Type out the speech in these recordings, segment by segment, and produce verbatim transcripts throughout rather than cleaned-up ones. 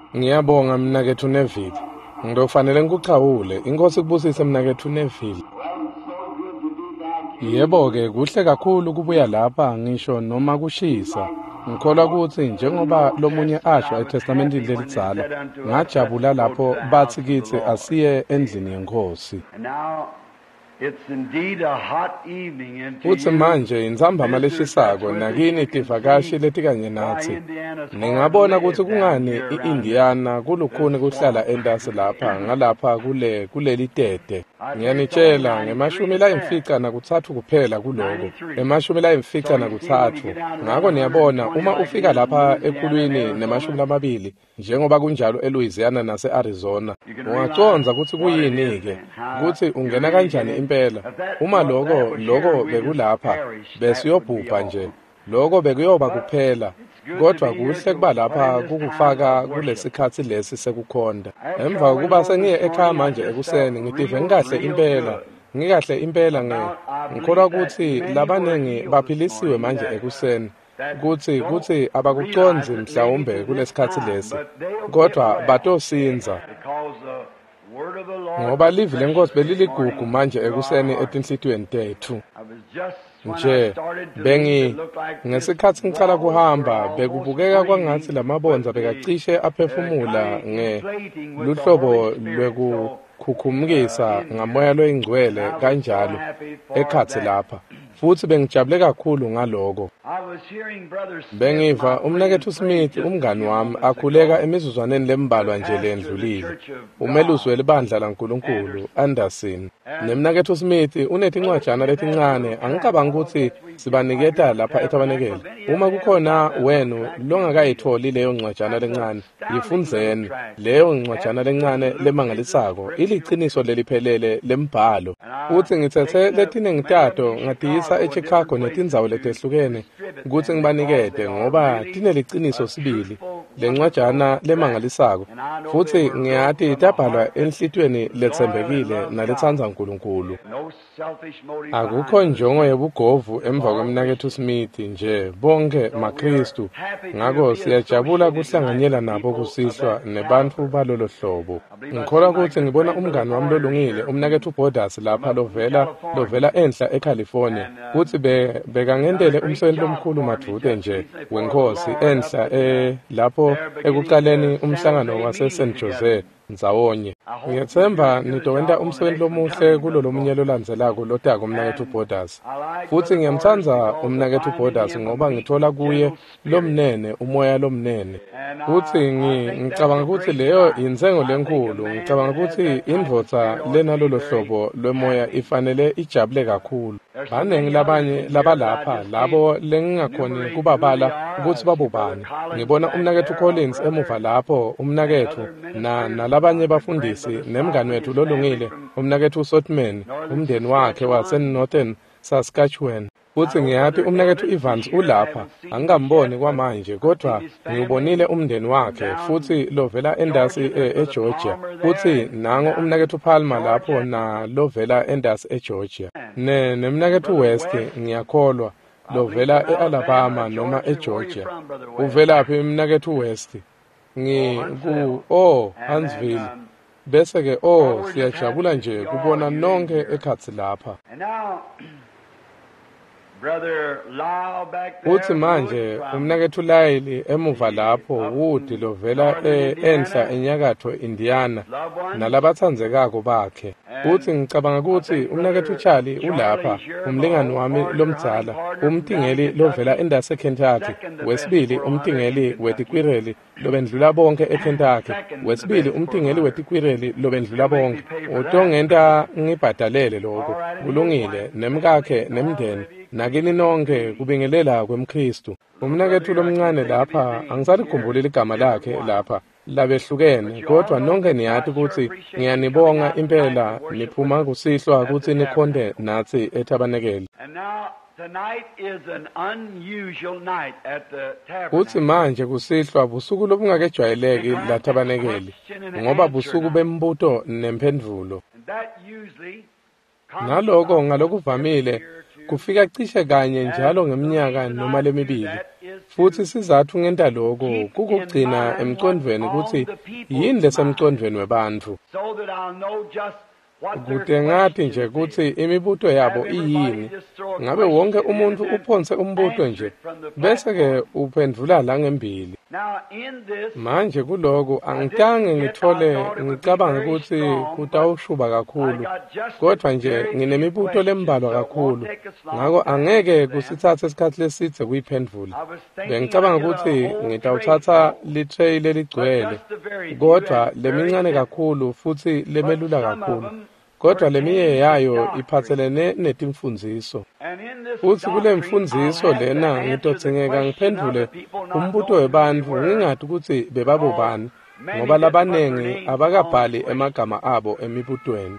Ngiyabonga mnakethu Neville. Ngizofanele ngikuchawule. Inkosi kubusise mnakethu Neville. Yebo ke kuhle kakhulu kubuya lapha ngisho noma kushisa. Ngikholwa ukuthi njengoba lomunye asho eTestamentini lelidzala, ngajabula lapho bathi kithi asiye endlini yenkosi. It's indeed a hot evening and Uthi manje inzambama leshisako nakini tivakashi leti kanye nathi. Ningabona ukuthi kungani iIndiana kulukhuni kuhlala endasi lapha ngalapha kule kuleli tete. Ngiyanitshela ngemashumi la imfica nakuthathu kuphela kuloko. Emashumi la imfica nakuthathu. Ngakho niyabona uma ufika lapha ekhulwini nemashumi lamabili njengoba kunjalo eLouisiana nase-Arizona, ungaconza ukuthi kuyini ke, ukuthi ungena kanjani impela. Uma loko loko bekulapha besiyobhubha nje. Loko bekuyoba kuphela. Kodwa kuhle kuba lapha kukufaka kulesikhathi lesi sekukhonda. Emva kokuba sengiye ekhaya manje ekuseni ngitive ngikahle impela. Ngikahle impela nge ngikholwa ukuthi labanengi baphilisiwe manje ekuseni. Kuthi kuthi abakuconzi mhlawumbe kulesikhathi lesi. Kodwa batosinza. Ngoba livi lenkosi beliligugu manje ekuseni etinhlitweni tethu. Nje bengi ngesikhathi ngicala kuhamba bekubukeka kwangathi lamabonza bekacishe aphefumula nge luhlobo lwekukhukhumukisa ngamoya loyingcwele kanjalo ekhathi lapha. Futhi bengijabule kakhulu ngaloko. Bengiva umnakethu Smith umngani wami akhuleka emizuzwaneni lembalwa nje lendlulile. Umelusi welibandla laNkulunkulu Anderson. Nemnakethu Smith unetincwajana letincane angicabanga ukuthi sibaniketa lapha eTabanekele. Uma kukhona wenu longakayitholi leyo ncwajana lencane, yifundzeni leyo ncwajana lencane lemangalisako iliciniso leliphelele lembhalo. Uthi ngithethe letine ngitato ngatiyisa eChicago netindzawo letehlukene ukuthi ngibanikete ngoba tineliciniso sibili lencwajana lemangalisako futhi ngiyathi tabhalwa enhlitweni letsembekile naletsanza uNkulunkulu. Akukho njongo yebugovu emva kwemnakethu Smith nje bonke maKristu. Ngakho siyajabula kuhlanganyela nabo kusihlwa nebantfu balolo hlobo. Ngikholwa ukuthi ngibona umngani wami lolungile umnakethu Bodas lapha lovela lovela enhla eCalifornia. Uthi be bekangendele umsebenzi lomkhulu madvude nje wenkosi enhla eh lapho ekuqaleni umhlangano wase Saint Jose ndzawonye. Ngiyethemba nidowenda umsebenzi lomuhle kulo lomunyelo landzelako lotako umnakethu Bodas. Futhi ngiyamthandza umnakethu Bodas ngoba ngithola kuye lomnene umoya lomnene. Futhi ngicabanga ukuthi leyo inzengo lenkulu, ngicabanga ukuthi indvodza lenalolo hlobo lwemoya ifanele ijabule kakhulu. Baningi labanye labalapha labo lengingakhoni kubabala ukuthi babobani. Ngibona umnakethu Collins emuva lapho umnakethu na nalabanye bafundisi nemngani wethu lolungile umnakethu Sotman umndeni wakhe waseNorthern Saskatchewan. Futhi ngiyathi umnakethu Evans ulapha angikamboni kwamanje kodwa ngibonile umndeni wakhe futhi lovela endasi eGeorgia. Futhi nango umnakethu Palmer lapho na lovela endasi eGeorgia. Ne nemnakethu West ngiyakholwa lovela eAlabama noma eGeorgia. Uvelaphi umnakethu West? Ngi ku oh Huntsville. Bese ke oh siyajabula nje kubona nonke ekhathi lapha. Uthi manje umnakethu Layili emuva lapho wudi lovela enhla enyakatho Indiana nalabathandzekako bakhe. Uthi ngicabanga ukuthi umnakethu Charlie ulapha umlingani wami lomdzala umtingeli lovela endase eKentucky, wesibili umtingeli wetikwireli lobendlula bonke eKentucky, wesibili umtingeli wetikwireli lobendlula bonke. Utongenta ngibhadalele lokho kulungile nemkakhe nemndeni nakini nonke kubingelela kwemKristu. Umnakethu lomncane lapha angisalikhumbuli igama lakhe lapha labehlukene kodwa nonke niyathi ukuthi ngiyanibonga impela niphuma kusihlwa ukuthi nikhonde nathi eTabanekele. Uthi manje kusihlwa busuku lobungakejwayeleki laTabanekele ngoba busuku bembuto nemphendvulo. Naloko ngalokuvamile kufika cishe kanye njalo ngeminyaka noma lemibili. futhi sizathu ngenta lokho kukugcina emqondweni ukuthi yini lesemqondweni webantfu kude ngathi nje ukuthi imibuto yabo iyini ngabe wonke umuntu uphonse umbuto nje bese ke uphendvula la ngembili manje kuloko angitange ngithole ngicabanga ukuthi kutawushuba kakhulu kodwa nje nginemibuto lembalwa kakhulu ngako angeke kusithathe isikhathi lesidze kuyiphendvula bengicabanga ukuthi ngitawuthatha litray leligcwele kodwa lemincane kakhulu futhi lemelula kakhulu kodwa leminye yayo iphathelene netimfundiso futhi kule mfundiso lena ngitodzingeka ngiphendvule umbuto webantfu ngingathi ukuthi bebabo bani ngoba labanengi abakabhali emagama abo emibutweni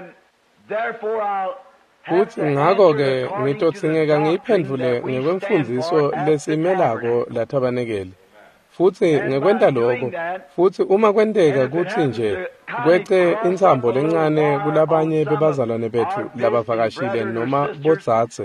futhi ngako-ke ngitodzingeka ngiyiphendvule ngekwemfundiso lesimelako lathabanekele futhi ngekwenta lokho futhi uma kwenteka kuthi nje kwece intsambo lencane kulabanye bebazalwane bethu labavakashile noma bodzadze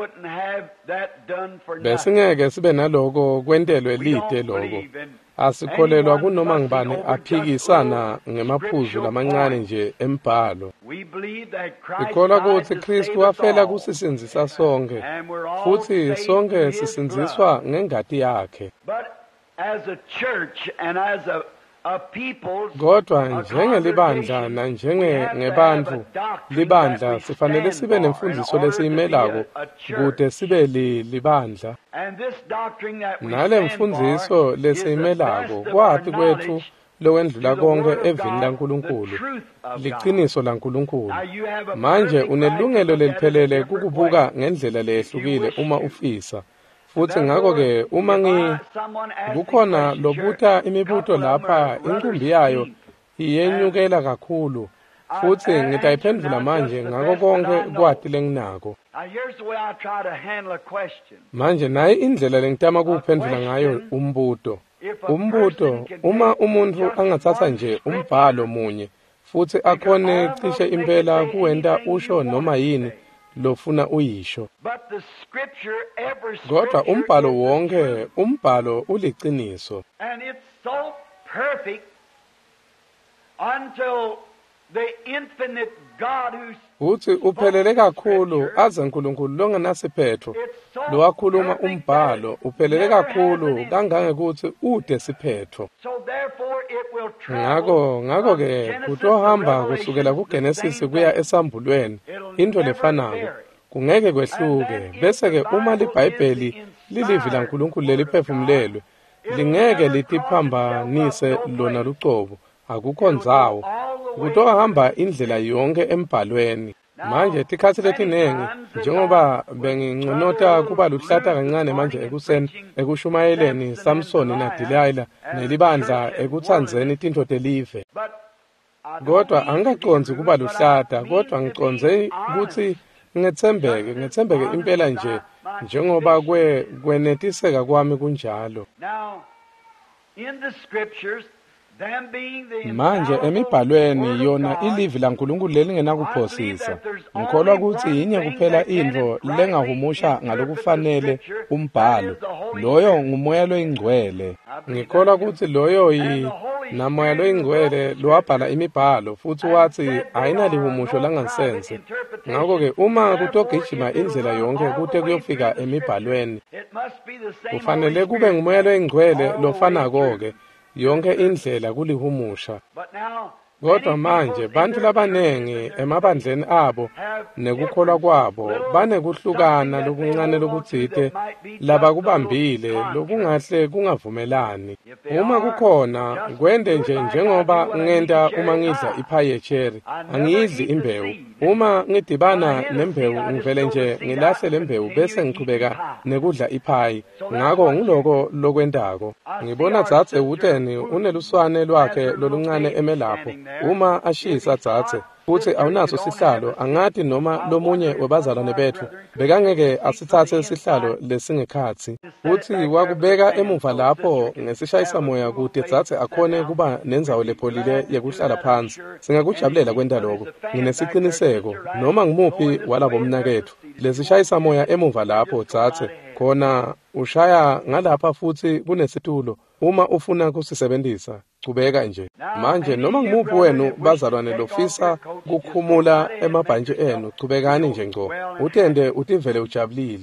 besingeke sibe naloko kwentelwe lide loko asikholelwa kunoma ngibani aphikisana ngemaphuzu lamancane nje embhalo sikholwa ukuthi Kristu wafela kusisinzisa sonke futhi sonke sisinziswa ngengati yakhe as a church and as a, a people kodwa njengelibandla na njenge ngebantfu libandla sifanele sibe nemfundiso lesiyimelako kude sibe libandla nale mfundiso lesiyimelako kwathi kwethu lokwendlula konke evini laNkulunkulu liqiniso laNkulunkulu manje unelungelo leliphelele kukubuka ngendlela lehlukile uma ufisa futhi ngako-ke uma ngi kukhona lobuta imibuto lapha inkumbi yayo iyenyukela kakhulu futhi ngitayiphendvula manje ngako konke kwati lenginako manje nayi indlela lengitama kuwuphendvula ngayo umbuto umbuto uma umuntu angathatha nje umbhalo munye futhi akhone cishe impela kuwenta usho noma yini lofuna uyisho kodwa umbhalo wonke umbhalo uliqiniso and it's so perfect until the infinite God who uthi uphelele kakhulu aze uNkulunkulu longenasiphetho lowakhuluma umbhalo uphelele kakhulu kangangekuthi ude siphetho ngako ngako ke kutohamba kusukela kuGenesis kuya esambulweni into lefanako kungeke kwehluke bese ke uma liBhayibheli lilivi laNkulunkulu leliphefumulelwe lingeke litiphambanise lona lucobo akukho ndzawo kutohamba indlela yonke embhalweni manje tikhathi letinengi njengoba benginconota kuba luhlata kancane manje ekuseni ekushumayeleni Samson naDelilah nelibandla ekutsandzeni tinto telive kodwa angaqondzi kuba luhlata kodwa ngiconze ukuthi ngethembeke ngethembeke impela nje njengoba kwe kwenetiseka kwami kunjalo in the scriptures manje emibhalweni yona ilivi laNkulunkulu lelingenakuphosisa ngikholwa ukuthi yinye kuphela into lengahumusha ngalokufanele umbhalo loyo ngumoya loyingcwele ngikholwa ukuthi loyo yi namoya loyingcwele lowabhala imibhalo futhi wathi ayinalihumusho langasense ngakho ke uma kutogijima indlela yonke kude kuyofika emibhalweni kufanele kube ngumoya loyingcwele lofanako ke yonke indlela kulihumusha kodwa manje bantu labanengi emabandleni abo nekukholwa kwabo banekuhlukana lokuncane lokutsite labakubambile lokungahle kungavumelani uma kukhona kwende nje njengoba ngenta uma ngidla iphayi yecheri angiyidli imbewu uma ngidibana nembewu ngivele nje ngilahle lembewu bese ngichubeka nekudla iphayi ngako ngiloko lokwentako ngibona dzadze uteni uneluswane lwakhe loluncane emelapho uma ashisa dzadze futhi awunaso isihlalo, angathi noma lomunye webazalwane bethu bekangeke asithathe isihlalo lesingekhathi. Futhi wakubeka emuva lapho ngesishayisa moya kude zathi akhone kuba nenzawo lepholile yekuhlala phansi. Singakujabulela kwenta lokho. Nginesiqiniseko noma ngimuphi walabo mnakethu. Lesishayisa moya emuva lapho zathi khona ushaya ngalapha futhi kunesitulo. Uma ufuna kusisebenzisa, qhubeka nje. Manje noma ngimuphi wenu bazalwane lofisa kukhumula emabhantshi enu, qhubekani nje ngco. Uthende utivele ujabulile.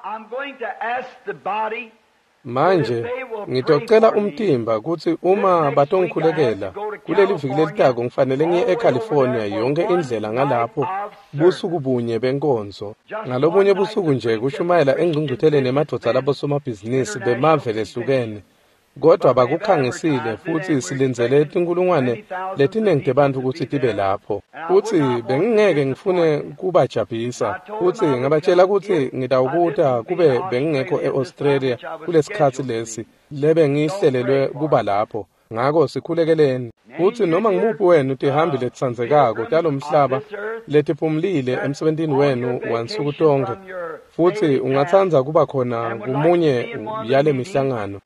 Manje ngitocela umtimba ukuthi uma batongikhulekela kuleli viki lelitako ngifanele ngiye eCalifornia yonke indlela ngalapho busuku bunye benkonzo. Ngalobunye busuku nje kushumayela engcungcutheleni emadvodza labosomabhizinisi bemave lehlukene. Kodwa bakukhangisile futhi silenzele tinkulungwane letinengi tebantu ukuthi tibe lapho. Futhi bengingeke ngifune kubajabhisa. Futhi ngabatshela ukuthi ngitawukuta kube bengingekho eAustralia kulesikhathi lesi lebe ngihlelelwe kuba lapho. Ngako sikhulekeleni. Futhi noma ngimuphi wenu tihambi letsandzekako talomhlaba letiphumlile emsebentini wenu wansuku tonke. Futhi ungathanza kuba khona kumunye yale mihlangano.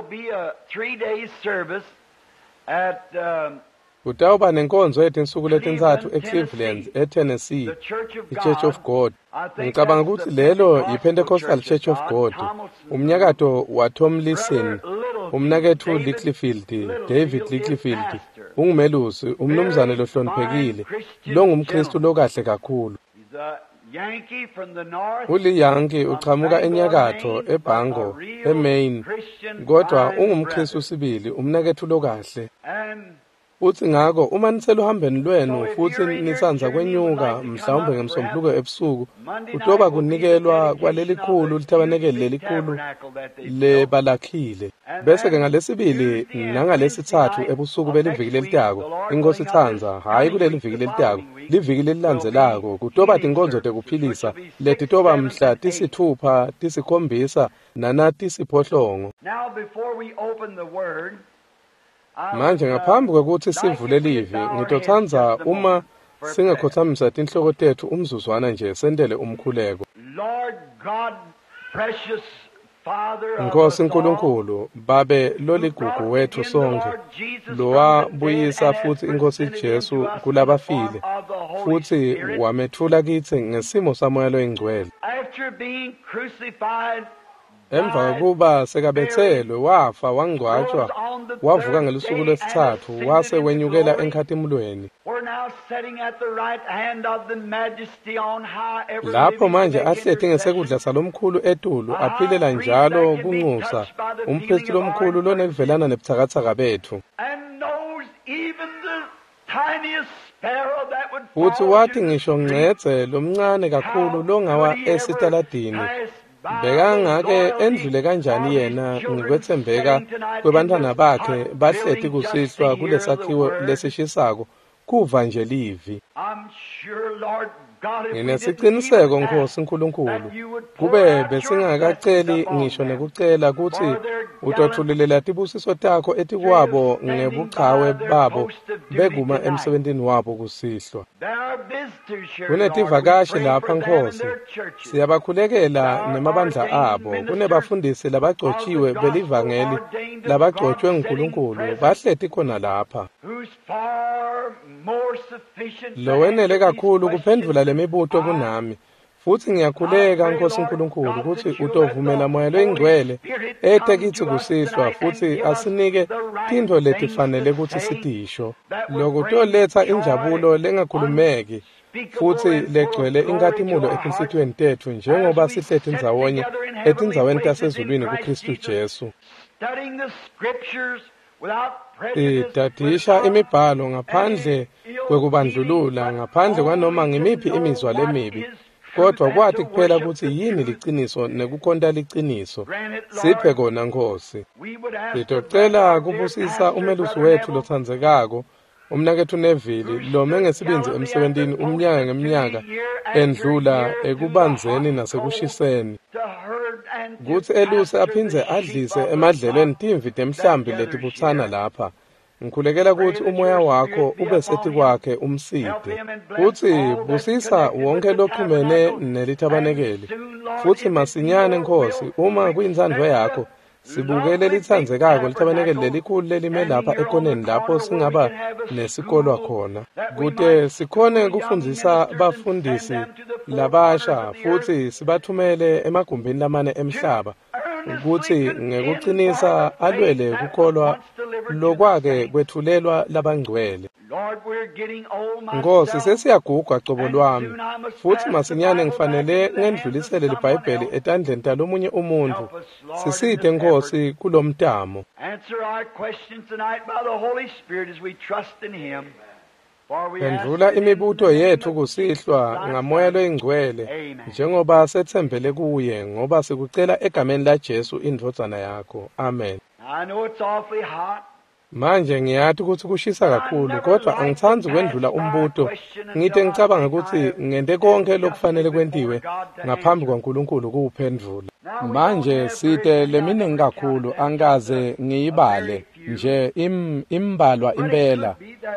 Kutawuba nenkonzo etinsuku letintathu eCleveland, eTennessee, iChurch of God. Ngicabanga ukuthi lelo yiPentecostal Church of God. Umnyakato waTomlinson, umnakethu Littlefield, David Littlefield, ungumelusi, umnumzane lohloniphekile, lo ngumKristu lokahle kakhulu. Uli Yankee uchamuka enyakatho, eBango, eMaine, kodwa ungumKristu sibili, umnakethu lokahle. Futhi ngako uma niseluhambeni lwenu futhi nisanza kwenyuka mhlawumbe ngemsombuluko ebusuku kutoba kunikelwa kwaleli khulu litabanekele lelikhulu lebalakhile. Bese ke ngalesibili nangalesithathu ebusuku beliviki lelitako inkosi ithanza hayi kuleli viki lelitako liviki lelilandzelako kutoba tinkonzo tekuphilisa letitoba mhla tisithupha tisikhombisa nana tisiphohlongo. Manje ngaphambi kokuthi sivule livi ngitothanza uma singakhothamisa tinhloko tethu umzuzwana nje sendele umkhuleko. Nkosi nkulunkulu babe loligugu wethu sonke lowabuyisa futhi inkosi Jesu kulabafile futhi wamethula kithi ngesimo samoya loyingcwele. Emva kokuba sekabethelwe wafa wangcwatshwa wavuka ngelusuku lwesithathu wase wenyukela enkathimulweni. Lapho manje ahlethe ngesekudla salomkhulu etulu aphilela njalo kunxusa umphristi lomkhulu lonekuvelana nebuthakathaka bethu. Futhi wathi ngisho ngcetse lomncane kakhulu longawa esitaladini bekangake endlule kanjani yena ngikwethembeka kwebantwana bakhe bahlethi kusihlwa kulesakhiwo lesishisako kuva nje livi. Nginesiqiniseko Nkosi nkulunkulu kube besingakaceli ngisho nekucela ukuthi utothulelela tibusiso takho etikwabo ngebuchawe babo bekuma emsebentini wabo kusihlwa. Kunetivakashi lapha Nkosi siyabakhulekela nemabandla abo kunebafundisi labagcotshiwe belivangeli labagcotshwe nguNkulunkulu bahlethi khona lapha. Lowenele kakhulu kuphendvula lemibuto kunami futhi ngiyakhuleka Nkosi nkulunkulu ukuthi utovumela moya loyingcwele ethe kithi kusihlwa futhi asinike tintfo letifanele ukuthi sitisho lokutoletha injabulo lengakhulumeki futhi legcwele inkathimulo etinsithweni tethu njengoba sihlethi ndzawonye etindzaweni tasezulwini kuKristu Jesu. Idadisha imibhalo ngaphandle kwekubandlulula ngaphandle kwanoma ngimiphi imizwa lemibi kodwa kwathi kuphela ukuthi yini liciniso nekukhonta liciniso siphe kona Nkosi. Sitocela kubusisa umelusi wethu lothandzekako umnakethu Neville lo mengesibinzi emsebentini umnyaka ngeminyaka endlula ekubanzeni nasekushiseni kuthi eluse aphindze adlise emadlelweni timvi temhlambi letibutsana lapha ngikhulekela ukuthi umoya wakho ube sethi kwakhe umside futhi busisa wonke loxhumene nelithabanekeli futhi masinyane Nkosi uma kuyintsandvo yakho sibukele lithandzekako lithabanekeli lelikhulu lelime lapha ekoneni lapho singaba nesikolwa khona kude sikhone kufundisa bafundisi labasha futhi sibathumele emagumbini lamane emhlaba ukuthi ngekucinisa alwele kukholwa lokwake kwethulelwa labangcwele. Nkosi sesiyaguga cobo lwami futhi masinyane ngifanele ngendlulisele libhayibheli etandleni talomunye umuntu siside Nkosi kulomtamo. Answer our questions tonight by the Holy Spirit as we trust in him. Pendvula imibuto yethu kusihlwa ngamoya loyingcwele njengoba sethembele kuye ngoba sikucela egameni laJesu indvodzana yakho. Amen. I know it's awfully hot. Manje ngiyathi ukuthi kushisa kakhulu kodwa angithandi kwendlula umbuto ngithe ngicabanga ukuthi ngente konke lokufanele kwentiwe ngaphambi kwaNkulunkulu kuwuphendvula. Manje side leminingi kakhulu angaze ngiyibale nje im imbalwa impela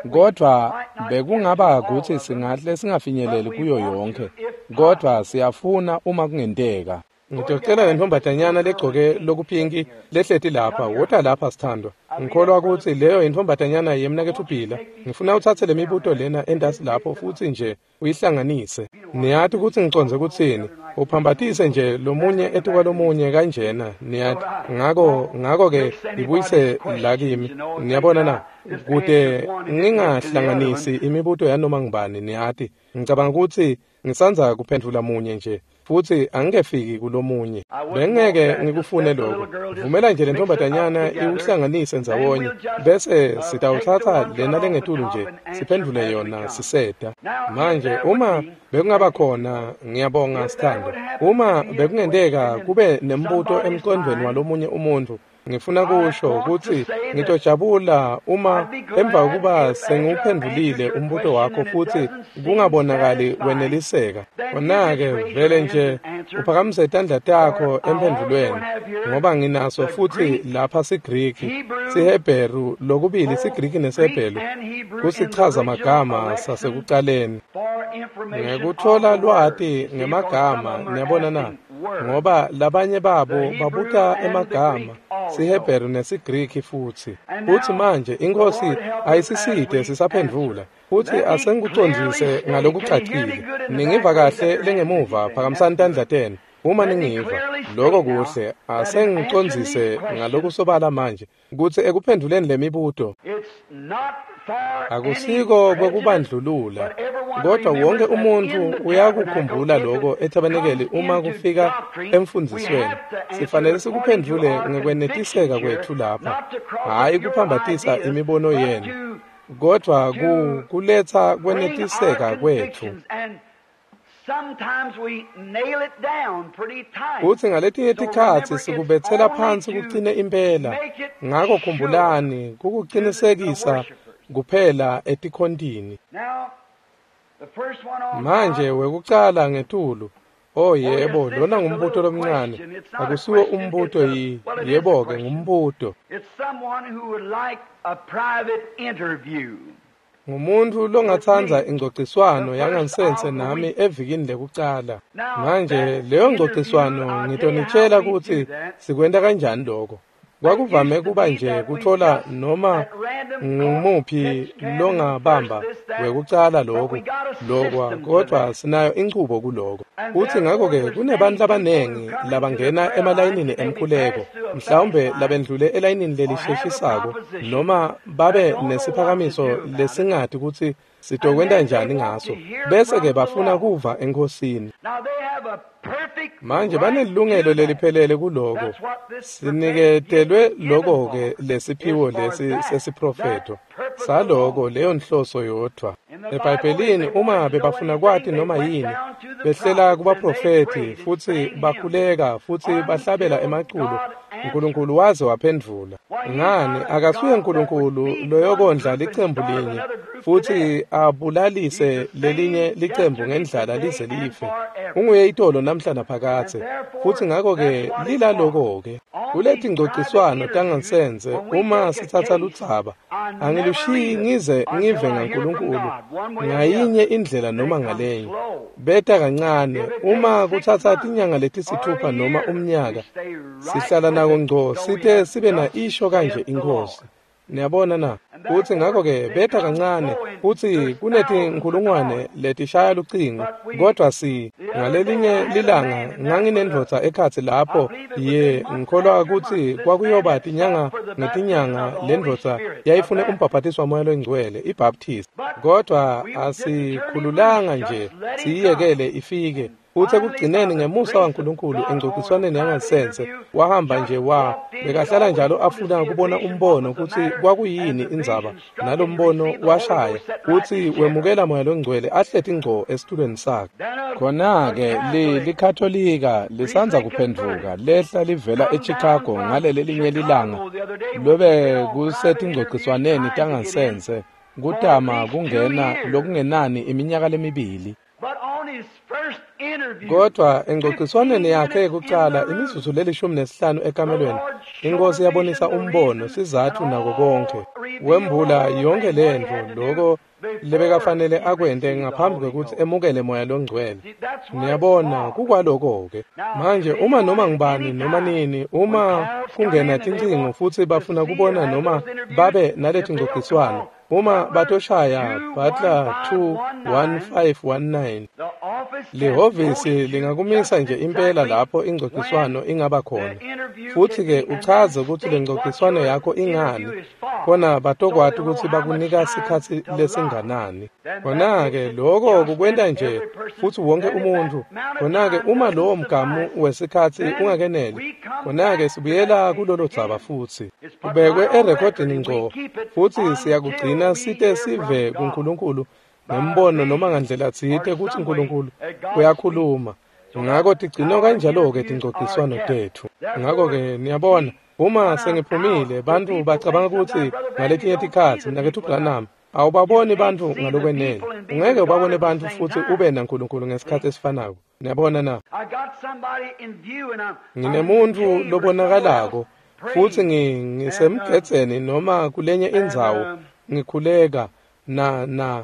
kodwa bekungaba ukuthi singahle singafinyeleli kuyo yonke kodwa siyafuna uma kungenteka. Ngitocela lentombazanyana legcoke lokupinki lehlethi lapha wota lapha sithandwa ngikholwa ukuthi leyo intombazanyana yemnakethu Phila ngifuna uthathe lemibuto lena endasi lapho futhi nje uyihlanganise niyathi ukuthi ngiconze kuthini uphambathise nje lomunye etuka lomunye kanjena niyathi ngako ngako ke ibuyise la kimi niyabona na kude ngingahlanganisi imibuto yanoma ngibani niyathi ngicabanga ukuthi ngisanza kuphendula munye nje futhi angekefiki kulomunye bengeke ngikufune lokho vumela nje lentombazanyana iuhlanganise ndzawonye bese sitawuthatha lena lengetulu nje siphendule yona siseda. Manje uma bekungaba khona ngiyabonga sithando uma bekungenteka kube nembuto emqondweni walomunye umuntu ngifuna kusho ukuthi ngitojabula uma emva kuba senguphendulile umbuto wakho futhi kungabonakali weneliseka onake vele nje uphakamise isandla takho emphendulweni ngoba nginaso futhi lapha siGreek siHebheru lokubili siGreek neSihebheru kusichaza amagama sasekuqaleni ngekuthola lwati ngemagama niyabona na ngoba labanye babo babuta emagama siHebheru nesiGreek futhi futhi manje inkosi ayisiside sisaphendvula futhi asengikucondzise ngalokucacile ningiva kahle lengemuva phakamisani tandla tenu uma ningiva lokho kuhle asengicondzise ngalokusobala manje ukuthi ekuphenduleni lemibuto akusiko kwekubandlulula kodwa wonke umuntu uyakukhumbula lokho ethabanekeli uma kufika emfundisweni sifanele sikuphendule ngekwenetiseka kwethu lapha hayi kuphambatisa imibono yenu kodwa kuletha kwenetiseka kwethu. Uthi ngaletinye tikhathi sikubethela phansi kucine impela ngako khumbulani kukuqinisekisa kuphela etikhondini. Manje wekucala ngetulu oh yebo lona ngumbuto lomncane akusiwo umbuto yi yebo ke ngumbuto ngumuntu longathanza ingcociswano yangansense nami evikini lekucala manje leyo ngcociswano ngitonitshela ukuthi sikwenta kanjani lokho kwakuvame kuba nje kuthola noma ngumuphi longabamba wekucala lokho lokwa kodwa sinayo inchubo kuloko uthi ngako ke kunebantu abanengi labangena emalayinini emkhuleko mhlawumbe labendlule elayinini lelisheshisako noma babe nesiphakamiso lesingathi ukuthi sitokwenda njani ngaso bese ke bafuna kuva enkosini manje banelungelo leliphelele kuloko siniketelwe lokho ke lesiphiwo lesi sesiprofeto saloko leyo nhloso yodwa. eBhayibhelini uma bebafuna kwathi noma yini behlela kubaprofeti futhi bakhuleka futhi bahlabela emaqulu, uNkulunkulu waze waphendula. Ngani akasuye uNkulunkulu loyokondla licembu linye futhi abulalise lelinye licembu ngendlala lize life. Unguye itolo namhla naphakathe, futhi ngakho ke lilaloko ke kulethi ingcociswano tangansenze uma sithatha luthaba. Angilushiyi ngize ngive ngaNkulunkulu ngayinye indlela noma ngalenye. Beta kancane uma kuthatha inyanga letisithupha noma umnyaka sihlala nako ngco sithe sibe na isho kanje inkosi. Niyabona na uthi ngakho ke beta kancane uthi kunethi inkulungwane letishaya lucingo, kodwa si ngalelinye lilanga nganginendvodza ekhathi lapho ye ngikholwa ukuthi kwakuyoba inyanga ngetinyanga lendvodza yayifune umbhaphathiswa moya longcwele ibaptist, kodwa asikhululanga nje siyiyekele ifike. Uthe kugcineni ngemusa waNkulunkulu engcociswaneni yangasense wahamba nje wa bekahlala njalo afuna kubona umbono ukuthi kwakuyini indzaba nalo mbono washaya uthi wemukela moya longcwele ahlethi ngco esitulweni sakhe. Khona ke li likatholika lisanza kuphendvuka lehla livela eChicago ngaleli linye lilanga lobe kusethi ingcociswaneni tangasense kutama kungena lokungenani iminyaka lemibili. Kodwa engcociswaneni yakhe kuqala imizuzu lelishumi nesihlanu ekamelweni inkosi yabonisa umbono sizathu nako konke wembula yonke lento lokho lebekafanele akwente ngaphambi kokuthi emukele moya longcwele. Niyabona kukwaloko ke manje uma noma ngibani noma nini uma kungena tincingo futhi bafuna kubona noma babe nalethi ngcociswano uma batoshaya batla two one five one nine lihhovisi lingakumisa nje impela lapho ingcociswano ingaba khona, futhi ke uchaze ukuthi le ngcociswano yakho ingani khona batokwati ukuthi bakunika sikhathi lesinganani. Khona ke lokho kukwenta nje futhi wonke umuntu. Khona ke uma lowo mgamu wesikhathi ungakeneli, khona ke sibuyela kulolo dzaba futhi kubekwe erekhodini ngco, futhi siyakugcina site sive kuNkulunkulu nembono noma ngandlela tsite ukuthi uNkulunkulu uyakhuluma. Ngakho tigcino kanjalo ke tingcociswano tethu. Ngakho ke niyabona uma sengiphumile bantu bacabanga ukuthi ngaletinye tikhathi nakethu Branham awubaboni bantu ngalokwenele, ungeke ubabone bantu futhi ube naNkulunkulu ngesikhathi esifanako. Niyabona na nginemuntu lobonakalako futhi ngisemgcedzeni noma kulenye indzawo ngikhuleka na na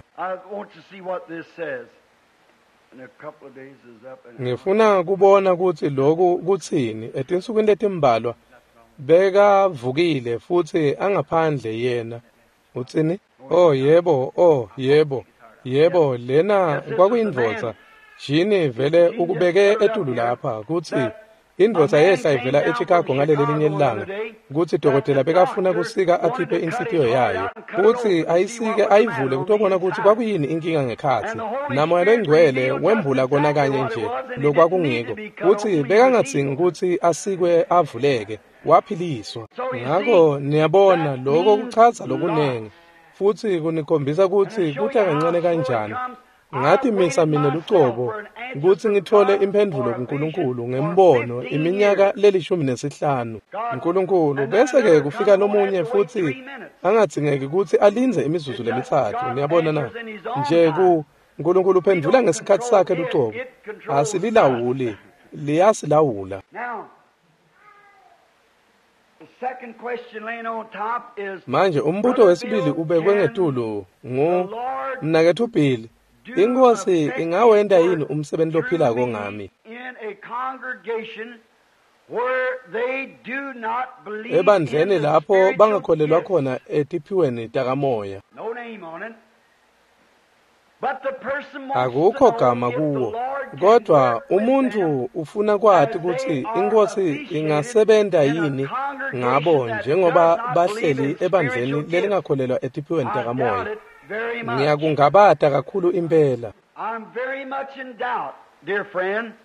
ngifuna kubona ukuthi lokhu kuthini etinsukwini letimbalwa bekavukile futhi angaphandle yena. Uthini? Oh yebo, oh yebo, yebo lena kwakuyindvodza jini vele ukubeke etulu lapha kuthi indvodza yehla ivela eChicago ngaleli linye ilanga kuthi dokotela bekafuna kusika akhiphe inhlitiyo yayo kuthi ayisike ayivule kutobona ukuthi kwakuyini inkinga ngekhathi namoya longcwele wembula kona kanye nje lokwakungiko kuthi bekangadzingi ukuthi asikwe avuleke waphiliswa. Ngakho niyabona lokho kuchaza lokunenge futhi kunikhombisa ukuthi kuthi kancane kanjani ngathi misa mina lucobo ukuthi ngithole imphendulo kuNkulunkulu ngembono iminyaka lelishumi nesihlanu. uNkulunkulu bese ke kufika lomunye futhi angathingeki ukuthi alinze imizuzu lemithathu. Niyabona na nje ku uNkulunkulu uphendula ngesikhathi sakhe lucobo, asililawuli liyasilawula. Manje umbuto wesibili ubekwe ngetulo ngu mnakethu Billy, inkosi ingawenda yini umsebenzi lophilako ngami ebandleni lapho bangakholelwa khona etiphiweni takamoya? Akukho gama kuwo, kodwa umuntu ufuna kwathi ukuthi inkosi ingasebenta yini ngabo njengoba bahleli ebandleni lelingakholelwa etiphiweni takamoya. Ngiyakungabata kakhulu impela.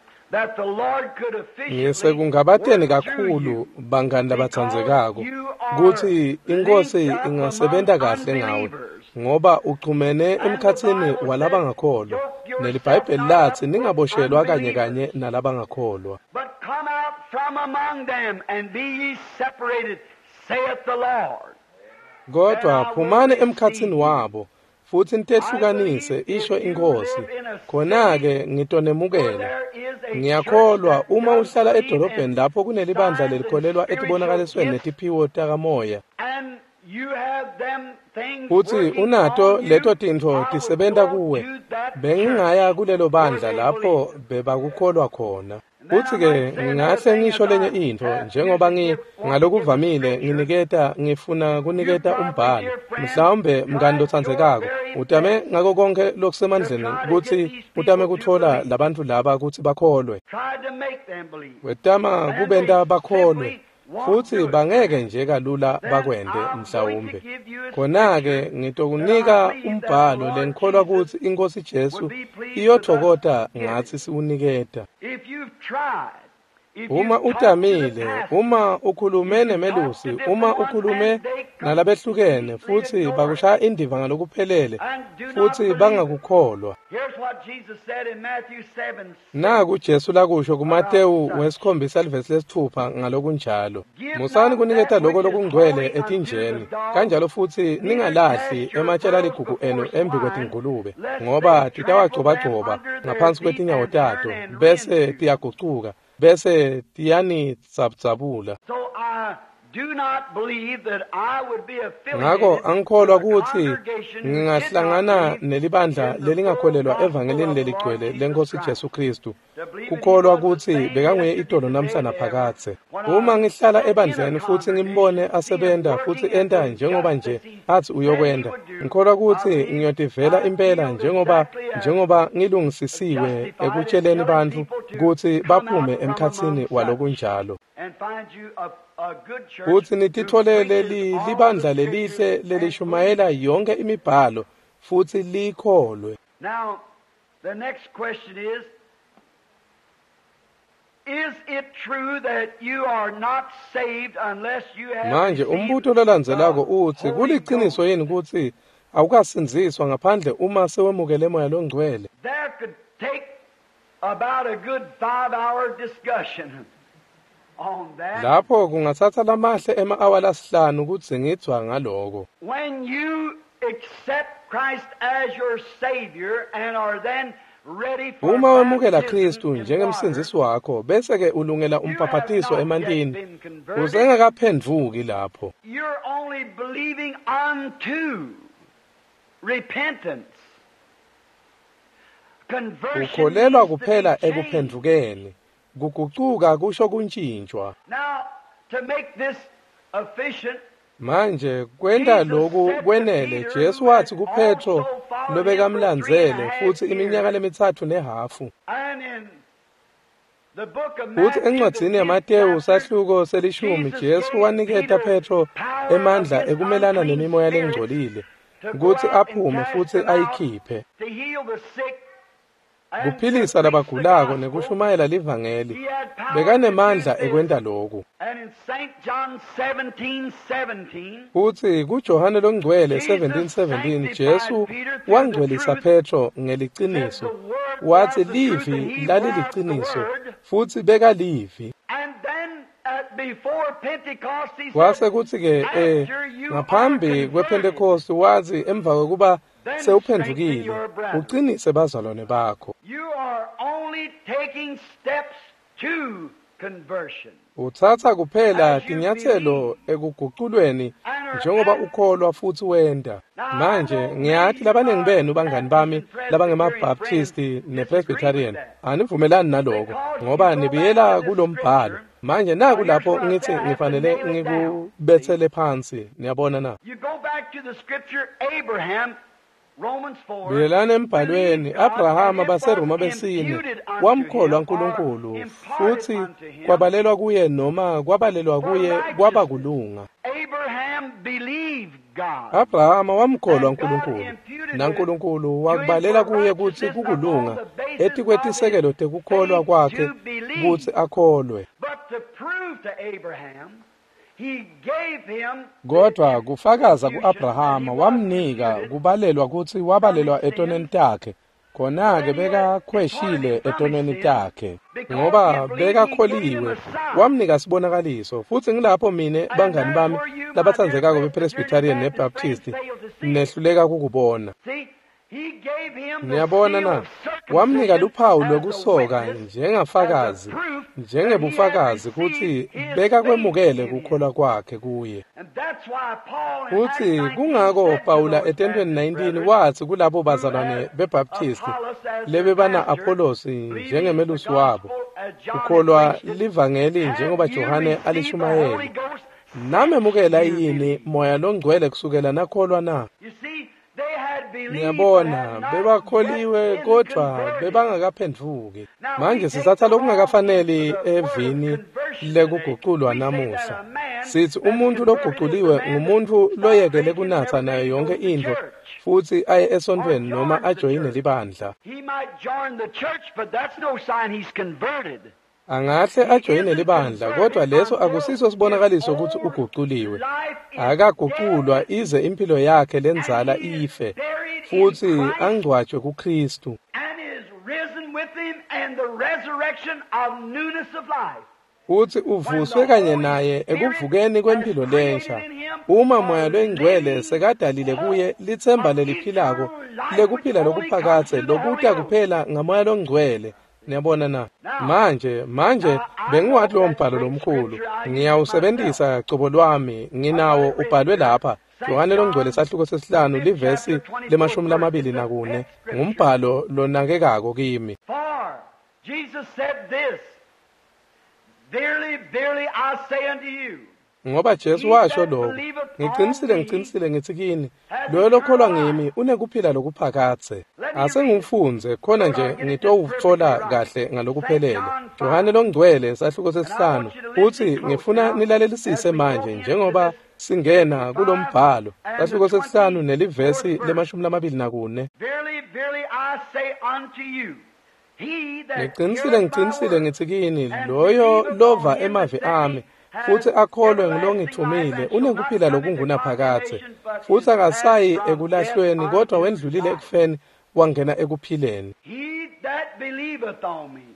Ngisekungabateni kakhulu bangani labathandzekako kuthi inkosi ingasebenta kahle ngawe ngoba uxhumene emkhatsini walaba ngakholwa. NeliBhayibheli lathi ningaboshelwa kanye kanye nalaba ngakholwa. But come out from among them and be ye separated, saith the Lord. Kodwa phumane emkhatsini wabo futhi nitehlukanise isho inkosi. Khona-ke ngitonemukela. Ngiyakholwa uma uhlala edolobheni lapho kunelibandla lelikholelwa etibonakalisweni netiphiwo takamoya. Futhi unato leto tintfo tisebenta kuwe. Bengingaya kulelo bandla lapho bebakukholwa khona. Futhi-ke ngingahle ngisho lenye into njengoba ngi ngalokuvamile nginiketa ngifuna kuniketa umbhalo. Mhlawumbe mngani lothandzekako utame ngako konke lokusemandleni ukuthi utame kuthola labantu laba ukuthi bakholwe. Wetama kubenta bakholwe. Futhi bangeke nje kalula bakwende mhlawumbe. Khona-ke ngitokunika umbhalo lengikholwa ukuthi inkosi Jesu iyothokota ngathi siwuniketa. Uma utamile, uma ukhulume nemelusi, uma ukhulume nalabehlukene futhi bakushaya indiva ngalokuphelele futhi bangakukholwa. Naku Jesu lakusho kuMateyu wesikhombisa livesi lesithupha ngalokunjalo. Musani kuniketa lokho lokungcwele ethinjeni, kanjalo futhi ningalahli ematshela ligugu enu embi kwetingulube, ngoba titawagcobagcoba ngaphansi kwetinyawo tato, bese tiyagucuka. Bese tiyani tsabtsabula. Ngako angikholwa ukuthi ngingahlangana nelibandla lelingakholelwa evangelini leligcwele lenkosi Jesu Kristu. Kukholwa ukuthi bekanguye itolo namhlanje phakathe. Uma ngihlala ebandleni futhi ngimbone asebenta futhi enta njengoba nje athi uyokwenda, ngikholwa ukuthi ngiyotivela impela njengoba njengoba ngilungisisiwe ekutsheleni abantu ukuthi baphume emkhatsini walokunjalo. Futhi nititholele libandla lelihle lelishumayela yonke imibhalo futhi likholwe. Now the next question is, is it true that you are not saved unless you have manje umbuto lolandzelako uthi kuliciniso yini ukuthi awukasinziswa ngaphandle uma sewemukele moya longcwele? There could take about a good five hour discussion. Lapho kungathatha lamahle ema-hour lasihlanu ukuthi ngitswa ngaloko. When you accept Christ as your Savior and are then ready for uma wemukela Kristu njengemsindisi wakho bese ke ulungela umpaphathiso emantini uzengakaphendvuki lapho. You're only believing unto repentance. Ukholelwa kuphela ekuphendvukeni. Kugucuka kusho kuntshintshwa. Now to make this efficient, manje kwenda lokhu kwenele Jesu wathi kuPetro lobekamlandzele futhi iminyaka lemithathu nehafu. Futhi encwadzini yaMateyu sahluko selishumi Jesu waniketa Petro emandla ekumelana nemimoya lengcolile ukuthi aphume futhi ayikhiphe, kuphilisa labagulako nekushumayela livangeli. Bekanemandla ekwenta lokhu. Futhi kuJohane longcwele seventeen seventeen Jesu wangcwelisa Petro ngeliciniso, wathi livi laliliciniso futhi beka livi. Kwase kuthi ke eh ngaphambi kwePentecost wazi emva kokuba sewuphendukile uqinise bazalwane bakho. You are only taking steps to conversion. Uthatha kuphela tinyathelo ekuguqulweni njengoba ukholwa futhi wenda. Manje ngiyathi labaningi benu bangani bami labangemabaptist nepresbyterian anivumelani naloko ngoba nibiyela kulombhalo. Manje naku lapho ngithi ngifanele ngikubethele phansi, niyabona na? You go back to the scripture, Abraham, Romans four. Buyelana embhalweni, Abrahama baseRoma besine wamkholwa uNkulunkulu futhi kwabalelwa kuye noma kwabalelwa kuye kwaba kulunga. Abraham believed God. Abrahama wamkholwa uNkulunkulu naNkulunkulu wakubalela kuye ukuthi kukulunga ethi kwetisekelo tekukholwa kwakhe ukuthi akholwe. But to prove to Abraham he gave him kodwa kufakaza ku-Abrahama wamnika kubalelwa ukuthi wabalelwa etoneni takhe khona-ke bekakhweshile etoneni takhe ngoba bekakholiwe wamnika sibonakaliso futhi ngilapho mine bangani bami labathandzekako bePresbyterian neBaptist nehluleka kukubona. Niyabona na, wamnika luphawu lokusoka njengafakazi njengebufakazi ukuthi bekakwemukele kukholwa kwakhe kuye. Futhi kungako Pawula etentweni nineteen wathi kulabo bazalwane beBaptist lebe bana Apollos njengemelusi wabo ukholwa livangeli njengoba Johane alishumayela. Namemukela yini moya longcwele kusukela nakholwa na? Niyabona bebakholiwe kodwa bebangakaphendvuki. Manje sisatha lokungakafanele evini lekuguqulwa namuhla. Sithi umuntu loguquliwe ngumuntu loyekele kunatha nayo yonke into futhi aye esontweni noma ajoyine libandla. Angahle ajoyine libandla kodwa leso akusiso sibonakaliso ukuthi uguquliwe. Akaguqulwa ize impilo yakhe lenzala ife futhi angcwatshwe kuKristu. Futhi uvuswe kanye naye ekuvukeni kwempilo lensha. Uma moya lwengcwele sekadalile kuye lithemba leliphilako lekuphila lokuphakathe lokuta kuphela ngamoya longcwele. Niyabona na, manje manje bengiwathi lo mbhalo lomkhulu ngiyawusebenzisa cobo lwami nginawo ubhalwe lapha Johane longcwele sahluko sesihlanu livesi lemashumi lamabili nakune ngumbhalo lonakekako kimi. For Jesus said this, verily verily I say unto you, ngoba Jesu washo lokho, ngiqinisile ngiqinisile ngithi kini loyo lokholwa ngimi unekuphila lokuphakathe. Ase ngikufunze khona nje ngitowuthola kahle ngalokuphelele. Johane longcwele sahluko sesihlanu uthi ngifuna nilalelisise manje njengoba singena kulombhalo sahluko sesihlanu nelivesi lemashumi lamabili nakune. Verily verily I say unto you, ngiqinisile ngiqinisile ngithi kini loyo lova emavi ami futhi akholwe ngilongithumile unekuphila lokungunaphakathe futhi akasayi ekulahlweni kodwa wendlulile ekufeni wangena ekuphileni. He that believeth on me.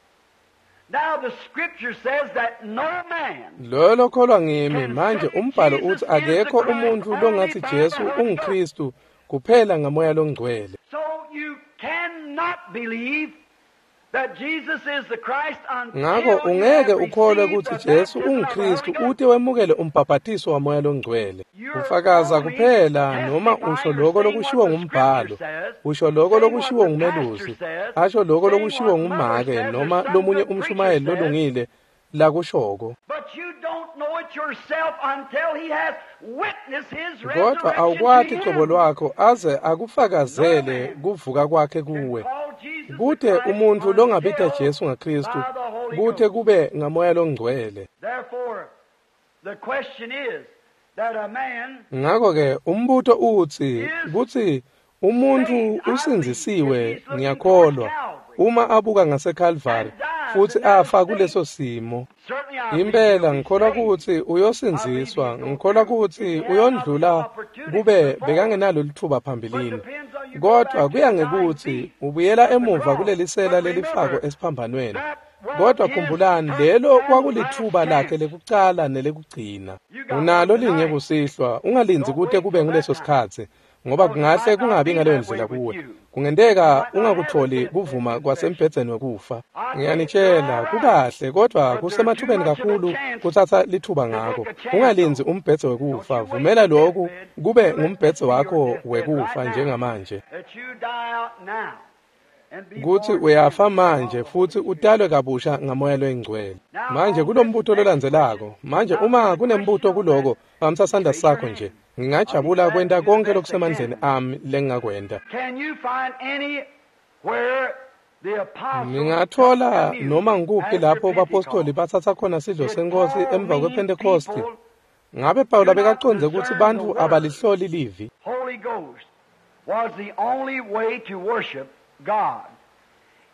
Now the scripture says that no man. Lo lokholwa ngimi manje umbhalo uthi akekho umuntu longathi Jesu unguKristu kuphela ngamoya longcwele. So you cannot believe that Jesus is the Christ until ngakho ungeke ukholwe ukuthi Jesu unguKristu uthi wemukele umbhaphathiso wamoya longcwele. Ufakaza kuphela noma usho lokho lokushiwo ngumbhalo, usho lokho lokushiwo ngumelusi, asho lokho lokushiwo ngumake noma lomunye umshumayeli lolungile lakushoko. But you don't know it yourself until he has witnessed his kodwa resurrection awukwathi to cobo him. lwakho aze akufakazele kuvuka kwakhe kuwe. Kuthe umuntu longabita Jesu ngaKristu kuthe kube ngamoya longcwele. Therefore, the question is that a man Ngakho ke umbuto uthi kuthi umuntu usinzisiwe ngiyakholwa uma abuka ngaseCalvary futhi afa kuleso simo. certainly I Impela ngikholwa ukuthi uyosinziswa, ngikholwa ukuthi uyondlula kube bekangenalo lithuba phambilini. Kodwa kuya ngekuthi ubuyela emuva kulelisela lelifako esiphambanweni. Kodwa khumbulani lelo kwakulithuba lakhe lekucala nelekugcina. Unalo linye kusihlwa, ungalinzi kude kube nguleso sikhathi ngoba kungahle kungabi ngaleyo ndlela kuwe. Kungendeka ungakutholi kuvuma kwasembhedzeni wekufa. Ngiyanitshela kukahle kodwa kusemathubeni kakhulu kuthatha lithuba ngako. Ungalinzi umbhedzo wekufa, vumela lokhu kube ngumbhedzo wakho wekufa njengamanje. that you die out now and be Kuthi born uyafa manje futhi utalwe kabusha ngamoya lwengcwele. Manje kulombuto lolandzelako. Manje uma kunembuto kuloko bamsasandla sakho nje. Ngingajabula kwenta konke lokusemandleni ami lengakwenda. Can you find any where the apostles Ngingathola noma ngikuphi lapho abapostoli bathatha khona sidlo senkosi emva kwePentecost. Ngabe Pawula bekaconze ukuthi bantu abalihloli livi. Holy Ghost was the only way to worship God.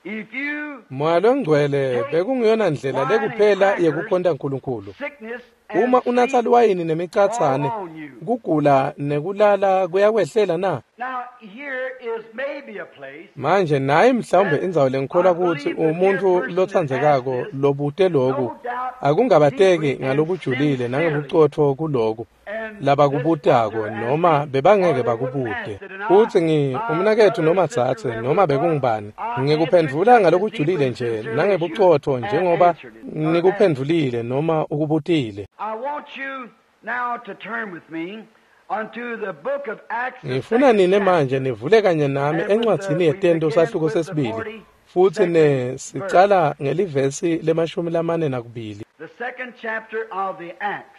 If you Moya longcwele bekungiyona ndlela lekuphela yekukhonza uNkulunkulu. sickness Uma and unatha sleep liwayini nemicatsane, fall on you. kugula nekulala kuyakwehlela na? Now here is maybe a place Manje nayi mhlawumbe indzawo lengikholwa ukuthi umuntu lothandzekako lobude loku akungabateki ngalokujulile nangebucotho kuloku labakubutako noma bebangeke bakubude. Uthi ngi umnakethu noma dzatse noma bekungibani ngikuphendvula ngalokujulile nje nangebucotho njengoba ngikuphendvulile noma ukubutile. I want you now to turn with me unto the book of Acts. the Ngifuna second nine chapter. manje nivule kanye nami encwadzini yetento sahluko sesibili futhi ne sicala ngelivesi lemashumi lamane nakubili. The second chapter of the Acts.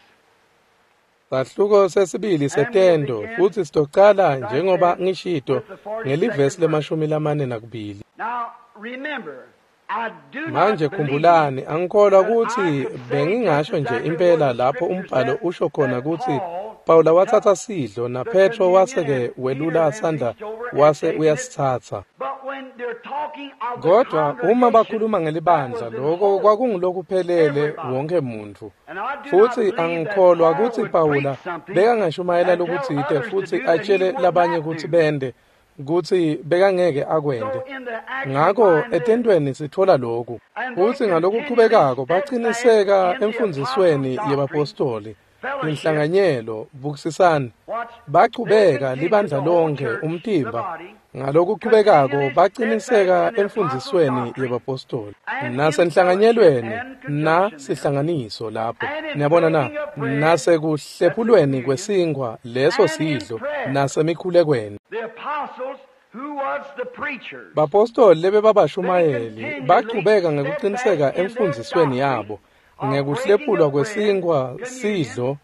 Sahluko sesibili setendo futhi sitocala njengoba ngishito ngelivesi lemashumi lamane nakubili. Now remember, I do Manje not believe khumbulani angikholwa that I ukuthi could say bengingasho just nje exactly impela what the lapho scripture umbhalo says, usho khona that ukuthi Paul Pawula wathatha took sidlo na the Petro communion waseke and welula Peter then sandla reached over and wase taken it. uyasithatha. But when they're talking of the Kodwa uma congregation, bakhuluma that ngelibandla was in lokho whole. kwakungilokuphelele Everybody. wonke muntu. And I do not Futhi believe that angikholwa Paul ukuthi would Pawula preach something bekangashumayela and tell lokuthi ite others to futhi do that he atshele would labanye not ukuthi do. bende ukuthi bekangeke akwende. So in the Acts we Ngakho find this. etentweni sithola lokhu. And they Futhi ngalokuqhubekako continually baqiniseka steadfast in the emfundisweni apostles' yebapostoli, fellowship. inhlanganyelo, bukisisana. Watch. Baqhubeka They libandla continued the whole lonke church, the umtimba. body, Ngalokuqhubekako continually baqiniseka steadfast in the emfundisweni apostles' doctrine, yebapostoli and in nasenhlanganyelweni fellowship and na conjunction there. sihlanganiso lapho And in niyabona na breaking of bread, nasekuhlephulweni that's the kwesingwa leso and in sidlo prayer. nasemikhulekweni. The apostles who was the preachers. Bapostoli lebe babashumayeli baqhubeka ngekuqiniseka emfundisweni yabo ngekuhlephulwa kwesingwa sidlo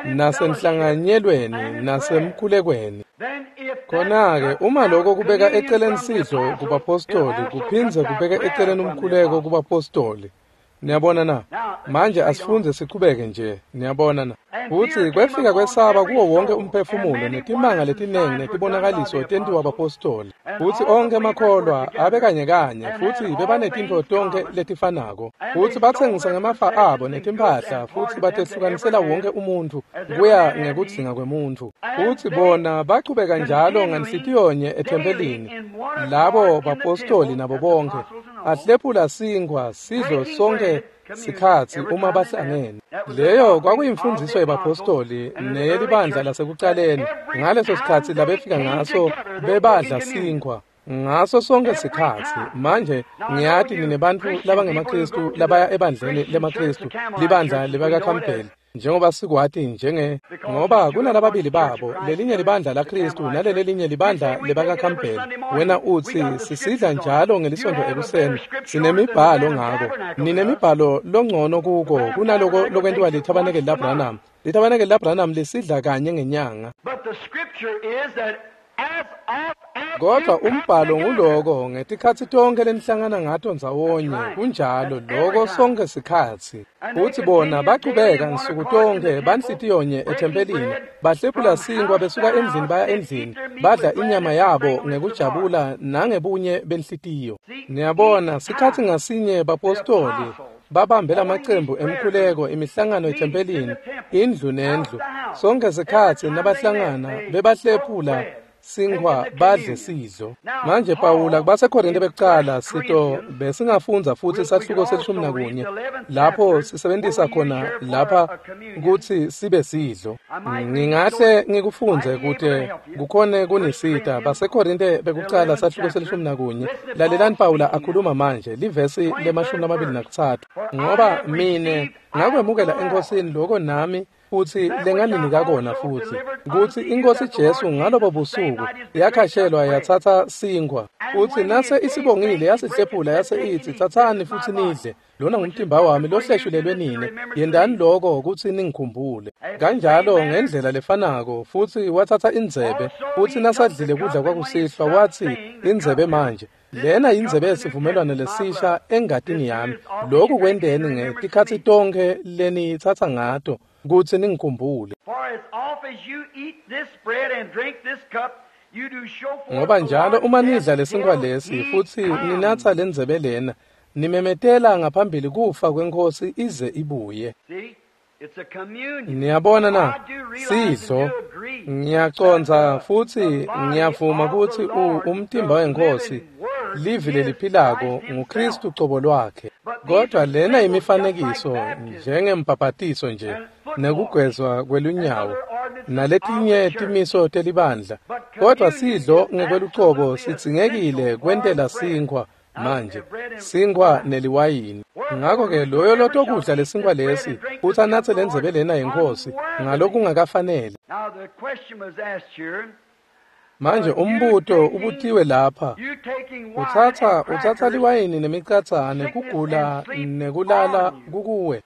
nasenhlanganyelweni nasemkhulekweni. Then if Khona-ke uma lokho kubeka eceleni sidlo kubapostoli kuphindze kubeka eceleni umkhuleko kubapostoli. Niyabona na? Manje asifunze siqhubeke nje. Niyabona na? Futhi kwefika kwesaba kuwo wonke umphefumulo netimanga letinengi netibonakaliso tentiwa abapostoli. Futhi onke amakholwa abe kanye kanye futhi bebanetinto tonke letifanako. Futhi bathengisa ngemafa abo netimphahla futhi batehlukanisela wonke umuntu kuya ngekudzinga kwemuntu. Futhi bona baqhubeka njalo nganhlitiyonye ethempelini. Labo bapostoli nabo bonke ahlephula singwa sidlo sonke sikhatsi uma bahlangene. Leyo kwakuyimfundiso yebapostoli neyelibandla lasekuqaleni. Ngaleso sikhatsi labefika ngaso bebadla singwa ngaso sonke sikhatsi. Manje ngiyati ninebantfu labangemakristu labaya ebandleni lemakristu libandla lebakaCampbell njengoba sikwati njenge ngoba kunalababili babo, lelinye libandla laKristu naleli linye libandla lebakaCampbell. Wena uthi sisidla njalo ngelisonto ekuseni, sinemibhalo ngako. Ninemibhalo longcono kuko kunaloko lokwentiwa lithabanekeli laBranham. Lithabanekeli laBranham lisidla kanye ngenyanga. But the scripture is that as oft as Kodwa you come umbhalo together, nguloko ngetikhatsi tonke lenihlangana ngato ndzawonye kunjalo loko sonke sikhatsi. Futhi bona baqhubeka nsuku tonke banhlitiyonye ethempelini, bahlephula singwa besuka endlini baya endlini, badla inyama yabo ngekujabula nangebunye benhlitiyo. Niyabona sikhatsi ngasinye bapostoli babambela amacembu emkhuleko imihlangano ethempelini, indlu nendlu, sonke sikhatsi nabahlangana bebahlephula singwa badle sidlo. Manje Pawula kubaseKorinte bekuqala sito besingafunza futhi sahluko selishumi nakunye lapho sisebenzisa khona lapha ukuthi sibe sidlo. Ngingahle ngikufunze ukuthi kukhona kunisita baseKorinte bekuqala sahluko selishumi nakunye. Lalelani Pawula akhuluma manje livesi lemashumi amabili nakutsatfu. Ngoba mine ngakwemukela enkosini lokho nami futhi lenganinika kona futhi ukuthi inkosi Jesu ngalobo busuku yakhashelwa yathatha singwa futhi nase isibongile yasihlephula yase ithi thathani futhi nidle, lona ngumtimba wami lohleshulelwe nine, yendani lokho ukuthi ningikhumbule. Kanjalo ngendlela lefanako futhi wathatha indzebe futhi nasadlile kudla kwakusihlwa wathi indzebe manje lena indzebe yesivumelwano lesisha engadini yami, lokhu kwendeni ngetikhatsi tonke lenithatha ngato kuthi ningikhumbule. For as oft as you eat this bread and drink this cup, Ngoba njalo uma nidla lesinkwa lesi futhi ninatha lendzebe lena, nimemetela ngaphambili kufa kwenkosi ize ibuye. Niyabona na, sidlo, ngiyaconza futhi ngiyavuma ukuthi umtimba wenkosi livile liphilako nguKristu qobo lwakhe. Kodwa lena imifanekiso njengembhabhatiso nje nekugwezwa kwelunyawo naletinye timiso telibandla. Kodwa sidlo ngekwelucobo sidzingekile kwentela sinkwa manje, sinkwa neliwayini. Ngakho-ke loyo lotokudla lesinkwa lesi uthi anathe lendzebe lena yenkosi ngalokungakafanele. Manje umbuto ubutiwe lapha, uthatha uthatha liwayini nemicatsane kugula nekulala kukuwe.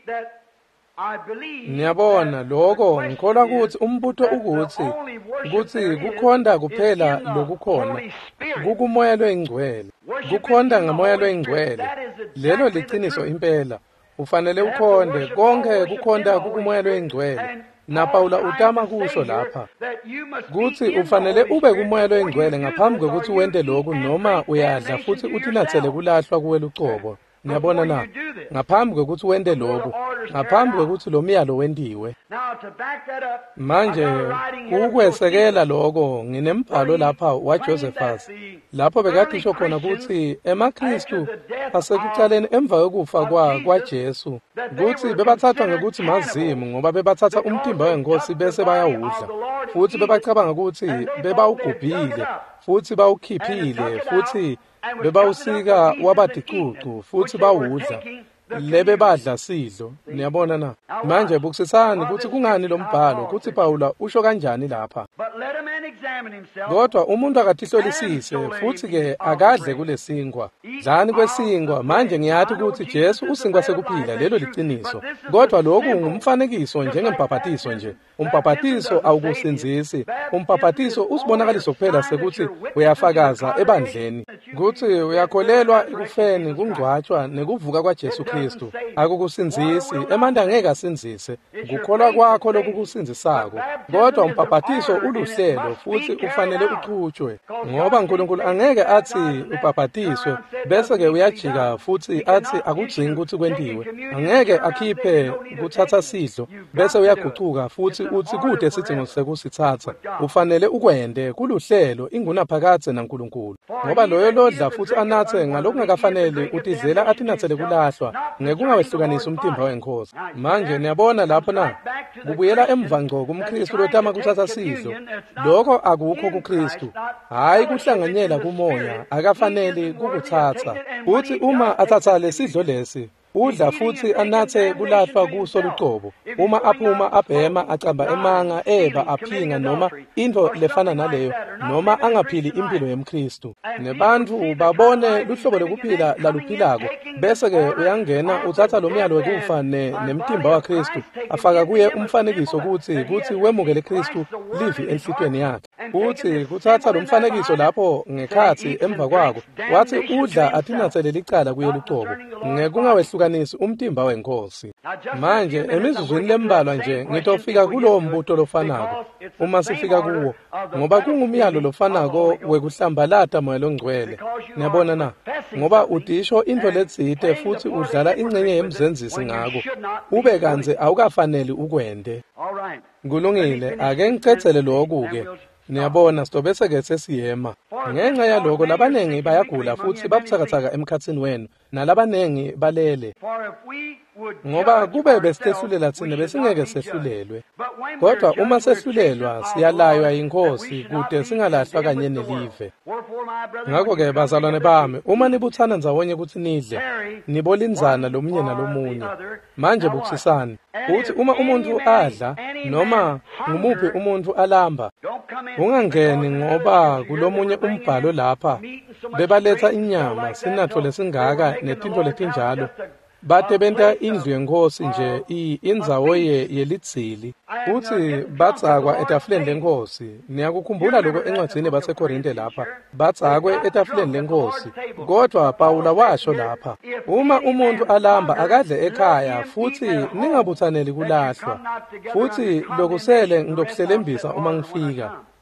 Niyabona lokho ngikholwa ukuthi umbuto ukuthi ukuthi kukhonda kuphela lokukhona kukumoya lwengcwele, kukhonda ngamoya lwengcwele. Lelo liqiniso impela, ufanele ukhonde konke kukhonda kukumoya lwengcwele. Na Paula utama kusho lapha kuthi ufanele ube kumoya lwengcwele ngaphambi kokuthi wente lokhu noma uyadla futhi utinathele kulahlwa kuwe lucobo. Niyabona na, ngaphambi kokuthi wente lokhu, ngaphambi kokuthi lo myalo wendiwe. Manje ukwesekela lokho nginembhalo lapha waJosephus lapho bekadisho khona ukuthi emaKristu asekuqaleni emva kokufa kwa kwaJesu kuthi bebathathwa ngokuthi mazimu ngoba bebathatha umtimba wenkosi bese bayawudla futhi bebacabanga ukuthi bebawugubhile futhi bawukhiphile futhi bebawusika wabadicucu futhi bawudla lebe badla sidlo. Niyabona na, manje bukusisani ukuthi kungani lo mbhalo ukuthi Paula usho kanjani lapha. Kodwa umuntu akatihlolisise futhi ke akadle kulesinkwa. Dlani kwesinkwa. Manje ngiyathi ukuthi Jesu usinkwa sekuphila, lelo liqiniso. Kodwa lokhu ngumfanekiso njengembhabhatiso nje. Umbhabhatiso awukusinzisi. Umbhabhatiso usibonakaliso kuphela sekuthi uyafakaza ebandleni ukuthi uyakholelwa ekufeni kungcwatshwa nekuvuka kwaJesu Kristu. Akukusinzisi, emanda angeke asinzise. Ukukholwa kwakho lokukusinzisako. Kodwa umbhabhatiso uluhlelo futhi ufanele uqhutshwe. Ngoba uNkulunkulu angeke athi ubhabhatiswe bese ke uyajika futhi athi akugcini ukuthi kwentiwe. Angeke akhiphe kuthatha sidlo bese uyagucuka futhi uthi kude sidingo sekusithatha. Ufanele ukwende kuluhlelo inguna phakathe naNkulunkulu. Ngoba loyo lodla futhi anathe ngalokungakafanele utidlela atinathele kulahlwa ngekungawehlukanisa umtimba wenkosi. Manje niyabona lapho na kubuyela emva ngco kumKristu lotama kuthatha sidlo. Lokho akukho kuKristu, hayi kuhlanganyela kumoya, akafanele kukuthatha. Uthi uma athatha lesidlo lesi udla futhi anathe kulahlwa kuso lucobo. Uma aphuma abhema acamba emanga eba aphinga noma into lefana naleyo noma angaphili impilo yemKristu. Nebantu babone luhlobo lokuphila laluphilako bese ke uyangena uthatha lo myalo wekufa nemtimba waKristu afaka kuye umfanekiso ukuthi kuthi wemukele Kristu livi enhlitweni yakhe. Uthi kuthatha lo mfanekiso lapho ngekhathi emva kwako wathi udla atinathele licala kuye lucobo ngekungawehlukanisi umtimba wenkosi. Manje emizuzwini lembalwa nje ngitofika kulowo mbuto lofanako uma sifika kuwo ngoba kungumyalo lofanako wekuhlambalata moya longcwele. Niyabona na, ngoba udisho into letsite futhi udlala ingcenye yemzenzisi ngako ube kanze awukafanele ukwende. Kulungile, ake ngicethele lokhu ke. Niyabona sitobese ke sesiyema. Ngenxa yaloko labanengi bayagula futhi babuthakathaka emkhathini wenu nalabanengi balele. Ngoba kube besihlulela thina besingeke sehlulelwe. Kodwa uma sehlulelwa siyalaywa inkosi kude singalahlwa kanye nelive. Ngakho ke bazalwane bami, uma nibuthana ndzawonye ukuthi nidle, nibolinzana lomunye nalomunye. Manje bukusisani, uthi uma umuntu adla noma ngumuphi umuntu alamba, ungangeni ngoba kulomunye umbhalo lapha bebaletha inyama sinatho lesingaka netinto letinjalo. Bate benta indlu yenkosi nje indzawo yelidzili uthi batsakwa etafuleni lenkosi. Niyakukhumbula lokho encwadzini baseKorinte lapha batsakwe etafuleni lenkosi. Kodwa Paula washo lapha uma umuntu alamba akadle ekhaya futhi ningabuthaneli kulahlwa futhi lokusele ngilokuhlelembisa uma ngifika.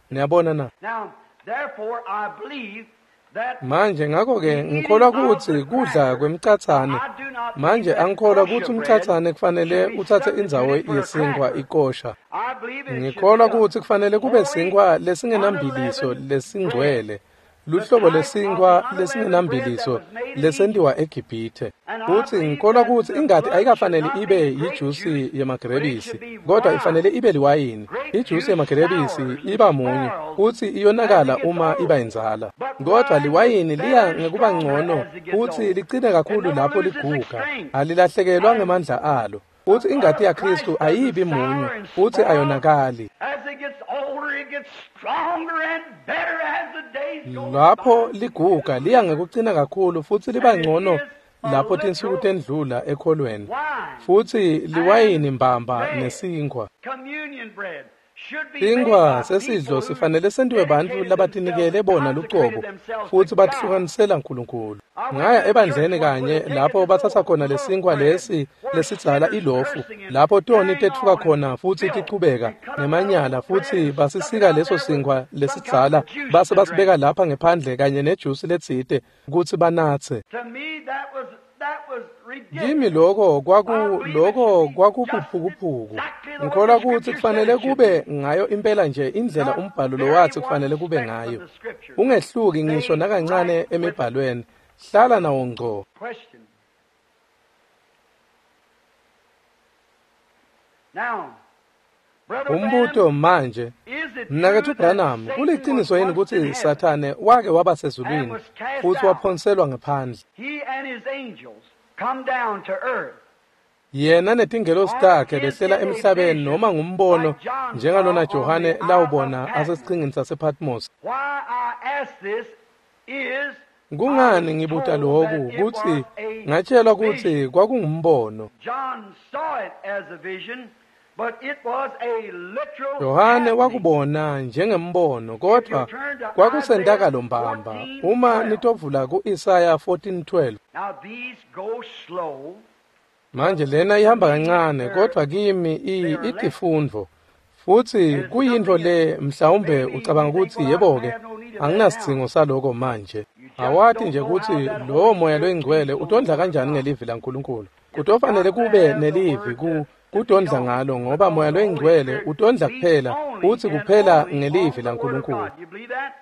Niyabona na? Now, therefore, I believe that Manje ngakho-ke ngikholwa ukuthi kudla kwemcathane manje angikholwa ukuthi umcathane kufanele uthathe indzawo yesinkwa ikosha. I believe it Ngikholwa should be ukuthi kufanele kube sinkwa lesingenambiliso lesingcwele. Luhlobo lesinkwa lesingenambiliso lesendiwa eGibhithe. Futhi ngikholwa ukuthi ingadi ayikafanele ibe yijuice yemagrebisi, kodwa ifanele ibe liwayini. Ijuice yemagrebisi iba munyu futhi iyonakala uma iba inzala. Kodwa liwayini liya ngekuba ngcono futhi ligcine kakhulu lapho liguga, alilahlekelwa ngamandla alo. Futhi ingadi yaKristu ayibi munyu futhi ayonakali. As it gets older, it gets stronger and better as the days go. Lapho liguga liya ngekucina kakhulu futhi liba ngcono lapho tinsuku tendlula ekholweni. Wine, Futhi liwayini mbamba nesinkwa. communion bread should be Sinkwa made by sesidlo people sifanele sendiwe bantu labatinikele bona luqobo futhi bahlukanisela uNkulunkulu. Ngaya ebandleni kanye lapho bathatha khona lesinkwa lesi lesidzala ilofu, lapho toni tetfuka khona futhi tiqhubeka ngemanyala futhi basisika leso sinkwa lesidzala base basibeka lapha ngephandle kanye nejuice letsite ukuthi banathe. To me, that was that was ridiculous. Kimi lokho kwaku lokho kwakuphukuphuku. Ngikholwa ukuthi kufanele kube ngayo impela nje indlela umbhalo lo wathi kufanele kube ngayo. Ungehluki ngisho nakancane emibhalweni. Hlala nawo ngqo. Question. Now, Brother Umbuto manje, Branham, is it mnakethu true that Branham, Satan kuliqiniso was yini once in ukuthi heaven? Sathane wake waba sezulwini was cast futhi out. waphonselwa ngaphandle? He and his angels come down to earth. Yena netingelosi takhe behlela emhlabeni noma ngumbono njengalona Johane lawubona asesiqingini sasePatmos. Why I ask this is Kungani ngibuta lokhu ukuthi ngatshelwa ukuthi kwakungumbono. John saw it as a vision, but it was a literal Johane happening. wakubona njengembono kodwa kwakusentakalo mbamba. Uma nitovula ku-Isaya fourteen twelve. Now these go slow. Manje lena ihamba kancane kodwa kimi itifundvo. Futhi kuyinto le mhlawumbe ucabanga ukuthi yebo-ke anginasidzingo saloko manje. Awathi nje ukuthi lo moya lwengcwele utondla kanjani ngelivi laNkulunkulu. Kutofanele kube nelivi ku kudondla ngalo ngoba moya lwengcwele utondla kuphela uthi kuphela ngelivi laNkulunkulu. You believe that?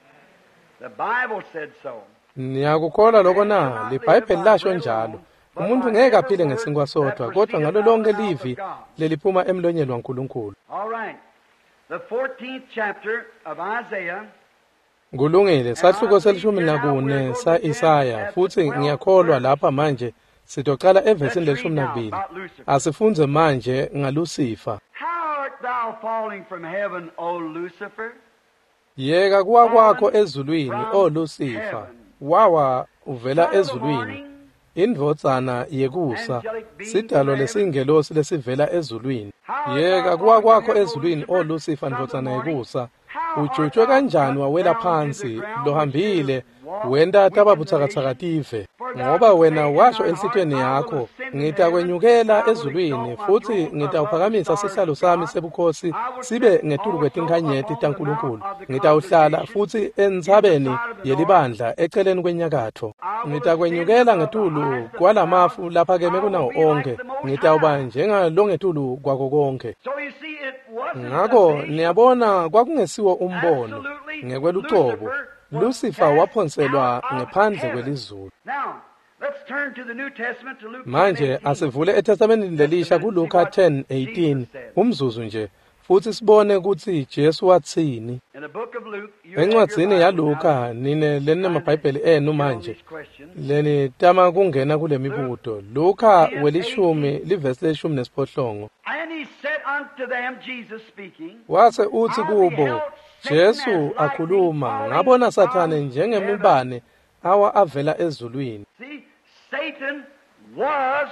The Bible said so. Niyakukholwa lokho na? LiBhayibheli lasho njalo. Umuntu ngeke aphile ngesinkwa sodwa kodwa ngalo lonke livi leliphuma emlonyeni waNkulunkulu. All right. The fourteenth chapter of Isaiah. Kulungile, sahluko selishumi nakune sa-Isaya futhi ngiyakholwa lapha manje sitocala evesini leshumi nakubili. Asifunze manje ngaLucifer. How art thou falling from heaven, O Lucifer? Yeka kuwa kwakho ezulwini, o Lucifer, wawa uvela ezulwini. Indvodzana yekusa, sidalo lesingelosi lesivela ezulwini. Yeka kuwa kwakho ezulwini, o Lucifer, ndvodzana yekusa. Ujutshwe kanjani wawela phansi, lohambile, wenda tababuthakathakative. Ngoba wena washo enhlitweni yakho, ngitakwenyukela ezulwini, futhi ngitawuphakamisa sihlalo sami sebukhosi, sibe ngetulu kwetinkhanyeti taNkulunkulu. Ngitawuhlala futhi entsabeni yelibandla eceleni kwenyakatho. Ngitakwenyukela ngetulu kwalamafu lapha-ke mekunawo onke. Ngitawuba njengalongetulu kwako konke. So you see, it wasn't Ngakho a vision. niyabona kwakungesiwo umbono ngekwelucobo. Lucifer waphonselwa ngaphandle kwelizulu. Now, let's turn to the New Testament to Luke Manje eighteen. asivule eTestamenteni lelisha kuLuka ten eighteen umzuzu nje futhi sibone ukuthi Jesu wathini. In the book of Luke, you have your Encwadzini Bible now. yaLuka nine lene maBhayibheli enu manje. Leni tama kungena kule mibuto. Luka welishumi livesi leshumi nesiphohlongo. And he said unto them, Jesus speaking, Wase uthi kubo, Jesu akhuluma, ngabona Sathane njengemibane awa avela ezulwini. see, Satan was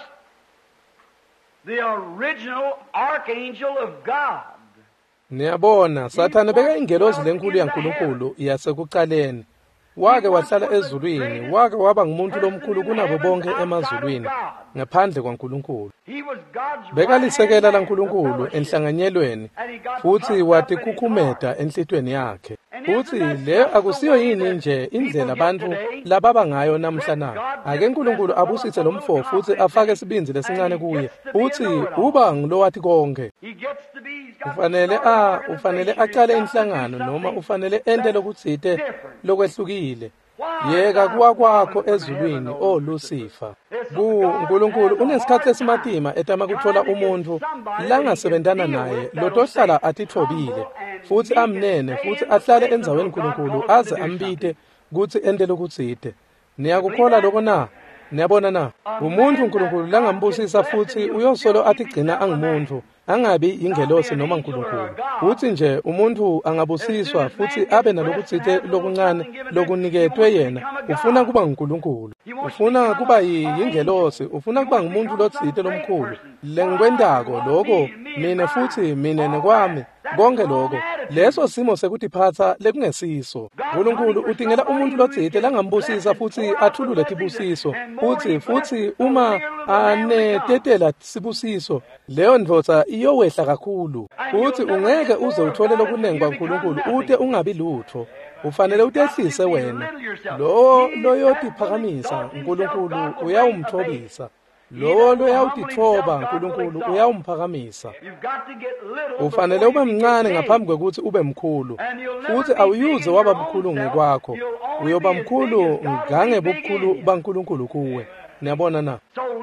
the original archangel of God. Niyabona, Sathane beka ingelosi lenkulu yaNkulunkulu yasekuqaleni. wake wahlala ezulwini, wake waba ngumuntu lomkhulu kunabo bonke emazulwini ngaphandle kwaNkulunkulu. Bekalisekela laNkulunkulu enhlanganyelweni futhi watikhukhumeta enhlitweni yakhe. Futhi le akusiyo yini nje indlela abantu lababa ngayo namhla na. Ake uNkulunkulu abusise lo mfo futhi afake isibinzi lesincane kuye. Uthi uba ngilowathi konke. Ufanele a ufanele aqale inhlangano noma ufanele ende lokutsite lokwehlukile. Yeka kuwa kwakho ezulwini o Lucifer. Ku uNkulunkulu unesikhathi esimatima etama kuthola umuntu langasebenzana naye lotohlala atithobile futhi amnene futhi ahlale enzaweni uNkulunkulu aze ambite kuthi ende lokutsite. Niyakukholwa lokho na? Niyabona na? Umuntu uNkulunkulu langambusisa futhi uyosolo atigcina angumuntu, angabi ingelosi noma uNkulunkulu. Uthi nje umuntu angabusiswa futhi abe nalokutsite lokuncane lokuniketwe yena, ufuna kuba uNkulunkulu. Ufuna kuba yingelosi, ufuna kuba ngumuntu lotsite lomkhulu. Lengikwendako lokho mina futhi mina nekwami konke lokho leso simo sekutiphatha lekungesiso. uNkulunkulu udingela umuntu lotsite langambusisa futhi athulule tibusiso. Futhi futhi uma anetetela sibusiso leyo ndvodza iyowehla kakhulu. Futhi ungeke uze uthole lokunengi kwaNkulunkulu ute ungabi lutho. Ufanele utehlise wena. Lo loyotiphakamisa uNkulunkulu uyawumthobisa. Lo loyawutithoba uNkulunkulu uyawumphakamisa. Ufanele ube mncane ngaphambi kwekuthi ube mkhulu. Futhi awuyuze waba mkhulu ngekwakho. Uyoba mkhulu ngange bukhulu baNkulunkulu kuwe. Niyabona na?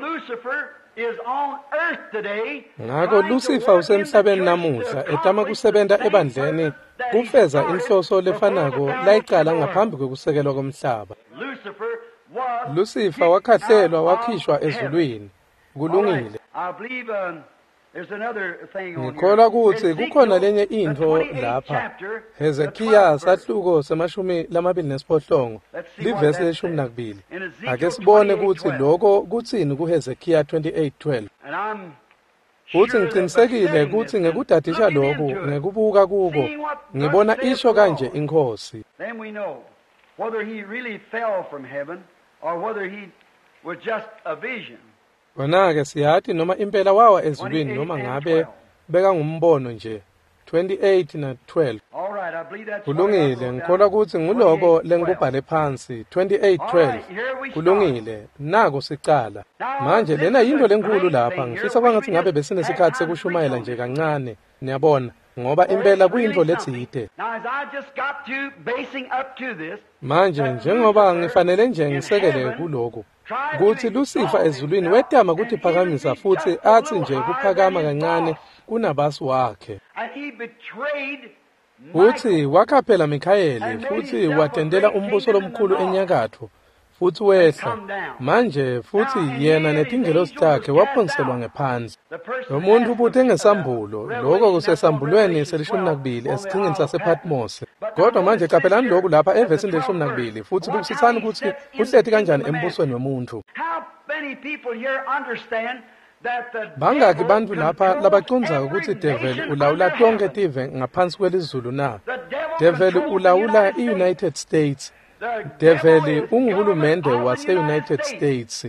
Ngakho Lucifer usemhlabeni namuhla etama kusebenta ebandleni kufeza inhloso lefanako layiqala ngaphambi kwekusekelwa komhlaba. Lucifer wakhahlelwa wakhishwa ezulwini. Kulungile. Ngikholwa ukuthi kukhona lenye into lapha. Hezekiya sahluko semashumi lamabili nesiphohlongo livesi leshumi nakubili. Ake sibone ukuthi lokho kutsini kuHezekiya twenty-eight twelve. Futhi ngiqinisekile ukuthi ngekudadisha lokho ngekubuka kuko ngibona isho kanje inkosi. Then we know whether he really fell from heaven or whether he was just a vision. Wona-ke siyathi noma impela wawa ezulwini noma ngabe beka ngumbono nje. twenty-eight na twelve. Kulungile, ngikholwa ukuthi nguloko lengikubhale phansi twenty-eight twelve. Kulungile, nako sicala. Manje lena yinto lenkulu lapha, ngifisa kwangathi ngabe besinesikhathi sekushumayela nje kancane. Niyabona, ngoba impela kuyinto letsite. Manje njengoba ngifanele nje ngisekele kuloko kuthi Lucifer ezulwini wetama ukuthi phakamisa futhi athi nje kuphakama kancane kunabasi wakhe. Futhi wakhaphela Mikhayeli futhi watendela umbuso lomkhulu enyakatho futhi wehla. Manje futhi yena netingelosi takhe waphonselwa ngephansi. Lo muntu ubuthe ngesambulo, lokho kusesambulweni selishumi nakubili esichingeni sasePatmos. Kodwa manje qaphelani lokhu lapha evesini leshumi nakubili futhi bukusithani ukuthi kuhlethi kanjani embusweni womuntu. Bangaki bantu lapha labacunza ukuthi devil ulawula tonke tive ngaphansi kwelizulu na? Devil ulawula iUnited States. Devil unguhulumende wase-United States.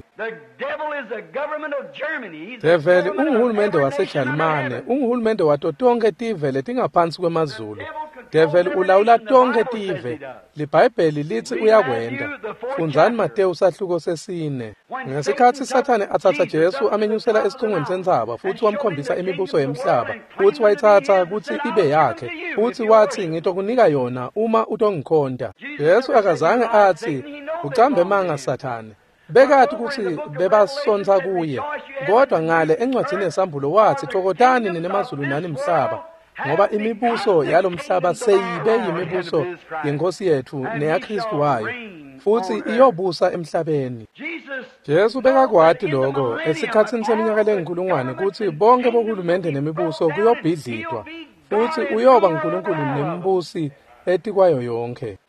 Devil unguhulumende wase-Germany, unguhulumende wato tonke tive letingaphansi kwemazulu. Devil ulawula tonke tive. LiBhayibheli lithi uyakwenda. Funzani Mateyu sahluko sesine. Ngesikhathi Sathane athatha Jesu amenyusela esichongweni sentsaba futhi wamkhombisa imibuso yemhlaba futhi wayithatha ukuthi ibe yakhe futhi wathi ngitokunika yona uma utongikhonda. Yesu akazange athi ucambe manga Sathane. Bekathi ukuthi bebasonta kuye. Kodwa ngale encwadini yesambulo wathi thokotani ninemazulu nani mhlaba. Ngoba imibuso yalomhlaba seyibe yimibuso yenkosi yethu neyaKristu wayo futhi iyobusa emhlabeni. Jesu bekakwati lokho esikhatsini seminyaka lenkulungwane ukuthi bonke bohulumende nemibuso kuyobhidlitwa futhi uyoba uNkulunkulu nembusi etikwayo yonke.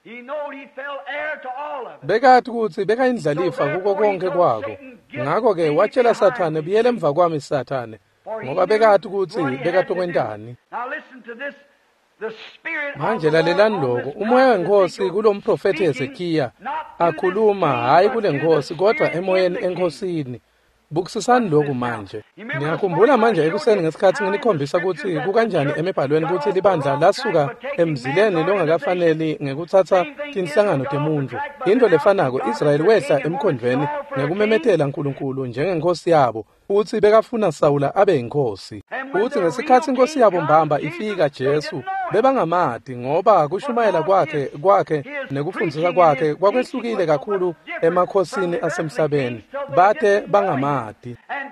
Bekathi ukuthi bekayindlalifa kuko konke kwako. Ngakho ke watshela Sathane buyele emva kwami Sathane. Ngoba bekathi ukuthi bekatokwendani. Manje lalelani lokho, umoya wenkosi kulomprofeti Hezekiya akhuluma hayi kule nkosi kodwa emoyeni enkosini. Bukisisani lokhu manje. Ngiyakhumbula manje ekuseni ngesikhathi nginikhombisa ukuthi kukanjani emibhalweni ukuthi libandla lasuka emzileni longakafaneli ngekuthatha tinhlangano temuntu. Into lefanako Israel wehla emkhondweni ngekumemethela uNkulunkulu njengenkosi yabo. Uthi bekafuna Sawula abe inkosi. Uthi ngesikhathi inkosi yabo mbamba ifika Jesu bebangamati ngoba kushumayela kwakhe kwakhe nekufundisa kwakhe kwakwehlukile kakhulu emakhosini asemhlabeni. Bathe bangamati.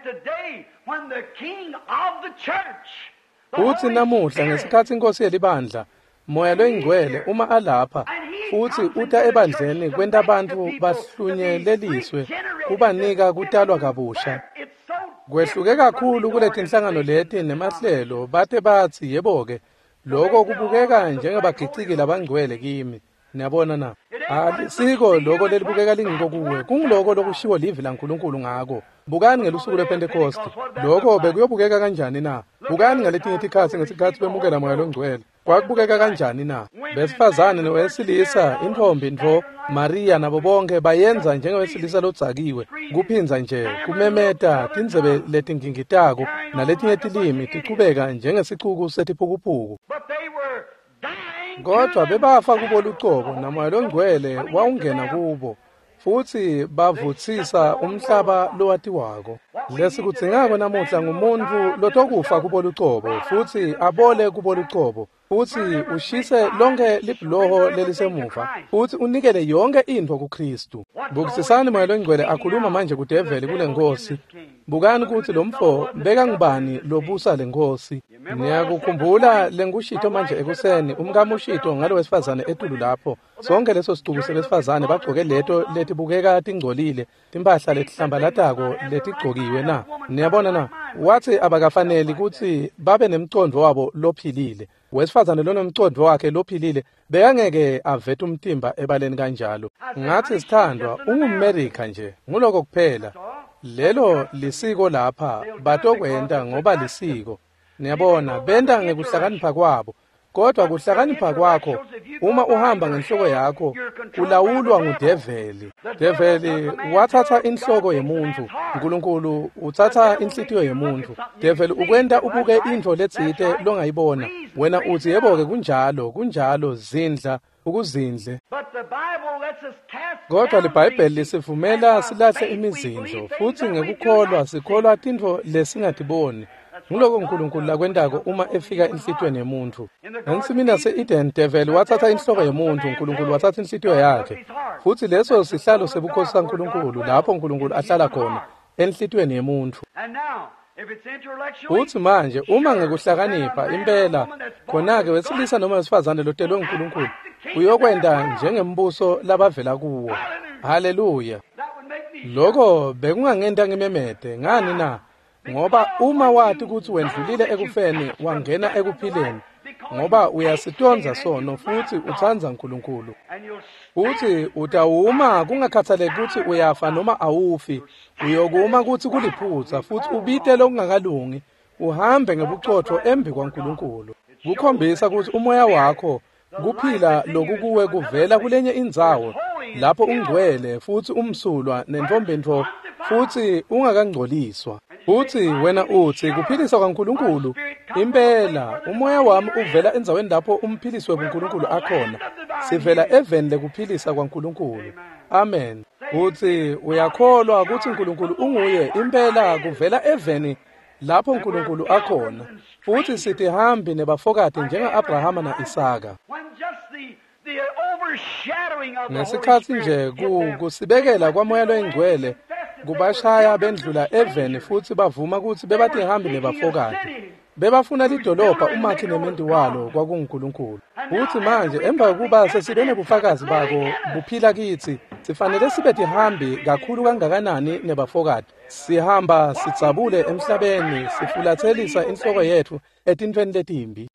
Uthi namuhla ngesikhathi inkosi yelibandla moya loyingcwele uma alapha futhi uta ebandleni kwenta abantu bahlunyeleliswe kubanika kutalwa kabusha. Kwehluke kakhulu kulethi inhlangano leti nemahlelo bathe bathi yebo-ke lokho kubukeka njengebagiciki labangcwele kimi. Niyabona na? Alisiko lokho lelibukeka lingiko kuwe. Kungiloko lokushiwo livi laNkulunkulu ngako. Bukani ngelusuku lePentecost. Lokho bekuyobukeka kanjani na? Bukani ngaletinye isikhathi ngesikhathi bemukela moya longcwele. Kwakubukeka kanjani na? Besifazane nowesilisa, intombi ntvo, Maria nabo bonke bayenza njengowesilisa lodzakiwe. Kuphinza nje, kumemeta, tindzebe letingingitako, naletinye tilimi tiqhubeka njengesixuku setiphukupuku. Kodwa bebafa kubo lucobo namoya longcwele wawungena kubo. Futhi bavutsisa umhlaba lowatiwako. Lesikudzingako namuhla ngumuntu lotokufa kubo lucobo futhi abole kubo lucobo. Futhi ushise lonke libloho lelisemuva. Futhi unikele yonke into kuKristu. Bukisisani moya longcwele akhuluma manje kudeveli kule nkosi. Bukani ukuthi lo mfo beka ngubani lobusa le nkosi. Niyakukhumbula lengushito manje ekuseni umkamushito ngalo wesifazane etulu lapho. Sonke leso sicubu sebesifazane bagcoke leto letibukeka tingcolile, timpahla letihlambalatako letigcokiwe na. Niyabona na? Wathi abakafanele ukuthi babe nemicondvo wabo lophilile. Wesifazane lona umcondvo wakhe lophilile bekangeke avete umtimba ebaleni kanjalo. Ngathi sithandwa ungumAmerica nje nguloko kuphela. Lelo lisiko lapha batokwenta ngoba lisiko. Niyabona benda ngekuhlakanipha kwabo. Kodwa kuhlakanipha kwakho uma uhamba ngenhloko yakho ulawulwa ngudeveli. Develi wathatha inhloko yemuntu, uNkulunkulu uthatha inhlitiyo yemuntu. Develi ukwenta ubuke into letsite longayibona. Wena uthi yebo-ke kunjalo, kunjalo zindla ukuzindle. Kodwa liBhayibheli lisivumela silahle imizindlo futhi ngekukholwa sikholwa tintfo lesingatiboni. Ngiloko uNkulunkulu lakwentako uma efika inhlitweni yemuntu. Ensimini yase-Eden develi wathatha inhloko yemuntu, uNkulunkulu wathatha inhlitiyo yakhe. Futhi leso sihlalo sebukhosi kaNkulunkulu lapho uNkulunkulu ahlala khona enhlitweni yemuntu. Uthi manje uma ngekuhlakanipha impela khona-ke wesilisa noma wesifazane lotelwe uNkulunkulu uyokwenda njengembuso labavela kuwo. Haleluya. Lokho bekungangenta ngimemede ngani na? Ngoba uma wathi ukuthi wendlulile ekufeni wangena ekuphileni ngoba uyasitonza sono futhi uthanza uNkulunkulu. Uthi utawuma kungakhathaleki ukuthi uyafa noma awufi, uyokuma ukuthi kuliphutha futhi ubite lokungakalungi, uhambe ngebuchotho embi kwaNkulunkulu. Kukhombisa ukuthi umoya wakho kuphila lokukuwe kuvela kulenye indzawo lapho ungcwele futhi umsulwa nentombentho futhi ungakangcoliswa. Uthi wena uthi kuphilisa kwaNkulunkulu impela umoya wami uvela enzaweni lapho umphiliswe kuNkulunkulu akhona. Sivela eveni lekuphilisa kwaNkulunkulu. Amen. Uthi uyakholwa ukuthi uNkulunkulu unguye impela kuvela eveni lapho uNkulunkulu akhona. Futhi sithi hambi nebafokade njenga-Abrahama na Isaka. Ngesikhathi nje kusibekela kwamoya loyingcwele kubashaya bendlula eveni futhi bavuma ukuthi bebathi hambi nebafokade. Bebafuna lidolobha umakhi nemindi walo kwakunguNkulunkulu. Uthi manje emva kokuba sesibene bufakazi bako buphila kithi, sifanele sibe tihambi kakhulu kangakanani nebafokade. Sihamba sitsabule emhlabeni sifulathelisa inhloko yethu etintweni letimbi.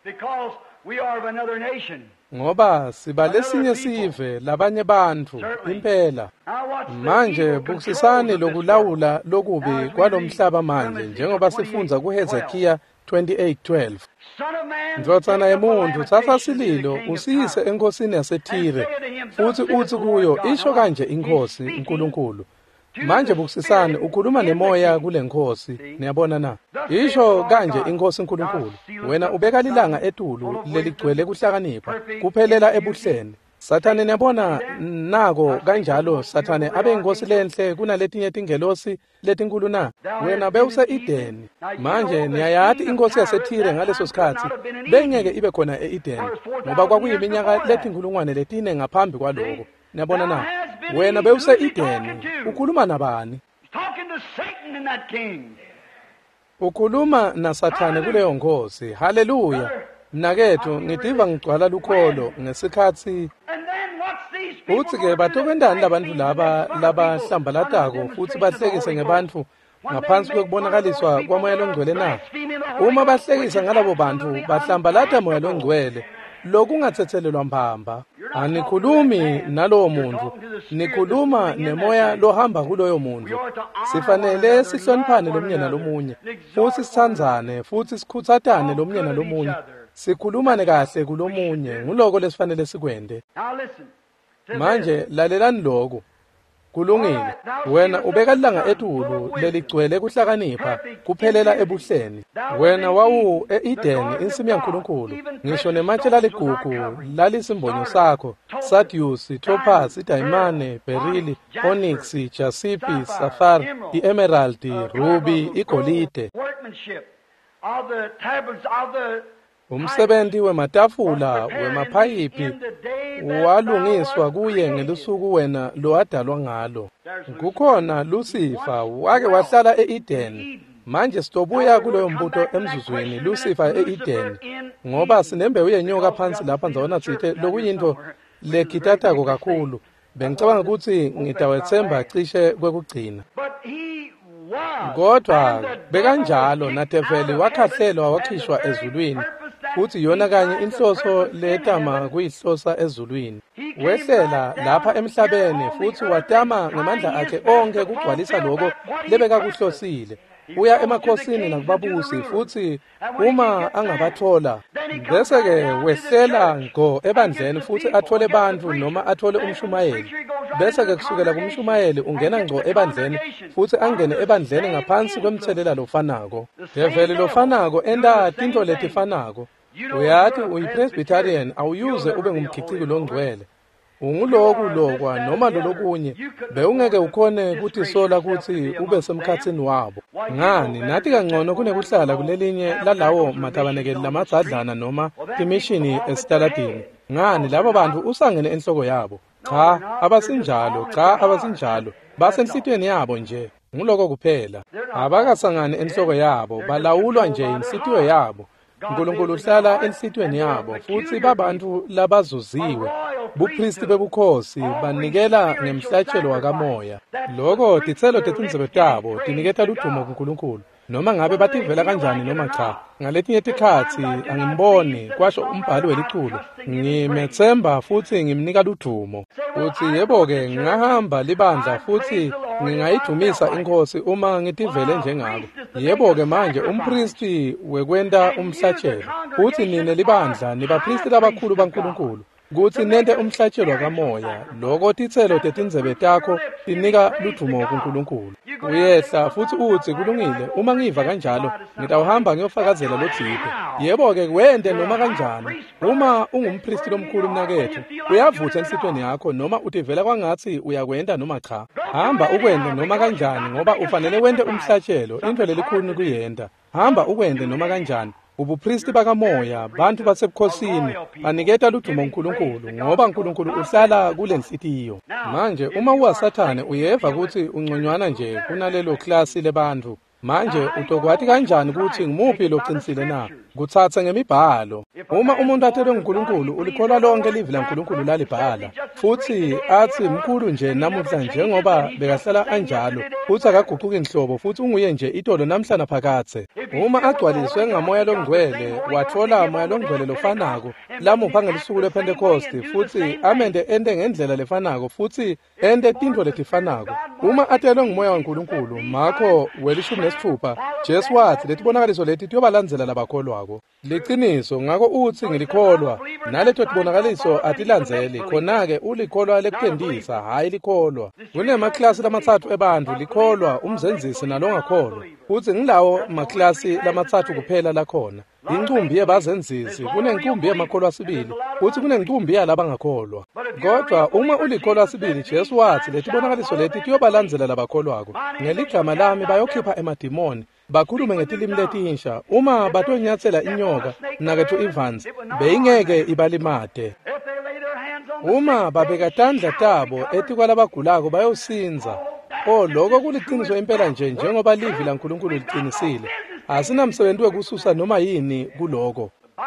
Ngoba siba lesinye sive labanye bantu impela. Manje bukisisani lokulawula lokubi kwalomhlaba manje njengoba sifunza kuHezekiya twenty-eight twelve. Ndvodzana yemuntu thatha sililo usiyise enkosini yaseThire futhi uthi kuyo isho kanje inkosi uNkulunkulu. Manje bukusisane ukhuluma nemoya kule nkosi niyabona na isho kanje inkosi uNkulunkulu wena ubeka lilanga etulu leligcwele kuhlakanipha kuphelela ebuhleni. Sathane niyabona nako kanjalo Sathane abe inkosi lenhle kunaletinye tingelosi letinkulu na wena bewuse Edeni. Manje niyayathi inkosi yaseThire ngaleso sikhathi bengeke ibe khona eEdeni ngoba kwakuyiminyaka letinkulungwane letine ngaphambi kwaloko. Niyabona na wena bewuse Edeni ukhuluma nabani? Ukhuluma naSathane kuleyo nkosi. Haleluya. Mnakethu ngidiva ngigcwala lukholo ngesikhathi uthi ke batokwendani labantu laba labahlambalatako futhi bahlekise ngebantu ngaphansi kwekubonakaliswa kwamoya longcwele na. Uma bahlekisa ngalabo bantu bahlambalata moya longcwele lokungathethelelwa mbamba. Anikhulumi nalowo muntu, nikhuluma nemoya lohamba kuloyo muntu. Sifanele sihloniphane lomunye nalomunye futhi sithandzane futhi sikhuthathane lomunye nalomunye. Sikhulumane kahle kulomunye nguloko lesifanele sikwende. Manje lalelani lokho kulungile wena ubeka lilanga etulu leligcwele kuhlakanipha kuphelela ebuhleni. Wena wawu eEdeni insimu yaNkulunkulu ngisho nematshe laligugu lalisimbonyo sakho sadius topaz diamond beryl onyx jaspi sapphire iemerald ruby igolide. Umsebenzi wematafula wemaphayipi walungiswa kuye ngelusuku wena lo adalwa ngalo. Kukhona Lucifer wake wahlala eEdeni. Manje sitobuya kuloyo mbuto emzuzwini Lucifer eEdeni ngoba sinembe uyenyoka phansi lapha ndzawona sithe lokuyinto lekhitatako kakhulu. Bengicabanga ukuthi ngitawethemba cishe kwekugcina. Kodwa bekanjalo naTefeli wakhahlelwa wakhishwa ezulwini futhi yona kanye inhloso letama kuyihlosa ezulwini. Wehlela lapha emhlabeni futhi watama ngamandla akhe onke kugcwalisa lokho lebeka kuhlosile. Uya emakhosini nakubabusi futhi uma angabathola bese ke wehlela ngo ebandleni futhi athole abantu noma athole umshumayeli. Bese ke kusukela kumshumayeli ungena ngco ebandleni futhi angene ebandleni ngaphansi kwemthelela lofanako. Develi lofanako enda tinto letifanako. Uyathi uyipresbyterian awuyuze ube ngumkhiciko longcwele. Unguloku lokwa noma lolokunye bewungeke ukhone ukuthi sola ukuthi ube semkhatsini wabo. Ngani nathi kangcono kunekuhlala kulelinye lalawo mathabanekeli lamadzadlana noma imishini esitaladini. Ngani labo bantu usangene enhloko yabo. Cha abasinjalo, cha abasinjalo. Basenhlitweni yabo nje. Nguloko kuphela. Abakasangane enhloko yabo, balawulwa nje inhlitiyo yabo. uNkulunkulu uhlala enhlitweni yabo futhi babantu labazuziwe bupristi bebukhosi banikela ngemhlatshelo wakamoya. Lokho titselo tetinzebe tabo tiniketa ludumo kuNkulunkulu noma ngabe bativela kanjani noma cha. Ngaletinye tikhathi angimboni kwasho umbhali weliculo ngimethemba futhi ngimnika ludumo. Uthi yebo ke ngahamba libandla futhi ngingayidumisa inkosi uma ngitivele njengalo. Yebo ke manje umpristi wekwenta umhlatshelo uthi nine libandla nibapristi labakhulu baNkulunkulu kuthi nente umhlatshelo kamoya. Lokho titselo tetinzebe takho tinika ludumo kuNkulunkulu. Uyehla futhi uthi kulungile uma ngiva kanjalo ngitawuhamba ngiyofakazela loJiphe. Yebo ke wende noma kanjani uma ungumpristi lomkhulu mnakethu uyavutha enhlitweni yakho noma utivela kwangathi uyakwenda noma cha. Hamba ukwende noma kanjani ngoba ufanele wende umhlatshelo into lelikhulu kuyenda. Hamba ukwende noma kanjani ubupristi bakamoya bantu basebukhosini baniketa ludumo uNkulunkulu ngoba uNkulunkulu uhlala kule nhlitiyo. Manje uma uwaSathane uyeva ukuthi ungconywana nje kunalelo klasi lebantu. Manje utokwathi kanjani ukuthi ngimuphi loqinisile na kuthatha ngemibhalo. Uma umuntu athelwe uNkulunkulu ulikholwa lonke livi laNkulunkulu lalibhala futhi athi mkhulu nje namuhla njengoba bekahlala anjalo futhi akaguquki inhlobo futhi unguye nje itolo namhla naphakathe. Uma agcwaliswe ngamoya longcwele wathola moya longcwele lofanako lamupha ngelisuku lePentecost futhi amende ende ngendlela lefanako futhi ende tinto letifanako. uma atelwe ngumoya waNkulunkulu Marko welishumi nesithupha Jesu wathi letibonakaliso leti tiyobalandzela labakholwako liqiniso ngako uthi ngilikholwa naletho tibonakaliso atilandzeli khona-ke ulikholwa lekuphendisa hayi likholwa kunemakilasi lamathathu ebantu likholwa umzenzisi nalongakholwa uthi ngilawo makilasi lamathathu kuphela lakhona incumbi yebazenzisi kunencumbi yamakholwa sibili uthi kunencumbi yalabangakholwa kodwa uma ulikholwa sibili Jesu wathi letibonakaliso leti tiyobalandzela labakholwako ngeligama lami bayokhipha emadimoni bakhulume ngetilimi letinsha uma batonyathela inyoka nakethu Evans beyingeke ibalimade uma babeka tandla tabo ethi kwalabagulako bayosinza oh lokho kuliqiniso impela nje njengoba livi laNkulunkulu liqinisile asinamsebenzi wekususa noma yini kuloko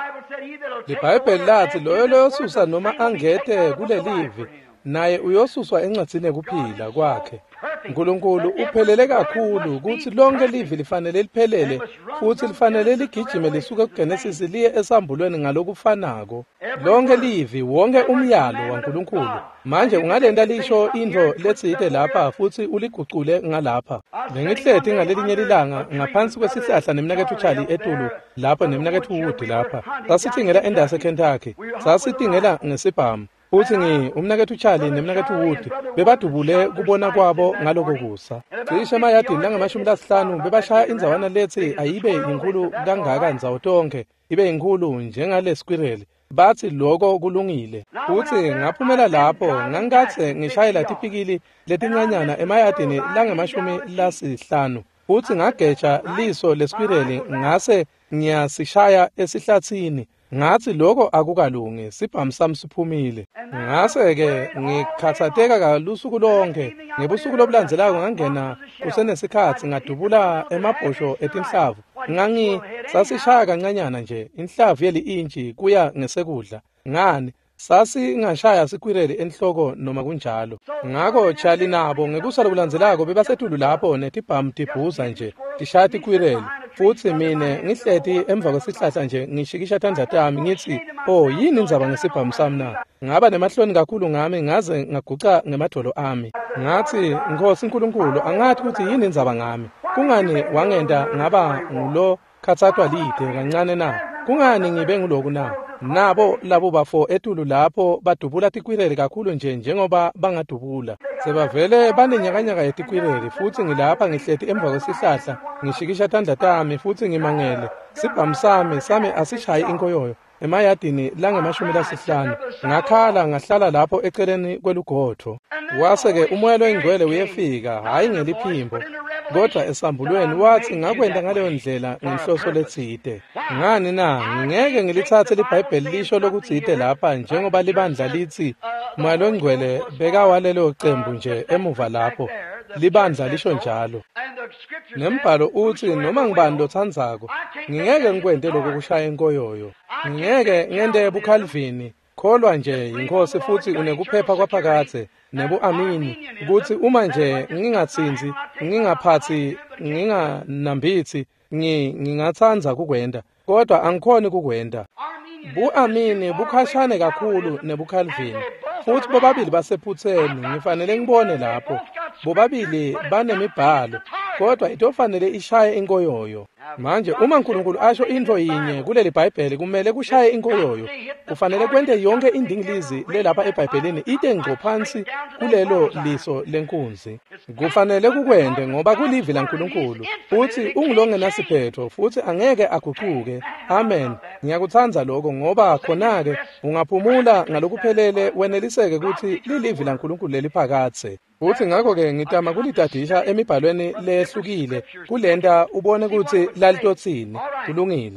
iBhayibheli lathi loyo loyosusa noma angethe kule livi naye uyosuswa encwadzini ekuphila kwakhe uNkulunkulu uphelele kakhulu ukuthi lonke livi lifanele liphelele futhi lifanele ligijime lisuke kuGenesis liye esambulweni ngalokufanako lonke livi wonke umyalo waNkulunkulu manje ungalenda lisho into letsite lapha futhi uligucule ngalapha ngengihlethi ngalelinye lilanga ngaphansi kwesihlahla nemnakethu Charlie etulu lapha nemnakethu Wood lapha sasithingela endase Kentucky sasithingela ngesibhamu uthi ngi umnakethu Charlie nemnakethu Wood bebadubule kubona kwabo ngaloko kusa cishe emayadini langamashumi lasihlanu bebashaya indzawana lethi ayibe inkulu kangaka ndzawo tonke ibe inkulu njengale squirrel bathi lokho kulungile uthi ngaphumela lapho ngangathi ngishayela tipikili letincanyana emayadini langamashumi lasihlanu uthi ngageja liso lesquirrel ngase ngiyasishaya esihlathini ngathi lokho akukalungi sibhamu sami siphumile ngase ke ngikhathatheka kalusuku lonke ngebusuku lobulandzelako ngangena kusenesikhathi ngadubula emabhosho etinhlavu ngangi sasishaya kancanyana nje inhlavu yeli inchi kuya ngesekudla ngani sasi ngashaya sikwireli enhloko noma kunjalo ngako Charlie nabo ngekusala kulandzelako bebasetulu lapho netibhamu tibhuza nje tishaya tikwireli futhi mina ngihlethi emva kwesihlahla nje ngishikisha tandla tami ngithi oh yini indzaba ngesibhamu sami na ngaba nemahloni kakhulu ngami ngaze ngaguca ngemadolo ami ngathi Nkosi uNkulunkulu angathi ukuthi yini indzaba ngami kungani wangenda ngaba ngulo khathathwa lide kancane na kungani ngibe nguloku na nabo labo bafo etulu lapho badubula tikwireli kakhulu nje njengoba bangadubula sebavele banenyakanyaka yetikwireli futhi ngilapha ngihlethi emva kwesihlahla ngishikisha tandla tami futhi ngimangele sibhamu sami sami asishayi inkoyoyo emayadini langemashumi lasihlanu ngakhala ngahlala lapho eceleni kwelugodho wase-ke umoya loyingcwele uyefika hayi ngeliphimbo kodwa esambulweni wathi ngakwenda ngaleyo ndlela ngenhloso letsite ngani na ngeke ngilithathe liBhayibheli lisho lokutsite lapha njengoba libandla lithi umoya loyingcwele bekawalelo qembu nje emuva lapho libandla lisho njalo nembhalo uthi noma ngibani lothandzako ngingeke ngikwente lokho kushaya inkoyoyo ngeke ngende buKalvini kholwa nje inkosi futhi unekuphepha kwaphakathe nebu-amini ukuthi uma nje ngingatsinzi ngingaphathi nginganambithi ngingathanza kukwenda kodwa angikhoni kukwenda bu-amini bukhashane kakhulu nebuKalvini futhi bobabili basephutheni ngifanele ngibone lapho bobabili banemibhalo kodwa itofanele ishaye inkoyoyo manje uma uNkulunkulu asho into yinye kuleli Bhayibheli kumele kushaye inkoyoyo kufanele kwente yonke indingilizi lelapha eBhayibhelini ite ngqo phansi kulelo liso lenkunzi kufanele kukwende ngoba kulivi laNkulunkulu futhi ungilongenasiphetho futhi angeke aguquke amen ngiyakuthanza lokho ngoba khona-ke ungaphumula ngalokuphelele weneliseke ukuthi lilivi laNkulunkulu leliphakathe futhi ngakho-ke ngitama kulidadisha emibhalweni lehlukile kulenta ubone ukuthi lalitotsini kulungile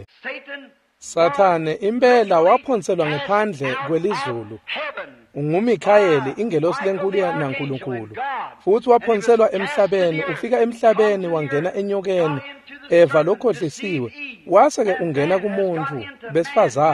Sathane impela waphonselwa ngephandle kwelizulu unguMikhayeli ingelosi lenkulu yaNkulunkulu futhi waphonselwa emhlabeni ufika emhlabeni wangena enyokeni Eva lokhohlisiwe wase ke ungena kumuntu besifazane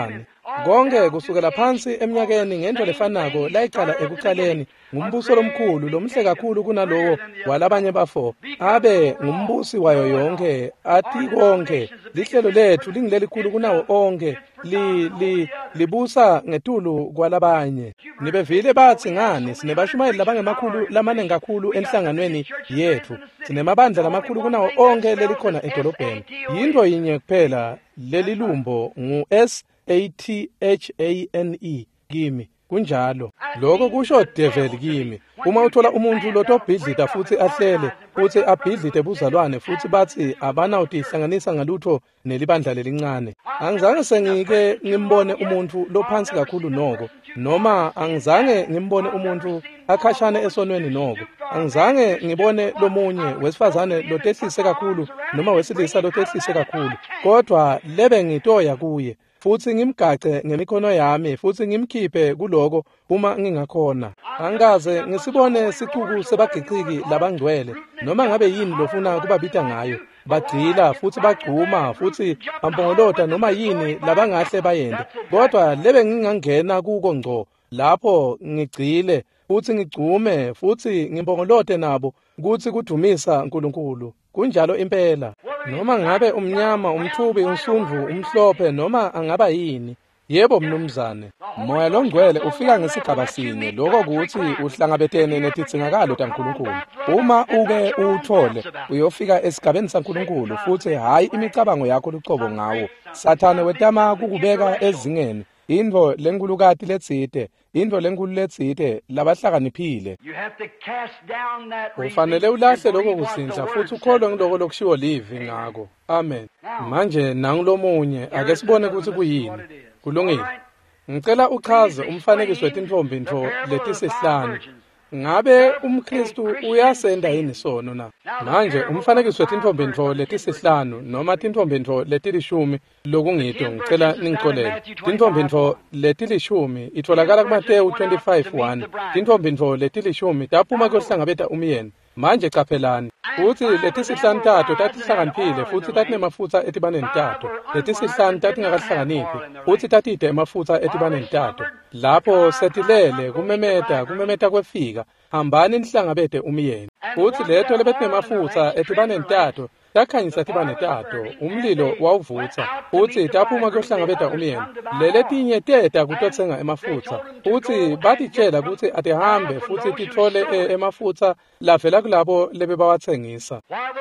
konke kusukela phansi eminyakeni ngento lefanako layiqala ekuqaleni ngumbuso lomkhulu lomhle kakhulu kunalowo walabanye bafo abe ngumbusi wayo yonke athi konke lihlelo lethu lingilelikhulu kunawo onke li li libusa ngetulu kwalabanye nibevile bathi ngani sinebashumayeli labangemakhulu lamane kakhulu enhlanganweni yethu sinemabandla lamakhulu kunawo onke lelikhona edolobheni yinto yinye kuphela leli lumbo ngu S A T H A N E kimi kunjalo lokho kusho devil kimi uma uthola umuntu lotobhidlita futhi ahlele futhi abhidlite buzalwane futhi bathi abanawuthi ihlanganisa ngalutho nelibandla lelincane angizange sengike ngimbone umuntu lophansi kakhulu noko noma angizange ngimbone umuntu akhashane esonweni noko angizange ngibone lomunye wesifazane lotehlise kakhulu noma wesilisa lotehlise kakhulu kodwa lebe ngitoya kuye futhi ngimgace ngemikhono yami futhi ngimkhiphe kuloko uma ngingakhona angaze ngisibone siquku sebagciciki labangcwele noma ngabe yini lofuna kubabita ngayo bagcila futhi bagcuma futhi bambongolota noma yini labangahle bayende kodwa lebe ngingangena kuko ngco lapho ngigcile futhi ngigcume futhi ngimbongolote nabo kuthi kudumisa uNkulunkulu kunjalo impela noma ngabe umnyama umthubi unsundvu umhlophe noma angaba yini yebo mnumzane moya longcwele ufika ngesigaba sinye lokho kuthi uhlangabetene netitsingakalo taNkulunkulu uma uke uthole uyofika esigabeni saNkulunkulu futhi hayi imicabango yakho lucobo ngawo sathane wetama kukubeka ezingeni indvo lenkulukati letsite indvo lenkulu letsite labahlakaniphile ufanele ulahle lokho kusindla futhi ukholwe ngiloko lokushiwo livi ngako amen manje nangilomunye ake sibone ukuthi kuyini kulungile ngicela uchaze umfanekiso wetintfombi ntho letisihlanu ngabe umKristu uyasenda yini sono na manje umfanekiso wetintfombi ntho letisihlanu noma tintfombi ntho letilishumi lokungito ngicela ningixolele tintfombi ntho letilishumi itholakala kuMateyu twenty-five one tintfombi ntho letilishumi taphuma kuyohlangabeta umyeni manje caphelani futhi letisihlanu tato tatihlakaniphile futhi tatinemafuta etibaneni tato letisihlanu tatingakahlakaniphi futhi tatide emafutha etibaneni tato lapho setilele kumemeta kumemeta kwefika hambani nihlangabete umyeni futhi letho lebetinemafuta etibaneni tato takhanyisa tibane tato umlilo wawuvutha futhi taphuma kuyohlangabeta umyeni leletinye teta kutotsenga emafutha futhi batitshela ukuthi atihambe futhi tithole emafutha lavela kulabo lebe bawathengisa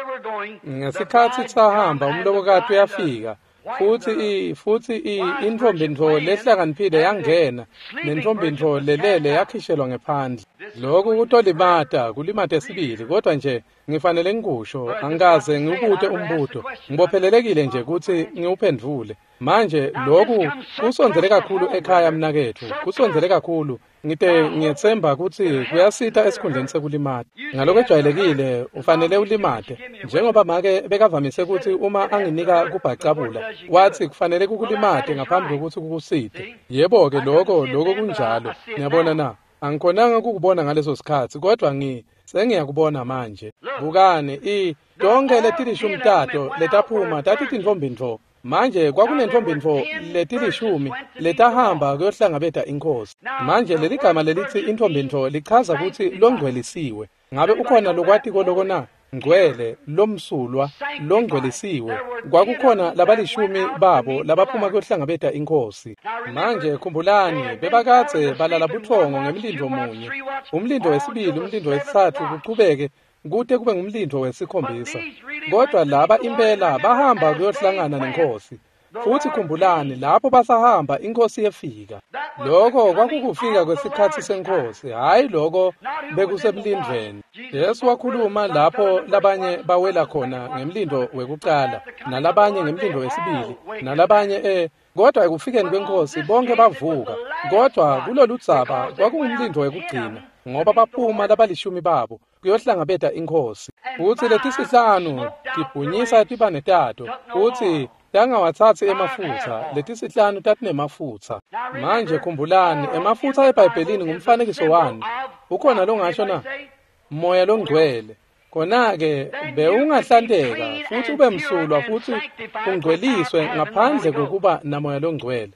ngesikhathi sahamba umlokokati uyafika futhi futhi intfombi ntho lehlakaniphile yangena nentfombi ntho lelele yakhishelwa ngephandle lokhu kutolimata kulimata esibili kodwa nje ngifanele ngikusho angaze ngiubute umbuto ngibophelelekile nje ukuthi ngiuphendvule manje lokhu kusonzele kakhulu ekhaya mnakethu kusonzele kakhulu ngite ngiyethemba ukuthi kuyasitha esikhundleni sekulimata ngaloko ejwayelekile ufanele ulimate njengoba make bekavamise ukuthi uma anginika kubhacabula wathi kufanele kukulimate ngaphambi kokuthi kukusithe yebo ke lokho lokho kunjalo ngiyabona na angikhonanga ukubona ngaleso sikhathi kodwa ngi sengiyakubona manje bukani i donke letilishumi tato letaphuma tathi tintfombi ntho manje kwakunentfombi ntho letilishumi letahamba kuyohlangabeta inkosi manje leligama lelithi intfombi ntho lichaza ukuthi longcwelisiwe ngabe ukhona lokwati koloko na ngcwele lomsulwa longcwelisiwe kwakukhona labalishumi babo labaphuma kuyohlangabeta inkosi manje khumbulani bebakatse balala buthongo ngemlindo munye umlindo wesibili umlindo wesithathu kuqhubeke kude kube ngumlindo wesikhombisa kodwa laba impela bahamba kuyohlangana nenkosi futhi khumbulani lapho basahamba inkosi yefika lokho kwakukufika kwesikhathi senkosi hayi lokho bekusemlindweni Yesu wakhuluma lapho labanye bawela khona ngemlindo wekuqala nalabanye ngemlindo wesibili nalabanye eh kodwa ekufikeni kwenkosi bonke bavuka kodwa kulolu dzaba kwakungumlindo wekugcina ngoba baphuma labalishumi babo kuyohlangabeta inkosi uthi letisihlanu tibhunyisa tibane tato uthi tangawathatsi emafutha letisihlanu tatinemafuta manje khumbulani emafutha eBhayibhelini ngumfanekiso wani ukhona longasho na moya longcwele khona-ke bewungahlanteka futhi ube msulwa futhi ungcweliswe ngaphandle kokuba namoya longcwele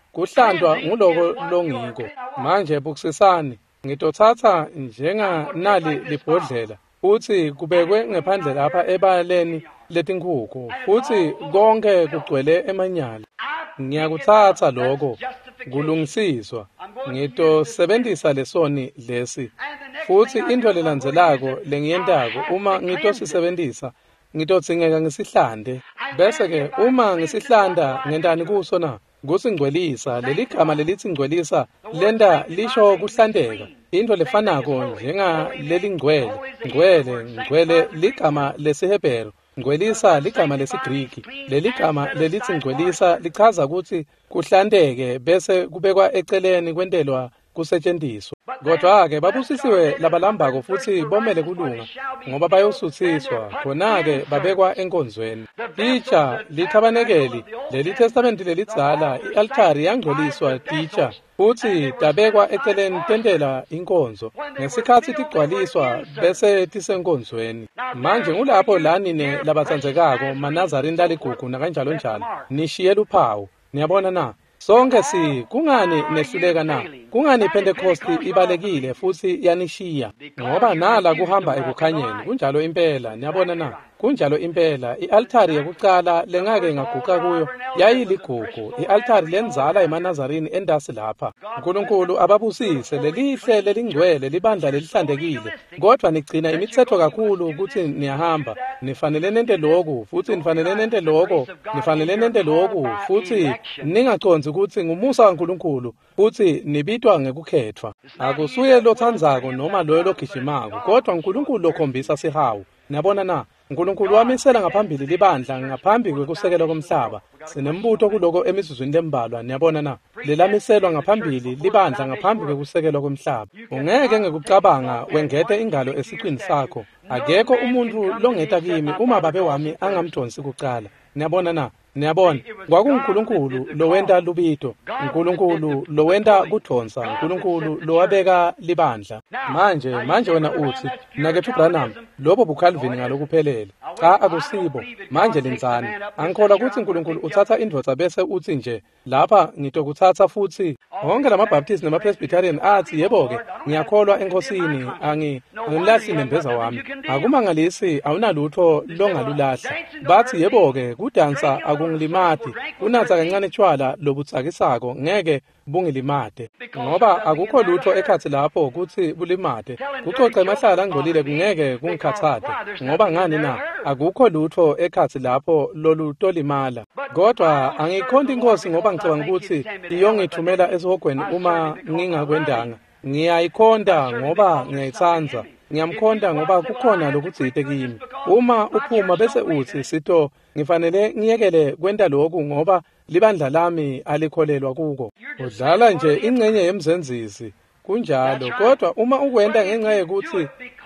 kuhlandwa nguloko longiko. Manje bukisisani ngitothatha njenga nali libhodlela uthi kubekwe ngaphandle lapha ebaleni letinkukhu futhi konke kugcwele emanyala. Ngiyakuthatha lokho kulungisiswa ngitosebenzisa lesoni lesi futhi into lelandzelako lengiyentako uma ngitosisebenzisa ngitodzingeka ngisihlande bese ke uma ngisihlanda ngendani kuso na kusingcwelisa. Leli gama lelithi ngcwelisa lenda lisho kuhlandeka into lefanako njenga lelingcwele. Ngcwele ngcwele ligama lesihebheru, ngcwelisa ligama lesigriki. Leli gama lelithi ngcwelisa lichaza ukuthi kuhlandeke bese kubekwa eceleni kwentelwa kusetshenziswa. Kodwa-ke babusisiwe labalambako futhi bomele kulunga ngoba bayosuthiswa, khona-ke babekwa enkonzweni. Titsha lithabanekeli leli testamenti lelidzala i-altari yangcoliswa titsha futhi tabekwa eceleni tentela inkonzo ngesikhathi tigcwaliswa bese tisenkonzweni. Manje ngulapho lanine labatsandzekako manazarini laligugu nakanjalo njalo nishiyela uphawu. Niyabona na? Sonke si kungani nehluleka na? Kungani Pentecost ibalekile futhi yanishiya? Ngoba nala kuhamba ekukhanyeni kunjalo impela. Niyabona na? Kunjalo impela. I-altari yokuqala lengake ngaguqa kuyo yayiligugu. I-altari lenzala eManazarini endasi lapha. uNkulunkulu ababusise lelihle lelingcwele libandla lelihlandekile. Kodwa nigcina imithetho kakhulu ukuthi niyahamba. Nifanele nente lokhu futhi nifanele nente lokho. Nifanele nente lokhu futhi ningaconzi ukuthi ngumusa kaNkulunkulu futhi nibitwa ngekukhethwa. Akusuye lothandzako noma loyo logijimako kodwa uNkulunkulu lokhombisa sihawu. Niyabona na? uNkulunkulu wamisela ngaphambili libandla ngaphambi kwekusekela komhlaba. Sinembuto kuloko emizuzwini lembalwa. Niyabona na? Lelamiselwa ngaphambili libandla ngaphambi kwekusekela komhlaba. Ungeke ngekucabanga wengete ingalo esicwini sakho. Akekho umuntu longeta kimi uma babe wami angamjonsi kuqala. Niyabona na? Niyabona kwakuNkulunkulu lowenda lubito, uNkulunkulu lowenda kudonsa, uNkulunkulu lowabeka libandla. Manje manje wena uthi nakethu Branham lobo buCalvin ngalokuphelele. Cha akusibo. Manje lenzani? Angikholwa ukuthi uNkulunkulu uthatha indvodza bese uthi nje lapha ngitokuthatha futhi. Wonke lamaBaptist namaPresbyterian athi yebo-ke ngiyakholwa enkosini angi ngilahli nembeza wami. Akumangalisi awunalutho longalulahla. Bathi yebo-ke kudansa akungilimati, kunatha kancane tshwala lobutsakisako ngeke bungilimate. Ngoba akukho lutho ekhathi lapho ukuthi bulimate. Kucoca emahlala angcolile kungeke kungikhathate. Ngoba ngani na? Akukho lutho ekhathi lapho lolutolimala. Kodwa angikhonti inkosi ngoba ngicabanga ukuthi iyongithumela esihogweni uma ngingakwendanga. Ngiyayikhonda ngoba ngiyayitsanza. Ngiyamkhonda ngoba kukhona lokudzite kimi. Uma uphuma bese uthi sito ngifanele ngiyekele kwenta lokhu ngoba libandla lami alikholelwa kuko. Udlala nje ingcenye yemzenzisi. Kunjalo kodwa uma ukwenda ngenxa yokuthi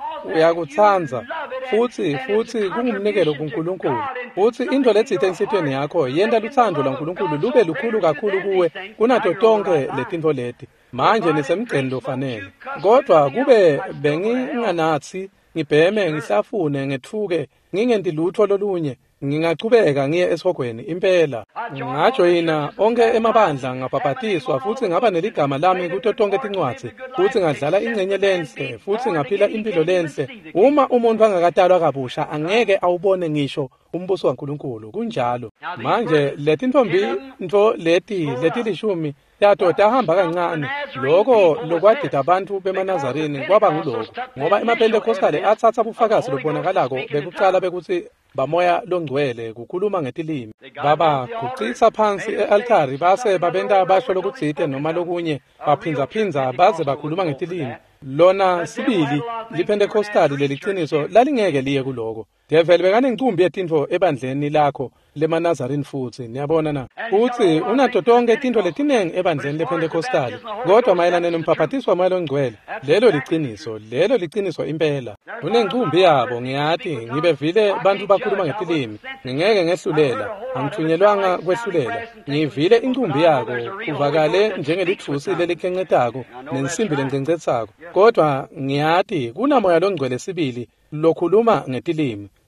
uyakuthanza futhi futhi kungumnikelo kuNkulunkulu. Futhi into letsithe enhlitweni yakho yenda luthando laNkulunkulu lube lukhulu kakhulu kuwe kunato tonke letinto leti. Manje nisemgceni lofanele. Kodwa kube benginganathi ngibheme ngihlafune ngethuke ngingenti lutho lolunye ngingachubeka ngiye esihogweni impela. Ngajoyina onke emabandla ngabhabhatiswa futhi ngaba neligama lami kuto tonke tincwadzi futhi ngadlala ingcenye lenhle futhi ngaphila impilo lenhle. Uma umuntu angakatalwa kabusha angeke awubone ngisho umbuso kaNkulunkulu. Kunjalo manje leti ntombi nto leti leti lishumi yato tahamba kancane. Lokho lokwadida abantu beManazarini kwaba nguloko ngoba emaPentekostali athatha bufakazi lobonakalako bekucala bekuthi bamoya longcwele kukhuluma ngetilimi. Baba kucitsa phansi e-altari base babenta basho lokudzite noma lokunye baphinza phinza baze bakhuluma ngetilimi. Lona sibili liPentekostali leliciniso lalingeke liye kuloko. Devele bekane incumbi yetinto ebandleni lakho leManazarini futhi. Niyabona na? Uthi unato tonke tinto letinengi ebandleni lePentekostali. Kodwa mayelana nomphaphatiswa moya longcwele lelo liciniso, lelo liciniso impela. Unencumbi yabo ngiyathi ngibe vile bantu bakhuluma ngetilimi. Ngingeke ngehlulela, angithunyelwanga kwehlulela. Ngivile incumbi yako kuvakale njengelithusi lelikhencetako nensimbi lencecetsako. Kodwa ngiyathi kunamoya longcwele sibili lokhuluma ngetilimi.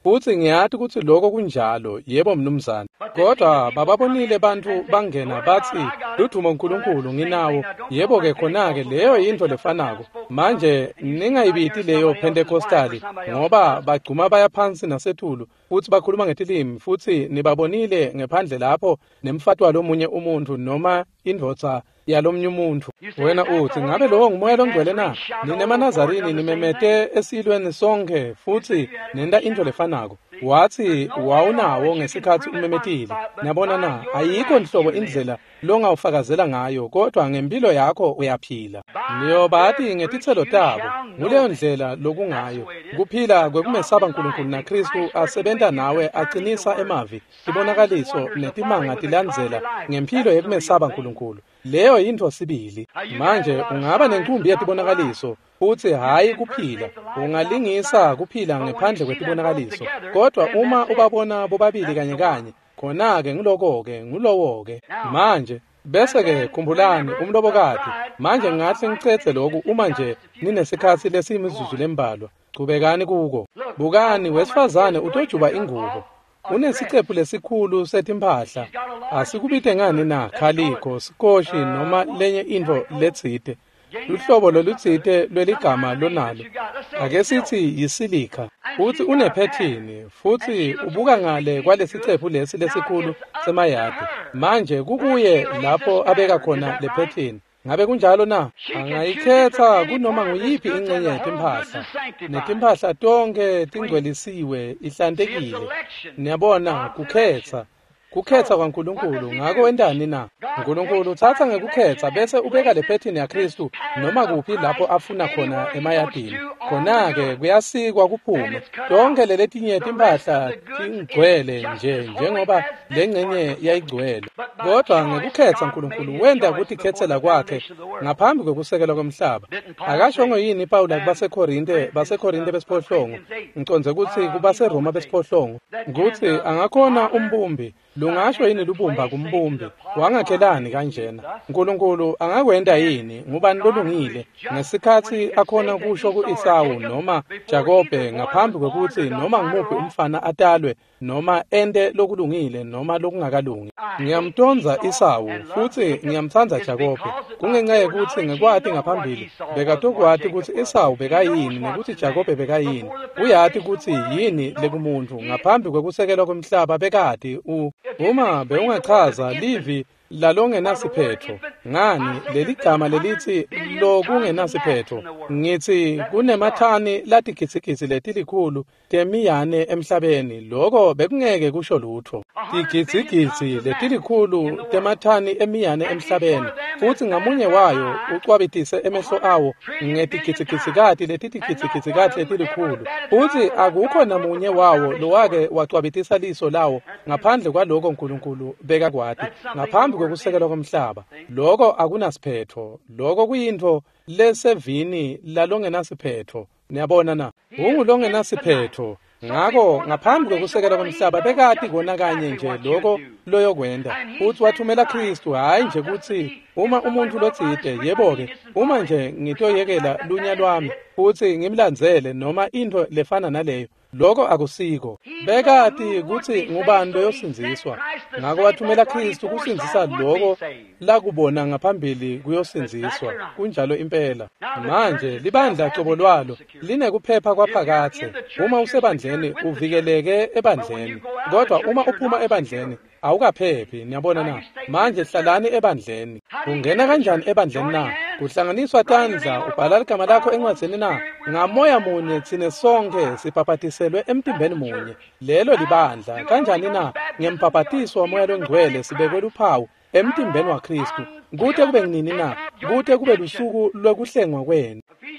futhi ngiyathi ukuthi lokho kunjalo yebo mnumzane kodwa bababonile bantu bangena bathi ludumo uNkulunkulu nginawo yebo ke khona ke leyo into lefanako manje ningayibiti leyo Pentecostali ngoba bagcuma baya phansi nasetulu futhi bakhuluma ngetilimi futhi nibabonile ngephandle lapho nemfatwa lomunye umuntu noma indvodza yalomnye umuntu wena uthi ngabe lo ngumoya longcwele na nineManazarini nimemete esilweni sonke futhi nenda into lefanako wathi wawunawo ngesikhathi umemetile nabona na ayikho nhlobo indlela longawufakazela ngayo kodwa ngempilo yakho uyaphila niyobathi ngetithelo tabo kuleyo ndlela lokungayo kuphila kwekumesaba uNkulunkulu na Kristu asebenta nawe aqinisa emavi ibonakaliso netimanga tilandzela ngempilo yekumesaba uNkulunkulu leyo into sibili manje ungaba nenkumbi yetibonakaliso futhi hayi kuphila ungalingisa kuphila ngephandle kwetibonakaliso kodwa uma ubabona bobabili kanye kanye khona ke ngiloko ke ngulowo ke manje bese ke khumbulani umlobokati manje ngathi ngicethe lokhu uma nje ninesikhathi lesimizuzu lembalwa qhubekani kuko bukani wesifazane utojuba ingubo unesicephu lesikhulu setimpahla asikubite ngani na khaliko sikoshi noma lenye into letsite luhlobo lolutsite lweligama lonalo ake sithi yisilika futhi unephethini futhi ubuka ngale kwalesicephu lesi lesikhulu semayade manje kukuye lapho abeka khona lephethini ngabe kunjalo na angayikhetha kunoma nguyiphi ingcenye yetimpahla netimpahla tonke tingcwelisiwe ihlantekile niyabona kukhetha kukhetha kwaNkulunkulu ngako wendani na uNkulunkulu uthatha ngekukhetha bese ubeka lephethini yaKristu noma kuphi lapho afuna khona emayadini khona ke kuyasikwa kuphume tonke leletinye timpahla tingcwele nje njengoba lengcenye yayigcwele kodwa ngekukhetha uNkulunkulu wenda ukuthi khethela kwakhe ngaphambi kokusekelwa kwemhlaba akashongo yini Paula kubaseKorinte baseKorinte besiphohlongo ngiconze ukuthi kubaseRoma besiphohlongo ukuthi angakhona umbumbi lungasho yini lubumba kumbumbi wangakhelani kanjena uNkulunkulu angakwenda yini ngubani lolungile ngesikhathi akhona kusho kuEsawu noma Jakobe ngaphambi kokuthi noma ngimuphi umfana atalwe noma ende lokulungile noma lokungakalungi ngiyamtonza Esawu futhi ngiyamthanza Jakobe kungenxa yokuthi ngekwati ngaphambili bekatokwati ukuthi Esawu bekayini nokuthi Jakobe bekayini uyathi ukuthi yini lekumuntu ngaphambi kwekusekelwa kwemhlaba bekade u uma bewungachaza livi lalongenasiphetho ngani leli gama lelithi lokungenasiphetho ngithi kunemathani latigitsigitsi letilikhulu temiyane emhlabeni lokho bekungeke kusho lutho tigitsigitsi letilikhulu temathani emiyane emhlabeni futhi ngamunye wayo ucwabitise emehlo awo ngetigitsigitsikati letitigitsigitsikati letilikhulu futhi akukho namunye wawo lowake wacwabitisa liso lawo ngaphandle kwaloko uNkulunkulu bekakwati ngaphambi kokusekelwa komhlaba lokho akunasiphetho lokho kuyinto lesevini lalongenasiphetho niyabona na ungulongenasiphetho ngako ngaphambi kokusekelwa komhlaba bekati kona kanye nje lokho loyokwenda uthi wathumela Kristu hayi nje ukuthi uma umuntu lotsite yebo ke uma nje ngitoyekela lunya lwami futhi ngimlandzele noma into lefana naleyo lokho akusiko bekati kuthi ngubani loyosinziswa ngako wathumela Kristu kusinzisa lokho lakubona ngaphambili kuyosinziswa kunjalo impela manje libandla qobo lwalo linekuphepha kwaphakathe uma usebandleni uvikeleke ebandleni kodwa uma uphuma ebandleni awukaphephi niyabona na manje hlalani ebandleni ungena kanjani ebandleni na kuhlanganiswa tandla ubhala igama lakho encwadzini na ngamoya munye thine sonke sipaphathiselwe emtimbeni munye lelo libandla kanjani na ngempaphathiso womoya longcwele sibekwe luphawu emtimbeni waKristu kude kube nini na kude kube lusuku lokuhlengwa kwenu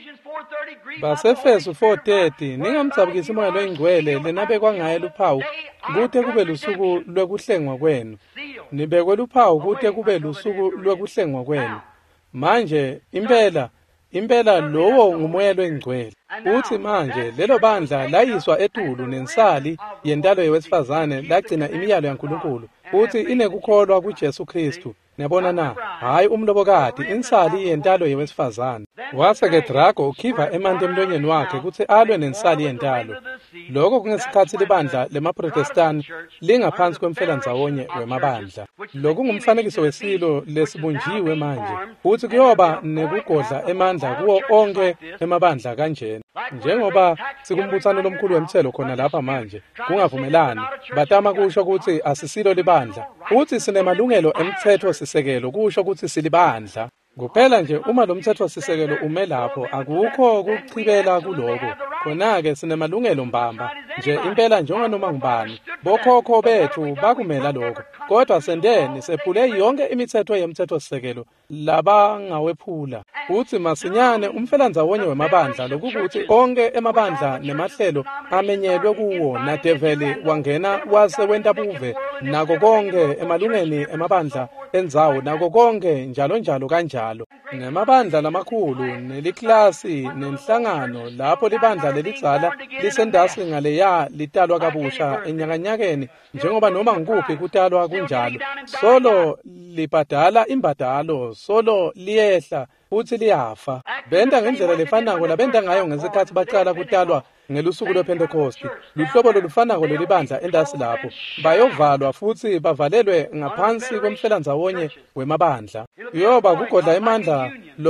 Basefeso four thirty ningamtsabukisi moya loyingcwele lenabekwa ngaye luphawu kude kube lusuku lwekuhlengwa kwenu nibekwe luphawu kude kube lusuku lwekuhlengwa kwenu manje impela impela lowo ngumoya lwengcwele uthi manje lelo bandla layiswa etulu nensali yentalo yewesifazane lagcina imiyalo yaNkulunkulu uthi inekukholwa kuJesu Kristu niyabona na hayi umlobokati insali yentalo yewesifazane Wase-ke Drago ukhiva emanti emlonyeni wakhe kuthi alwe nensali yentalo. Lokho kungesikhathi libandla lemaProtestani lingaphansi kwemfelandawonye wemabandla. Lokhu ngumfanekiso wesilo lesibunjiwe manje. Futhi kuyoba nekugodla emandla kuwo onke emabandla kanjena. Njengoba sikumbuthano lomkhulu wemthelo khona lapha manje, kungavumelani, batama kusho ukuthi asisilo libandla. Uthi sinemalungelo emthetho sisekelo kusho ukuthi silibandla. Kuphela nje uma lo mthetho sisekelo ume lapho akukho ukuchibela kuloko. Khona-ke sinemalungelo mbamba nje impela njengoba noma ngubani. Bokhokho bethu bakumela lokho. Kodwa sendeni sephule yonke imithetho yemthetho sisekelo labangawephula. Uthi masinyane umfelandawonye wemabandla lokuthi onke emabandla nemahlelo amenyelwe kuwo naDeveli wangena wase wenta buve nako konke emalungeni emabandla enzawo nako konke njalo njalo kanjalo. Nemabandla lamakhulu neliklasi nenhlangano lapho libandla lelidzala lisendasi ngaleya litalwa kabusha enyakanyakeni njengoba noma ngikuphi kutalwa kunjalo. Solo libhadala imbadalo, solo liyehla futhi liyafa. Benda ngendlela lefanako labenda ngayo ngesikhathi baqala kutalwa ngelusuku lwePentecost. Luhlobo lolufanako lelibandla endasi lapho bayovalwa futhi bavalelwe ngaphansi kwemfelandawonye wemabandla. Yoba kugodla emandla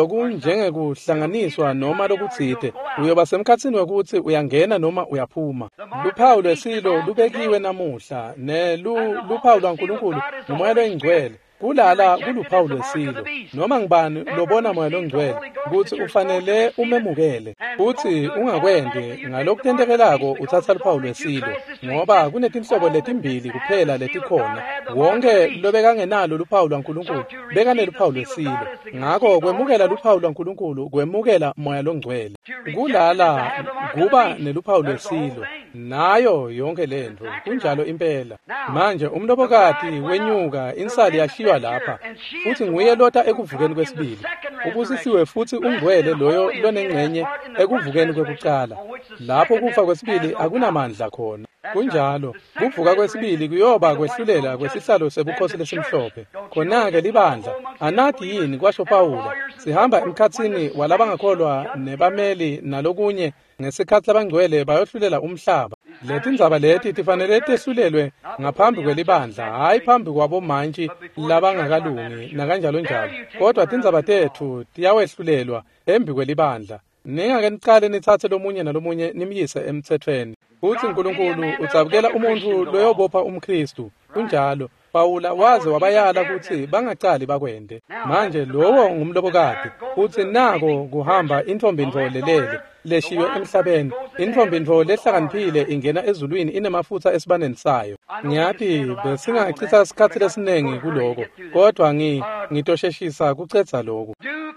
lokunjengekuhlanganiswa noma lokutsite, uyoba semkhatsini wekuthi uyangena noma uyaphuma. Luphawu lwesilo lubekiwe namuhla ne luphawu lwaNkulunkulu nomoya longcwele. Kulala kuluphawu lwesilo noma ngibani lobona moya longcwele ukuthi ufanele umemukele futhi ungakwende ngalokutentekelako uthatha luphawu lwesilo ngoba kunetinhlobo letimbili kuphela letikhona. Wonke lobeka ngenalo luphawu lwaNkulunkulu beka neluphawu lwesilo. Ngakho kwemukela luphawu lwaNkulunkulu kwemukela moya longcwele. Kulala kuba neluphawu lwesilo nayo yonke lento kunjalo impela. Manje umlobokati wenyuka insali yashiywa lapha futhi nguye lota ekuvukeni kwesibili. Ubusisiwe futhi ungcwele loyo lonengcenye ekuvukeni kwekuqala. Lapho kufa kwesibili akunamandla khona. Kunjalo kuvuka kwesibili kuyoba kwehlulela kwesihlalo sebukhosi lesimhlophe. Khona-ke libandla anathi yini kwasho Pawula sihamba emkhatsini walabangakholwa nebameli nalokunye ngesikhathi labangcwele bayohlulela umhlaba. Leti ndzaba leti tifanele tehlulelwe ngaphambi kwelibandla hayi phambi kwabomantshi labangakalungi nakanjalo njalo. Kodwa tindzaba tethu tiyawehlulelwa embi kwelibandla. Ningake niqale nithathe lomunye nalomunye nimyise emthethweni. Uthi uNkulunkulu udzabukela umuntu loyobopha umKristu. Kunjalo Pawula waze wabayala ukuthi bangaqali bakwende. Manje lowo ngumlobokati uthi nako kuhamba intfombindvo lelele leshiwe emhlabeni. Intfombindvo lehlakaniphile ingena ezulwini inemafutha esibaneni sayo. Ngiyathi besingachitha isikhathi lesinengi kuloko kodwa ngi ngitosheshisa kucedza lokho.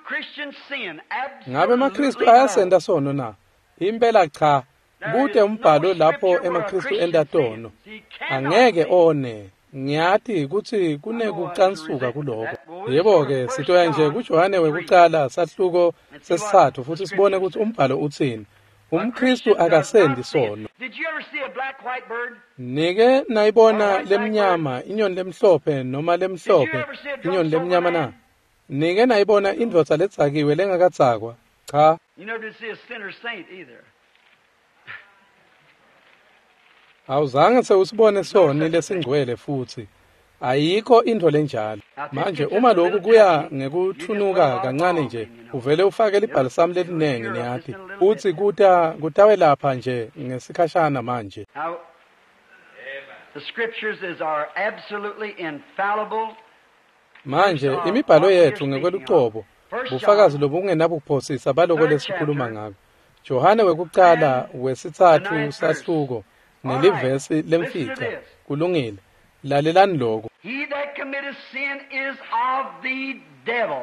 Ngabe amaKristu ayasenda sono na? Impela cha. Bude umbhalo lapho emaKristu enda tono. Angeke one. Ngiyathi ukuthi kunekucansuka kuloko. Yebo-ke sitoya nje kuJohane wekucala sahluko sesithathu futhi sibone ukuthi umbhalo uthini. UmKristu akasendi sono. Nike nayibona lemnyama inyoni lemhlophe noma lemhlophe inyoni lemnyama na? Nike nayibona indvodza ledzakiwe lengakadzakwa? Cha. Awuzange sewusibone soni lesingcwele futhi. Ayikho into lenjalo. Manje uma lokhu kuya ngekuthunuka kancane nje uvele ufake libhalisami lelinenge neyathi uthi kuta kutawe lapha nje ngesikhashana manje. The scriptures is are absolutely infallible. Manje imibhalo yethu ngekweluqobo bufakazi lobungenabuphosisa baloko lesikhuluma ngabo. Johane wekuqala wesithathu sahluko nelivesi lemfica kulungile. Lalelani lokho. He that committeth sin is of the devil.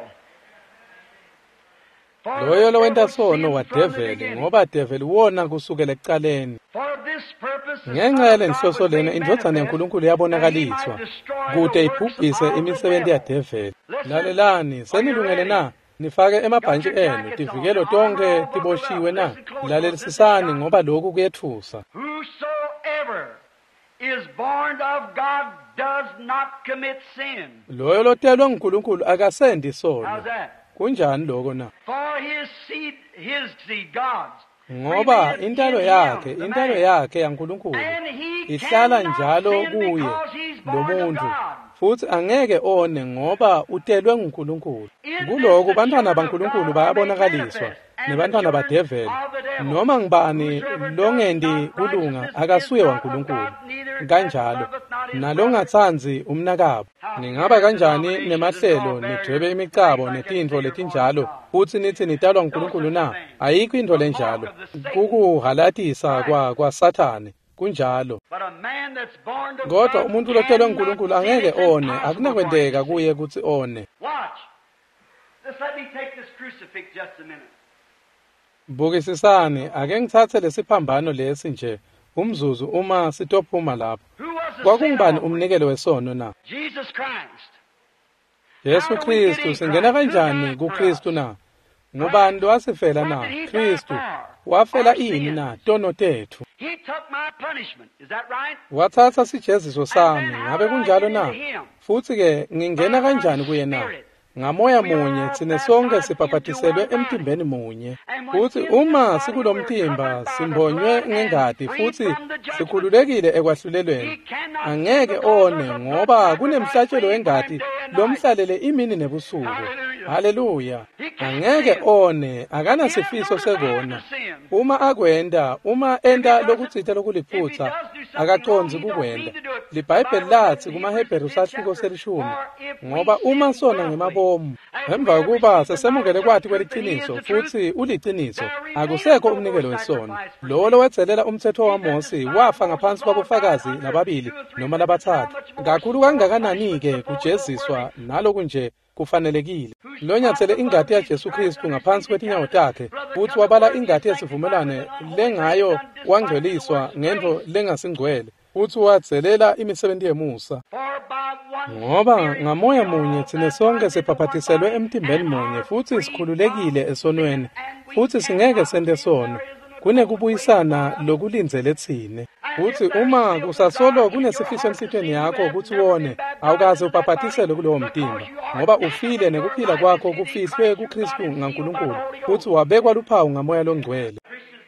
Loyo lowenta sono waDeveli ngoba Develi wona kusukela ekuqaleni. Ngenxa yale nhloso lena indvodzana yeNkulunkulu yabonakaliswa kude ibhubhise imisebenzi yaDeveli. Lalelani senilungele na? Nifake emabhantshi enu tivikelo tonke tiboshiwe na? Lalelisisani ngoba lokhu kuyethusa. Whosoever is born of God does not commit sin. Loyo lotelwa nguNkulunkulu akasendi sono. Kunjani lokho na? For For his seed, his seed, God's. ngoba intalo yakhe intalo yakhe yaNkulunkulu ihlala njalo kuye lo muntu futhi angeke one ngoba utelwe nguNkulunkulu. Kuloko bantwana baNkulunkulu bayabonakaliswa nebantwana badeveli. Noma ngibani longendi kulunga akasuye waNkulunkulu. Kanjalo nalongatsanzi umnakabo. Ningaba kanjani nemahlelo nidwebe imicabo netintfo letinjalo futhi nithi nitalwa nguNkulunkulu na? Ayikho into lenjalo. Kukuhalatisa kwa kwa Sathane. Kunjalo. Kodwa umuntu lotelwe nguNkulunkulu angeke one, akunakwendeka kuye ukuthi one. Bukisisane, ake ngithathe lesiphambano lesi nje umzuzu uma sitophuma lapho. Kwakungibani umnikelo wesono na? Yesu Kristu. Singena kanjani kuKristu na? Ngubani lo wasifela na? Kristu. Wafela ini na? Tono tethu. Wathatha sijeziso sami. Ngabe kunjalo na? Futhi ke ngingena kanjani kuye na? Ngamoya munye thine sonke sipaphathiselwe emtimbeni munye. Futhi uma sikulomtimba simbonywe ngengadi futhi sikhululekile ekwahlulelweni. Angeke one ngoba kunemhlatshelo wengadi lomhlalele imini nebusuku. Haleluya. Angeke one akana sifiso sekona. Uma akwenda, uma enda lokucitha lokuliphutha, akaconzi kukwenda. LiBhayibheli lathi kumaHebheru sahluko selishumi ngoba uma sona ngemabomu emva kuba sesemukele kwathi kweliqiniso futhi uliqiniso akusekho umnikelo wesono. Lo lowetzelela umthetho waMose wafa ngaphansi kwabofakazi lababili noma labathathu. Kakhulu kangakanani ke kujeziswa naloku nje kufanelekile. Lo nyathele ingadi yaJesu Kristu ngaphansi kwetinyawo takhe futhi wabala ingadi yesivumelwane lengayo wangcweliswa ngento lengasingcwele futhi wadzelela imisebenzi yemusa. Ngoba ngamoya munye thine sonke siphaphathiselwe emtimbeni munye futhi sikhululekile esonweni futhi singeke sente sono. Kunekubuyisana lokulindzele thine. Futhi uma kusasolo kunesifiso emsithweni yakho ukuthi wone awukaze uphaphathiselwe kulowo mtimba ngoba ufile nekuphila kwakho kufihlwe kuKristu ngaNkulunkulu futhi wabekwa luphawu ngamoya longcwele.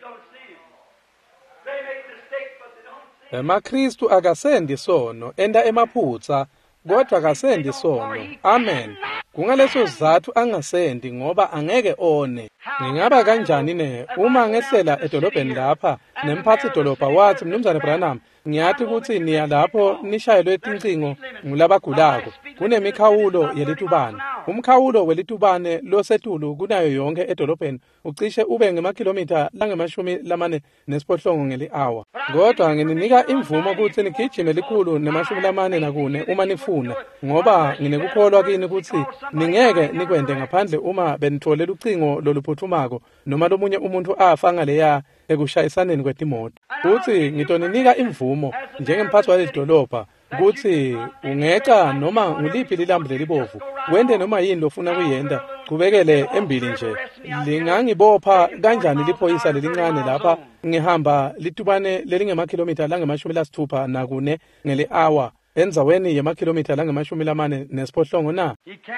EmaKristu akasendi sono enda emaphutsa kodwa akasendi sono. Amen. Kungaleso sizathu angasendi ngoba angeke one. Ngingaba kanjani ne uma ngehlela edolobheni lapha nemphathi dolobha wathi Mnumzane Branham ngiyathi ukuthi niya lapho nishayelwe tincingo ngulabagulako kunemikhawulo yelitubane. Umkhawulo welitubane losetulu kunayo yonke edolobheni ucishe ube ngemakhilomitha langemashumi lamane nesiphohlongo ngeli hour. Kodwa ngininika imvumo ukuthi nigijime likhulu nemashumi lamane nakune uma nifuna ngoba nginekukholwa kini ukuthi ningeke nikwende ngaphandle uma benitholela ucingo loluphuthumayo noma lomunye umuntu afa ngaleya ekushayisaneni kwetimoto. Futhi ngitoninika imvumo njengemphathi walelidolobha ukuthi ungeqa noma nguliphi lilambu lelibovu wende noma yini lofuna kuyenda qhubekele embili nje. Lingangibopha kanjani liphoyisa lelincane lapha ngihamba litubane lelingemakhilomitha langemashumi lasithupha nakune ngeli hour enzaweni yemakhilomitha langemashumi lamane nesiphohlongo na?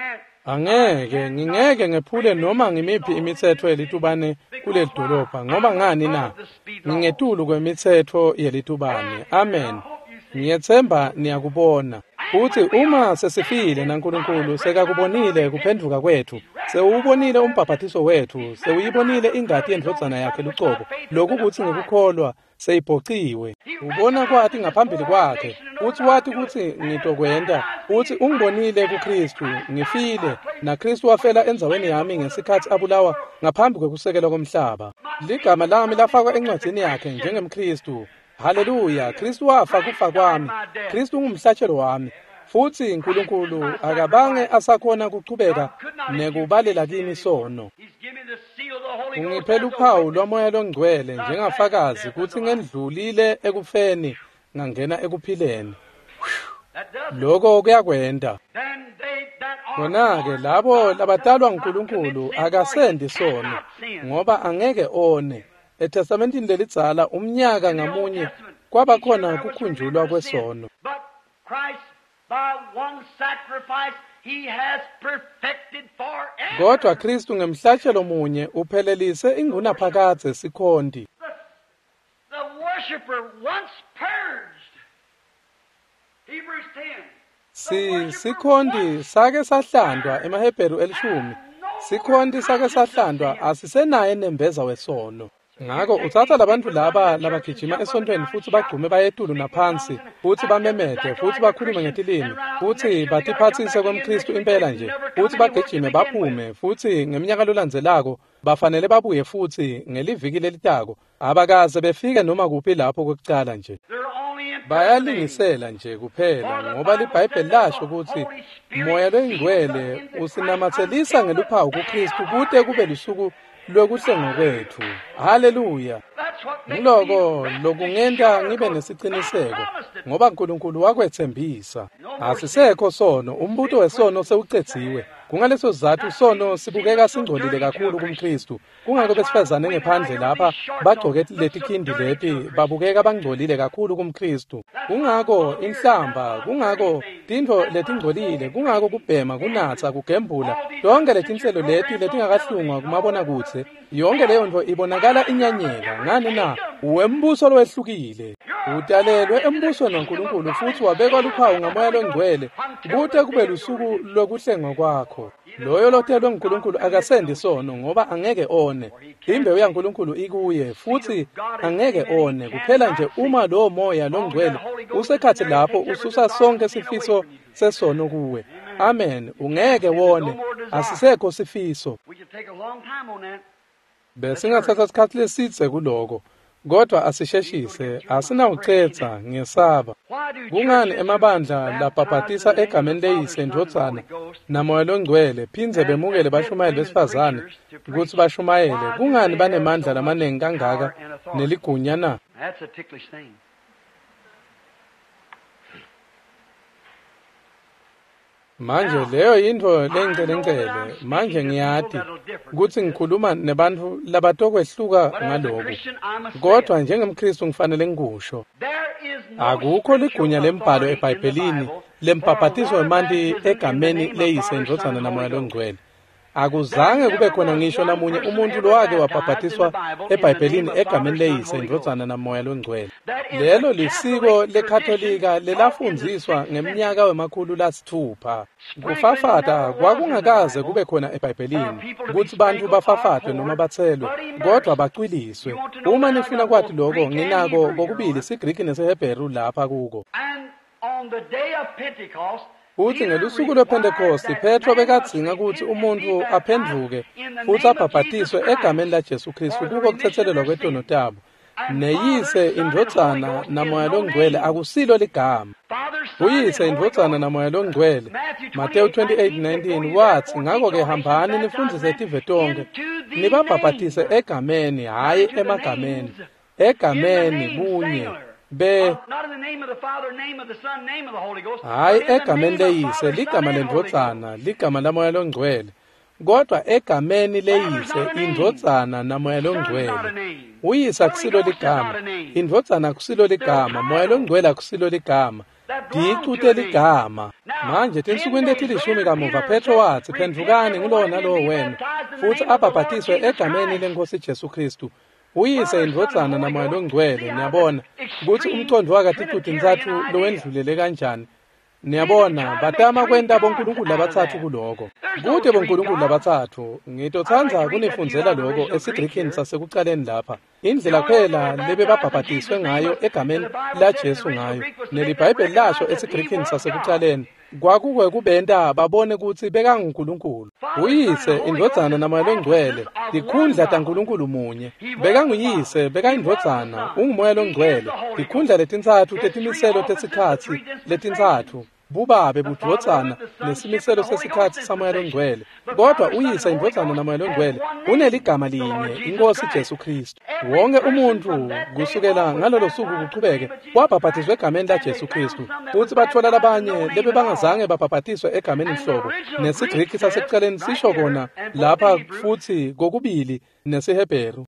Angeke ngingeke ngephule noma ngimiphi imithetho yelitubane kuleli dolobha ngoba ngani na? Ngingetulu kwemithetho yelitubane. Amen. Ngiyethemba niyakubona. Futhi uma sesifile naNkulunkulu sekakubonile kuphenduka kwethu, sewubonile umbhaphathiso wethu, sewuyibonile ingadi yendlodzana yakhe lucobo, lokhu ukuthi ngikukholwa seyibhociwe. Ubona kwathi ngaphambili kwakhe, uthi wathi ukuthi ngitokwenda, uthi ungibonile kuKristu, ngifile, na Kristu wafela enzaweni yami ngesikhathi abulawa ngaphambi kwekusekelwa komhlaba. Ligama lami lafakwa encwadzini yakhe njengemKristu. Haleluya. Kristu wafa kufa kwami. Kristu ungumhlatshelo wami. Futhi uNkulunkulu akabange asakhona kuchubeka nekubalela kimi sono. Ungiphela uphawu lomoya longcwele njengafakazi ukuthi ngendlulile ekufeni ngangena ekuphileni. Lokho kuyakwenda. Kona-ke labo labatalwa nguNkulunkulu akasendi sono ngoba angeke one. ETestamentini lelidzala umnyaka ngamunye kwabakhona ukukhunjulwa kwesono. he has perfected forever. Kodwa Kristu ngemhlatshelo munye uphelelise ingunaphakade sikhondi. The, the worshipper once purged. Hebrews ten. Si sikhondi sake sahlandwa emaHebheru elishumi. Sikhondi sake sahlandwa asisenaye nembeza wesono. Ngakho uthatha labantu laba labagijima esontweni futhi bagqume bayetulu naphansi futhi bamemede futhi bakhulume ngetilimi futhi batiphathise komKristu impela nje futhi bagijime baphume futhi ngeminyaka lolandzelako bafanele babuye futhi ngeliviki lelitako abakaze befike noma kuphi lapho kokucala nje bayalingisela nje kuphela ngoba liBhayibheli lasho ukuthi moya lwengcwele usinamathelisa ngeluphawu kuKristu kude kube lusuku lokuhlenga kwethu. Haleluya. Ngiloko lokungenta ngibe nesiciniseko ngoba uNkulunkulu wakwethembisa. Asisekho sono, umbuto wesono sewucethiwe. Kungaleso sizathu sono sibukeka singcolile kakhulu kuMkristu. Kungakho besifazane ngephandle lapha bagcoke letikhindi leti babukeka bangcolile kakhulu kuMkristu. Kungakho inhlamba, kungakho tintfo letingcolile, kungakho kubhema, kunatsa, kugembula. Yonke letinhlelo leti letingakahlungwa kumabona kutse. Yonke leyo nto ibonakala inyanyeka. Ngani na? Uwembuso lowehlukile. Utalelwe embusweni waNkulunkulu futhi wabekwa luphawu ngamoya longcwele. Kude kube lusuku lokuhlengwa kwakho. Loyo lotelwe uNkulunkulu akasendi sono ngoba angeke one. Imbewu yaNkulunkulu ikuye futhi angeke one. Kuphela nje uma lo moya longcwele usekhathi lapho ususa sonke sifiso sesono kuwe. Amen. Ungeke wone. Asisekho sifiso. Besingathatha isikhathi lesitse kuloko. Kodwa asisheshise, asinawucetha ngesaba. Kungani emabandla labhaphathisa egameni leyise Ndodana namoya longcwele phindze bemukele bashumayeli besifazane ukuthi bashumayele? Kungani banemandla lamaningi kangaka neligunya na? That's a ticklish thing. Manje leyo yinto lengcelencele. Manje ngiyati ukuthi ngikhuluma nebantu labatokwehluka ngaloko. Kodwa njengemKristu ngifanele ngikusho. Akukho ligunya lembhalo eBhayibhelini lempaphathiso wemanti egameni leyise Ndodana namoya longcwele. Akuzange kube khona ngisho namunye umuntu lowake wabhaphathiswa eBhayibhelini egameni leyise Ndodana namoya longcwele. Lelo lisiko leKatolika lelafundziswa ngeminyaka wemakhulu lasithupha. Kufafata kwakungakaze kube khona eBhayibhelini ukuthi bantu bafafatwe noma bathelwe kodwa bacwiliswe. Uma nifuna kwathi lokho nginako kokubili isiGriki neseHebheru lapha kuko. Uthi ngelusuku lwePentecost Petro bekadzinga ukuthi umuntu aphenduke futhi abhaphathiswe egameni laJesu Kristu kuko kuthethelelwa kwetono tabo. Neyise Indodana namoya longcwele akusilo ligama. Uyise Indodana namoya longcwele. Mateyu twenty-eight nineteen wathi ngakho ke hambani nifundise tive tonke nibabhaphathise egameni hayi emagameni. Egameni bunye be hayi egameni leyise ligama leNdodana ligama lamoya longcwele. Kodwa egameni leyise Indodana namoya longcwele. Uyise akusilo ligama, Indodana akusilo ligama, moya longcwele akusilo ligama. Dicute ligama. Manje tinsukwini letilishumi kamuva Petro wathi phendukani ngulowo nalowo wenu futhi abhaphathiswe egameni leNkosi Jesu Kristu. Uyise Indodana namoya longcwele. Niyabona ukuthi umcondo wakatituti nzathu lowendlulele kanjani. Niyabona batama kwenta bonkulunkulu labathathu kuloko. Kude bonkulunkulu labathathu ngitothandza kunifundzela lokho esiGrikini sasekucaleni lapha. Indlela phela lebe babhaphathiswe ngayo egameni laJesu ngayo. NeliBhayibheli lasho esiGrikini sasekucaleni kwakuke kubenta babone ukuthi bekanguNkulunkulu. Uyise Indodana namoya longcwele likhundla taNkulunkulu munye. Bekanguyise bekayindodana ungumoya longcwele. Likhundla letintsathu tetimiselo tesikhatsi letintsathu. Bubabe budvotsana nesimiselo sesikhathi samoya longcwele. Kodwa uyise Indodana namoya longcwele uneligama linye, iNkosi Jesu Kristu. Wonke umuntu kusukela ngalolo suku kuqhubeke wabhaphathizwa egameni laJesu Kristu. Futhi bathola labanye lebe bangazange babhaphathiswe egameni hlobo. NesiGriki sasekuqaleni sisho kona lapha futhi kokubili nesiHebheru.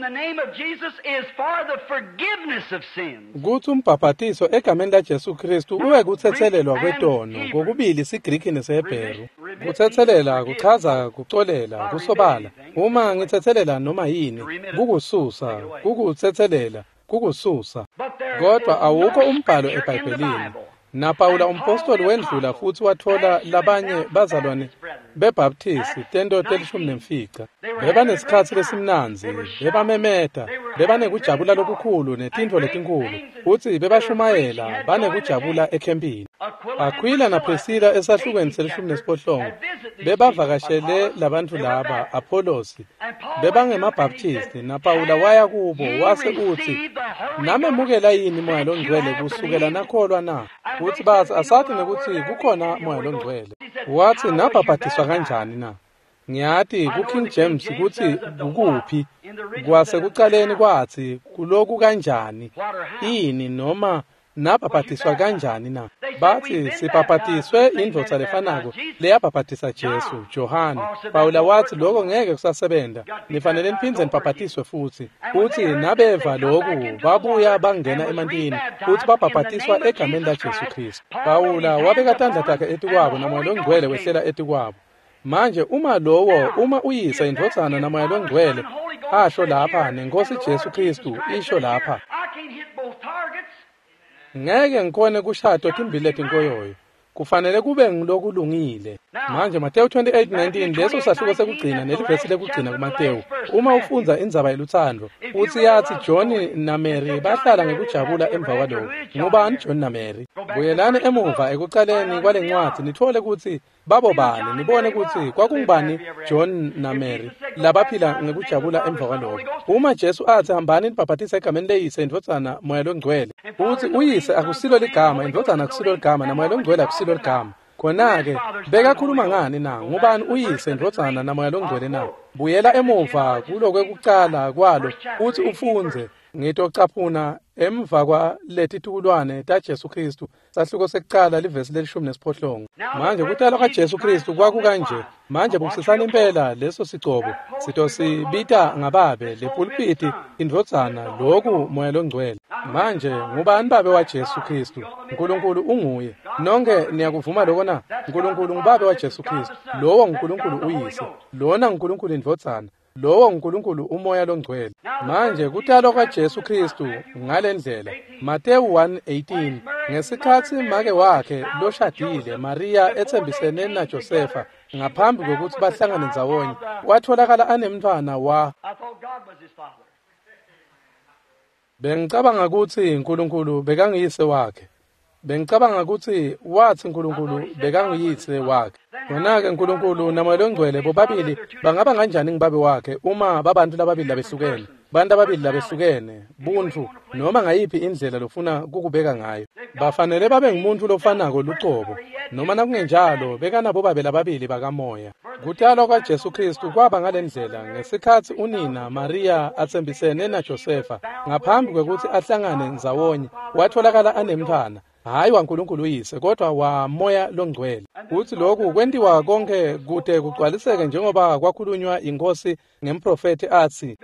Kuthi umbhaphathiso egameni laJesu Kristu Kristu uwe kuthethelelwa kwetono kokubili isiGriki neseHebheru. Kuthethelela kuchaza kucolela, kusobala. Uma ngithethelela noma yini, kukususa, kukuthethelela, kukususa. Kodwa awukho umbhalo eBhayibhelini. NaPawula umpostoli wendlula futhi wathola labanye bazalwane beBaptist tento telishumi nemfica. Beba nesikhathi lesimnanzi, beba memeta, beba nekujabula lokukhulu netintfo letinkulu, futhi bebashumayela banekujabula ekhempini. Aquila na Priscilla esahlukweni selishumi nesiphohlongo bebavakashele labantu laba Apollos bebangemabaptisti naPawula waya kubo wase uthi namemukela yini moya longcwele kusukela nakholwa na uthi bathi asathi nekuthi kukhona moya longcwele wathi nabhabhatiswa kanjani na ngiyathi ku King James kuthi ukuphi kwase kucaleni kwathi kuloku kanjani ini noma nabhabhatiswa kanjani na bathi sibhabhatiswe indvodza lefanako leyabhabhatisa Jesu Johane. Pawula wathi lokho ngeke kusasebenza nifanele niphindze nibhabhatiswe futhi uthi nabeva lokhu babuya bangena emantini futhi babhabhatiswa egameni laJesu Kristu. Pawula wabeka tandla takhe etikwabo namoya longcwele wehlela etikwabo. Manje uma lowo uma uyise indvodzana namoya longcwele asho lapha nenkosi Jesu Kristu isho lapha ngeke ngikhone kushado timbili letinkoyoyo kufanele kube ngilokulungile. Manje Mateyu twenty-eight nineteen leso sahluko sekugcina nelivesi lekugcina kuMateyu uma ufunza indzaba yeluthando uthi yathi John na Mary bahlala ngekujabula emva kwalokho. Ngubani John na Mary? Buyelani emuva ekuqaleni kwalencwadi nithole ukuthi babo bani nibone ukuthi kwakungubani John na Mary labaphila ngekujabula emva kwalokho. Uma Jesu athi hambani nibhabhatise egameni leyise indvodzana moya longcwele uthi uyise akusilo ligama indvodzana akusilo ligama namoya longcwele akusilo ligama. Khona-ke bekakhuluma ngani na ngubani uyise indvodzana namoya longcwele na? Buyela emuva kulokwekucala kwalo uthi ufunze ngitocaphuna emva kwa letitukulwane taJesu Kristu sahluko sekucala livesi lelishumi nesiphohlongo. Manje kutalwa kaJesu Kristu kwakukanje. Manje bukusisana impela leso sicobo sitosibita ngababe lepulpiti indvodzana lokhu moya longcwele. Manje ngubani babe waJesu Kristu? uNkulunkulu unguye. Nonke niyakuvuma lokho na? uNkulunkulu ngubabe waJesu Kristu. Lowo uNkulunkulu uyise. Lona uNkulunkulu indvodzana. Lowo uNkulunkulu umoya longcwele. Manje kutalwa kaJesu Kristu ngalendlela Mateyu one eighteen ngesikhathi make wakhe loshadile Maria ethembisene naJosefa ngaphambi kokuthi bahlangane ndzawonye watholakala anemntwana wa Bengicabanga ukuthi uNkulunkulu bekangiyise wakhe. Bengicabanga ukuthi wathi uNkulunkulu bekangiyise wakhe. Khona-ke uNkulunkulu namoya longcwele bobabili bangaba kanjani ngibabe wakhe uma babantu lababili labehlukene bantu ababili labehlukene buntu noma ngayiphi indlela lofuna kukubeka ngayo bafanele babe ngumuntu lofanako luqobo noma nakungenjalo bekanabo babe lababili bakamoya. Kutalwa kaJesu Kristu kwaba ngalendlela ngesikhathi unina Maria athembisene naJosefa ngaphambi kwekuthi ahlangane ndzawonye watholakala anemntwana hayi waNkulunkulu uyise kodwa wamoya longcwele. Uthi lokhu kwentiwa konke kude kugcwaliseke njengoba kwakhulunywa inkosi ngemprofeti athi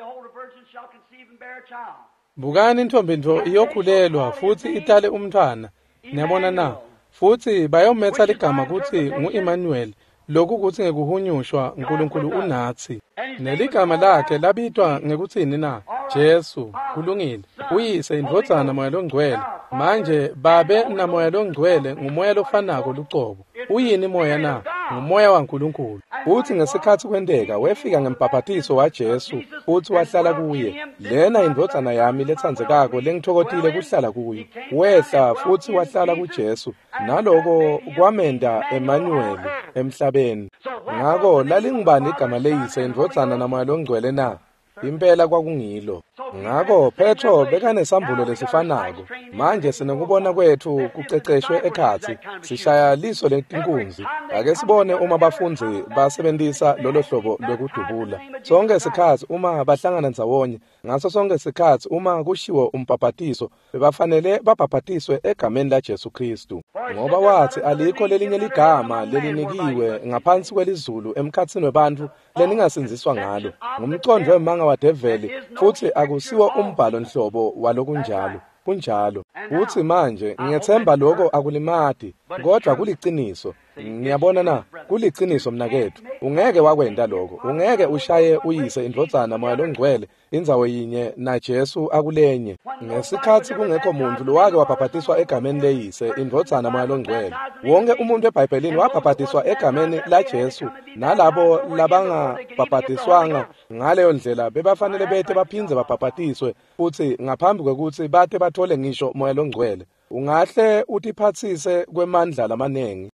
bukani intombindvo iyokhulelwa futhi itale umntwana. Niyabona na? Futhi bayometha ligama kuthi ngu-Emmanuel lokhu kuthi ngekuhunyushwa uNkulunkulu unathi. Neligama lakhe labitwa ngekuthini na? Jesu. Kulungile. Uyise indvodzana moya longcwele. Manje babe namoya longcwele ngumoya lofanako luqobo. Uyini moya na? Ngumoya waNkulunkulu. Uthi ngesikhathi kwenteka wefika ngembhabhatiso waJesu uthi wahlala kuye. Lena indvodzana yami lethandzekako lengithokotile kuhlala kuyo. Wehla futhi wahlala kuJesu. Naloko kwamenda Emmanuel emhlabeni. Ngako lalingubani igama leyise indvodzana namoya longcwele na? Impela kwakungilo. Ngako Petro bekanesambulo lesifanako. Manje sinokubona kwethu kuceceshwe ekhathi sishaya liso letinkunzi. Ake sibone uma bafundzi basebenzisa lolo hlobo lokudubula. Sonke isikhathi uma bahlangana ndzawonye ngaso sonke isikhathi uma kushiwo umbhabhatiso bebafanele babhabhatiswe egameni laJesu Kristu. Ngoba wathi alikho lelinye ligama lelinikiwe ngaphansi kwelizulu emkhatsini webantu leningasinziswa ngalo. Ngumcondo wemanga wadeveli futhi akusiwo umbhalo nhlobo walokunjalo. Kunjalo uthi manje ngiyethemba lokho akulimati kodwa kuliciniso. Ngiyabona na, kuliciniso mnakethu. Ungeke wakwenda lokho. Ungeke ushaye uyise indvodzana moya longcwele indzawo yinye na Jesu akulenye. Ngesikhathi kungekho muntu lowake wabhabhatiswa egameni leyise indvodzana moya longcwele. Wonke umuntu eBhayibhelini wabhabhatiswa egameni la Jesu, nalabo labangabhabhatiswanga ngaleyo ndlela bebafanele bethe baphinze babhabhatiswe futhi ngaphambi kwekuthi bate bathole ngisho moya longcwele. Ungahle utiphathise kwemandla lamanengi.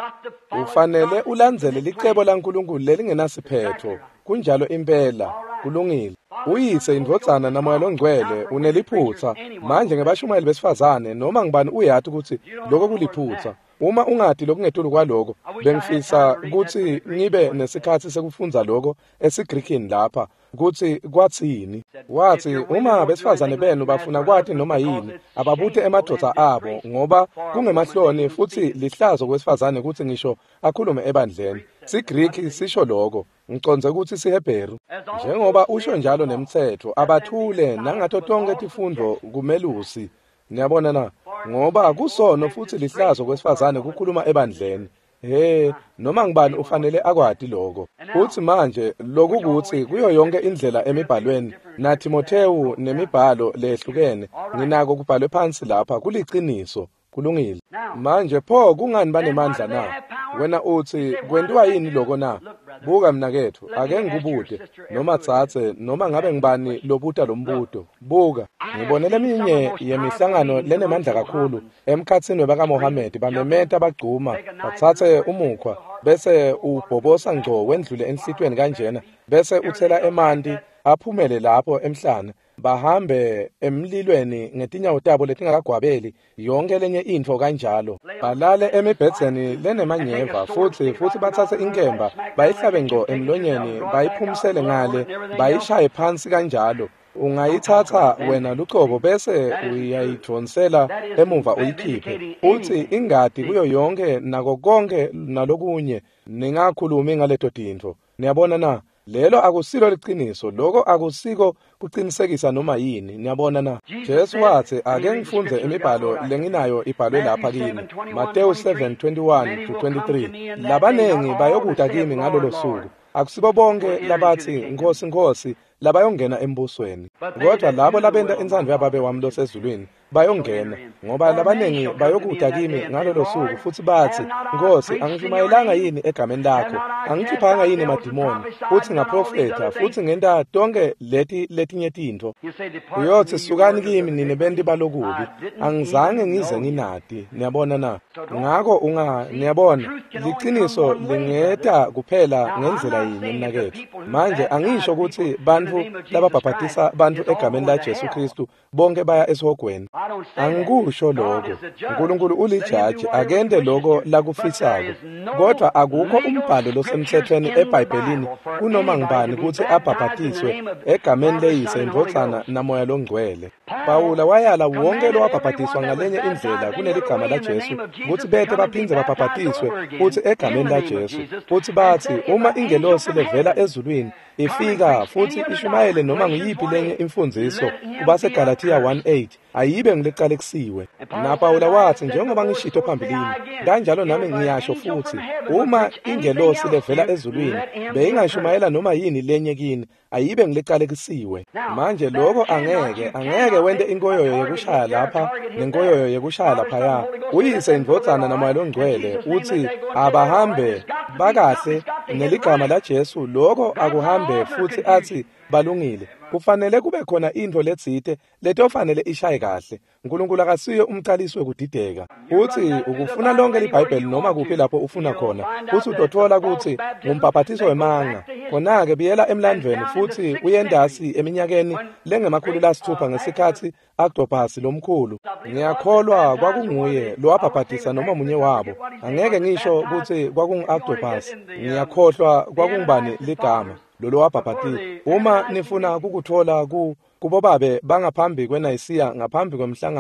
Ufanele ulandzele licebo laNkulunkulu lelingenasiphetho. Kunjalo impela kulungile. Uyise indvodzana namoya longcwele uneliphutsa. Manje ngebashumayeli besifazane noma ngibani uyathi ukuthi lokho kuliphutsa. Uma ungadi lokungetulu kwaloko bengifisa ukuthi ngibe nesikhathi sekufunza lokho esiGreekini lapha ukuthi kwathini. Wathi uma besifazane benu bafuna kwathi noma yini ababuthe emadoda abo ngoba kungemahloni futhi lihlazo kwesifazane ukuthi ngisho akhulume ebandleni. SiGreek sisho lokho. Ngiconze ukuthi siHebheru. Njengoba usho njalo nemthetho abathule nangatho tonke tifundo kumelusi. Niyabona na, ngoba kusono futhi lihlazo kwesifazane kukhuluma ebandleni. He, noma ngibani ufanele akwadi lokho. Uthi manje lokhu kuthi kuyo yonke indlela emibhalweni na Timothewu nemibhalo lehlukene nginako kubhalwe phansi lapha kuliciniso. Kulungile. Manje pho kungani banemandla na? Wena uthi kwenziwa yini lokho na? Buka mnakethu, ake ngikubude noma tsatse noma ngabe ngibani lobuta lombuto. Buka, ngibonele eminye yemihlangano lenemandla kakhulu emkhatsini webaka Mohammed bamemeta bagcuma bathathe umukhwa bese ubhobosa ngco wendlule enhlitweni kanjena bese uthela emanti aphumele lapho emhlana. Bahambe emlilweni ngetinyawo tabo letingakagwabeli yonke lenye info kanjalo. Balale emibhedzeni lenemanyeva futhi futhi bathathe inkemba bayihlabe ngco emlonyeni bayiphumisele ngale bayishaye phansi kanjalo. Ungayithatha wena luqobo bese uyayidonsela emuva uyikhiphe. Uthi ingadi kuyo yonke nako konke nalokunye ningakhulumi ngaleto tinto. Niyabona na? Lelo akusilo liqiniso, lokho akusiko kuqinisekisa noma yini. Niyabona na? Jesu wathi ake ngifunze imibhalo lenginayo ibhalwe lapha kimi. Mateyu seven twenty-one to twenty-three. Labanengi bayokuda kimi ngalolo suku. Akusibo bonke labathi Nkosi Nkosi labayongena embusweni. Kodwa labo labenda insandvo yababe wami losezulwini bayongena ngoba labanengi bayokuda kimi ngalolo suku futhi bathi Nkosi angishumayelanga yini egameni lakho, angikhiphanga yini emadimoni futhi ngaprofeta futhi ngenta tonke leti letinye tinto. Uyothi sukani kimi nini benti balokubi, angizange ngize nginati. Niyabona na? Ngako unga niyabona liqiniso lingeta kuphela ngendlela yini mnakethu. Manje angisho ukuthi bantu lababhabhatisa bantu egameni la Jesu Kristu bonke baya esihogweni. Angikusho lokho. uNkulunkulu ulijaji akende lokho lakufisako. Kodwa akukho umbhalo losemthethweni eBhayibhelini kunoma ngibani ukuthi abhabhatiswe egameni leyise indvodzana namoya longcwele. Pawula wayala wonke lo wabhabhatiswa ngalenye indlela kuneligama la Jesu ukuthi bethe baphinze babhabhatiswe futhi egameni la Jesu. Futhi bathi uma ingelosi levela ezulwini ifika futhi ishumayele noma ngiyiphi lenye imfundiso kubase Galatiya one eight ayibe ngileqalekisiwe. Na Pawula wathi njengoba ngishito phambilini kanjalo nami ngiyasho futhi uma ingelosi levela ezulwini beyingashumayela noma yini lenye kini ayibe ngileqalekisiwe. Manje lokho angeke angeke wende inkoyoyo yekushaya lapha nenkoyoyo yekushaya lapha. Uyise indvodzana namoya longcwele uthi abahambe bakahle neligama la Jesu lokho akuhambe futhi athi balungile. Kufanele kube khona into letsite letofanele ishaye kahle. uNkulunkulu akasiyo umqalisi wekudideka. Uthi ukufuna lonke liBhayibheli noma kuphi lapho ufuna khona uthi utothola ukuthi ngumbhabhatiso wemanga. Khona-ke biyela emlandweni futhi uyendasi eminyakeni lengemakhulu lasithupha ngesikhathi Agabhasi lomkhulu. Ngiyakholwa kwakunguye lo wabhabhatisa noma munye wabo. Angeke ngisho ukuthi kwakungu-Agabhasi. Ngiyakhohlwa kwakungubani ligama lolo wabhabhatisa. Uma nifuna ukukuthola ku kubo babe bangaphambi kweNayisiya ngaphambi kwemhlangano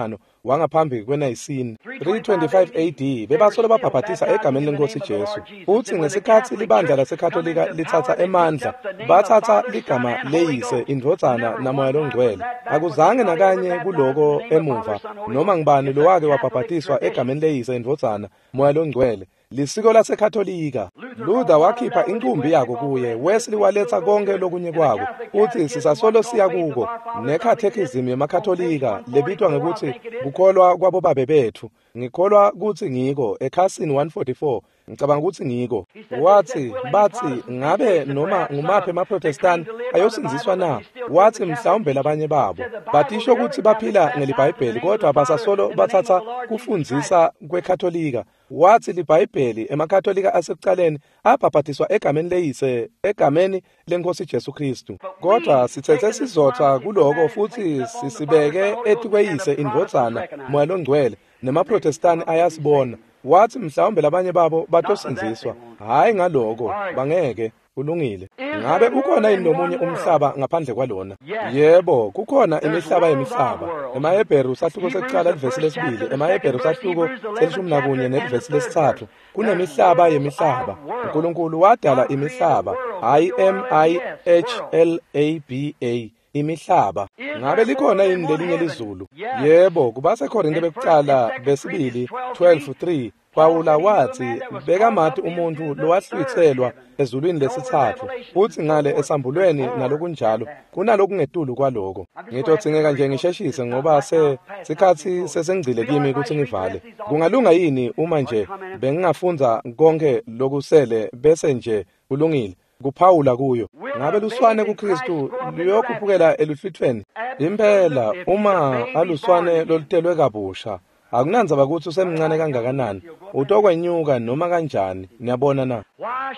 wangaphambi kweNayisini three twenty-five A D bebasola babhabhatisa egameni leNkosi Jesu. Uthi ngesikhathi libandla laseKatolika lithatha emandla bathatha ligama leyise indvodzana namoya longcwele. Akuzange nakanye kuloko emuva noma ngibani lowake wabhabhatiswa egameni leyise indvodzana moya longcwele. Lisiko laseKatolika. Luther wakhipha inkumbi yako kuye. Wesley waletha konke lokunye kwako. Uthi sisasolo siya kuko nekhathekizimi yemakatolika lebitwa ngekuthi kukholwa kwabo babe bethu. Ngikholwa ukuthi ngiko ekhasini one forty-four. Ngicabanga ukuthi ngiko. Wathi bathi ngabe noma ngumaphi amaProtestant ayosinziswa na? Wathi mhlawumbe labanye babo batisho ukuthi baphila ngelibhayibheli kodwa basasolo bathatha kufundzisa kweKatolika. Wathi libhayibheli emakatolika asekuqaleni abhabhatiswa egameni leyise egameni leNkosi Jesu Kristu. Kodwa sithethe sizotha kuloko futhi sisibeke etikweyise indvodzana moya longcwele nemaProtestant ayasibona. Wathi mhlawumbe labanye babo batosinziswa. Hayi ngaloko bangeke kulungile. Ngabe ukhona yini nomunye umhlaba ngaphandle kwalona? Yebo, kukhona imihlaba yemihlaba. EmaHebheru sahluko sekuqala ivesi lesibili, EmaHebheru sahluko selishumi nakunye nevesi lesithathu. Kunemihlaba yemihlaba. uNkulunkulu wadala imihlaba, I M I H L A B A. Imihlaba. Ngabe likhona yini lelinye lizulu? Yebo, kubaseKorinte bekuqala besibili twelve three. Pawula wathi beka mathi umuntu lowahlwithelwa ezulwini lesithathu. Uthi ngale esambulweni nalokunjalo kunalokungetulu kwaloko. Ngitothingeka nje ngisheshise ngoba se sikhathi sesengcile kimi ukuthi ngivale. Kungalunga yini uma nje bengingafunza konke lokusele bese nje kulungile? Kuphawula kuyo. Ngabe luswane kuKristu luyokhuphukela eluhlwithweni? Impela uma aluswane lolutelwe kabusha akunanza bakuthi usemncane kangakanani utokwenyuka noma kanjani niyabona na.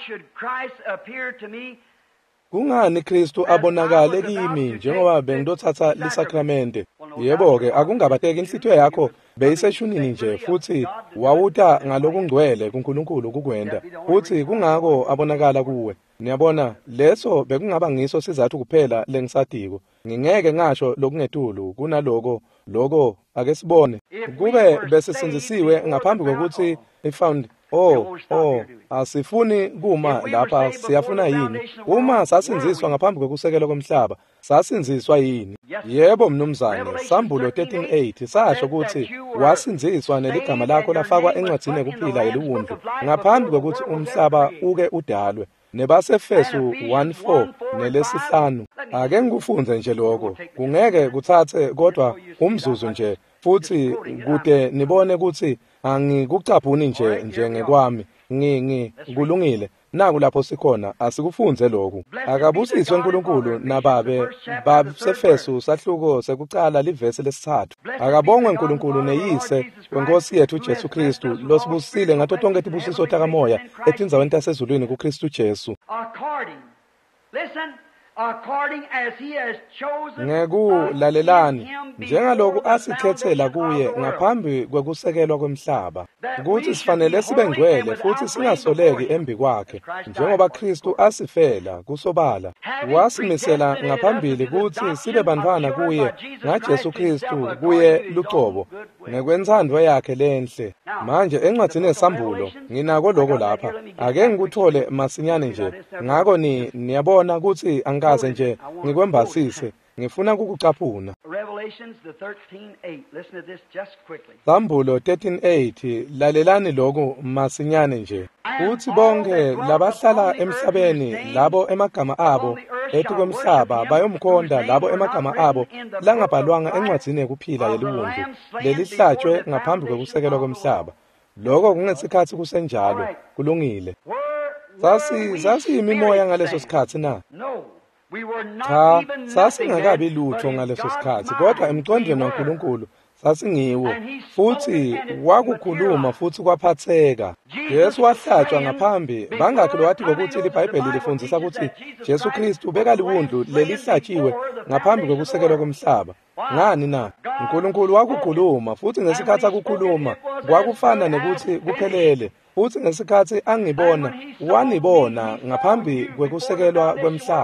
Kungani Kristu abonakale kimi njengoba bengidothatha lisakramente? Yebo ke akungabateki inhlithiyo yakho beyiseshunini nje futhi wawuta ngalokungcwele kuNkulunkulu kukwenda futhi kungako abonakala kuwe. Niyabona leso bekungaba ngiso sizathu kuphela lengisadiko. Ngingeke ngasho lokungetulu kunaloko lokho ake sibone. Kube bese sinzisiwe ngaphambi kokuthi ifound oh oh asifuni kuma lapha siyafuna yini? Uma sasinziswa ngaphambi kokusekelwa komhlaba sasinziswa yini? Yebo mnumzane, Sambulo thirteen eight sasho ukuthi wasinziswa neligama lakho lafakwa encwadzini ekuphila yeliwundlu ngaphambi kokuthi umhlaba uke udalwe. NebaseEfesu one four nelesihlanu. Ake ngikufunze nje lokho. Kungeke kuthathe kodwa umzuzu nje futhi kude nibone ukuthi angikucaphuni nje njengekwami. Ngingi kulungile. Naku lapho sikhona asikufunze lokhu. Akabusiswe uNkulunkulu nababe baseEfesu sahluko sekuqala livesi lesithathu. Akabongwe uNkulunkulu neyise weNkosi yethu Jesu Kristu losibusile ngato tonke tibusiso takamoya etindzaweni tasezulwini kuKristu Jesu. Ngekulalelani njengalokhu asikhethela kuye ngaphambi kwekusekelwa kwemhlaba ukuthi sifanele sibe ngcwele futhi singasoleki embi kwakhe njengoba Kristu asifela kusobala. Wasimisela ngaphambili ukuthi sibe bantwana kuye ngaJesu Kristu kuye lucobo ngekwenzandwa yakhe lenhle. Manje encwadzini yeSambulo nginako lokho lapha. Ake ngikuthole masinyane nje. Ngako ni niyabona ukuthi angikaze nje ngikwembasise. Ngifuna ukukucaphuna. Sambulo thirteen eight lalelani lokho masinyane nje. Uthi bonke labahlala emhlabeni labo emagama abo ethi kwemhlaba bayomkhonda labo emagama abo langabhalwanga encwadzini yekuphila yeliwundlu lelihlatshwe ngaphambi kwekusekelwa kwemhlaba. Lokho kungesikhathi kusenjalo kulungile. Sasi sasi imimoya ngaleso sikhathi na? Cha, sasingakabi lutho ngaleso sikhathi kodwa emcondweni kaNkulunkulu sasingiwo futhi wakukhuluma futhi kwaphatheka. Yesu wahlatshwa ngaphambi bangakho wathi ukuthi iBhayibheli lifundzisa ukuthi Jesu Kristu bekaliwundlu lelihlatshiwe ngaphambi kokusekelwa komhlaba. Ngani na? uNkulunkulu wakukhuluma futhi ngesikhathi akukhuluma kwakufana nekuthi kuphelele. Futhi ngesikhathi angibona wanibona ngaphambi kwekusekelwa kwemhlaba.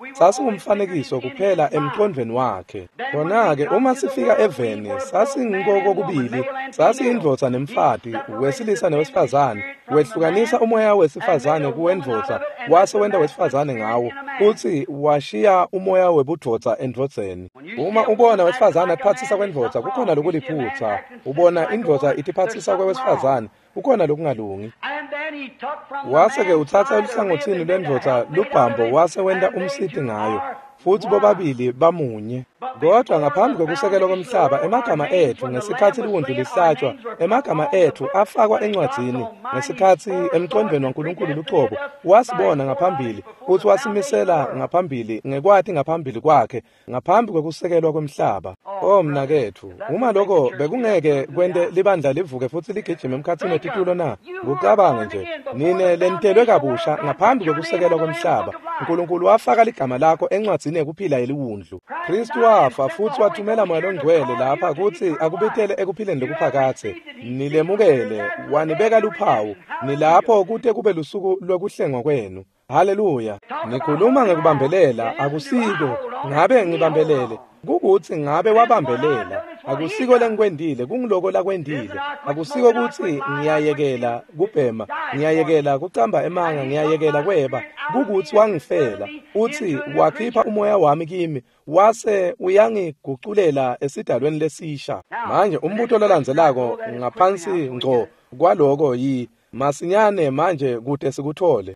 sasingumfanekiso kuphela emqondweni wakhe. Khona-ke uma sifika eveni sasingokokubili, sasiyindvodza nemfati, wesilisa nowesifazane, wehlukanisa umoya wesifazane kuwendvodza, wase wenda wesifazane ngawo, futhi washiya umoya webudvodza endvodzeni. Uma ubona wesifazane atiphathisa kwendvodza, kukhona lokuliphutsa. Ubona indvodza itiphathisa kwewesifazane, kukhona lokungalungi. Wase-ke uthatha oluhlangothini lwendvodza lubhambo wase wenda umsiti ngayo, futhi bobabili bamunye. Kodwa ngaphambi kokusekelwa komhlaba, emagama ethu ngesikhathi liwundlu lihlatshwa, emagama ethu afakwa encwadzini ngesikhathi emqondweni waNkulunkulu luqobo, wasibona ngaphambili, futhi wasimisela ngaphambili ngekwathi ngaphambili kwakhe, ngaphambi kokusekelwa komhlaba. Oh mnakethu, uma lokho bekungeke kwente libandla livuke futhi ligijime emkhathini wetitulo na? Kucabange nje, nine lentelwe kabusha ngaphambi kokusekelwa komhlaba. uNkulunkulu wafaka ligama lakho encwadzini ekuphila eliwundlu. Kristu wafa futhi wathumela Moya Ongcwele lapha kuthi akubethele ekuphileni lokuphakathe. Nilemukele, wanibeka luphawu, nilapho kute kube lusuku lwekuhlengwa kwenu. Haleluya. Nikhuluma ngekubambelela, akusiko ngabe ngibambelele, kukuthi ngabe wabambelela. Akusiko lengikwendile, kungiloko lakwendile. Akusiko ukuthi ngiyayekela kubhema, ngiyayekela kucamba emanga, ngiyayekela kweba, kukuthi wangifela. Uthi wakhipha umoya wami kimi, wase uyangiguqulela esidalweni lesisha. Manje umbuto lolandzelako ngaphansi ngco kwaloko yi masinyane manje kude sikuthole.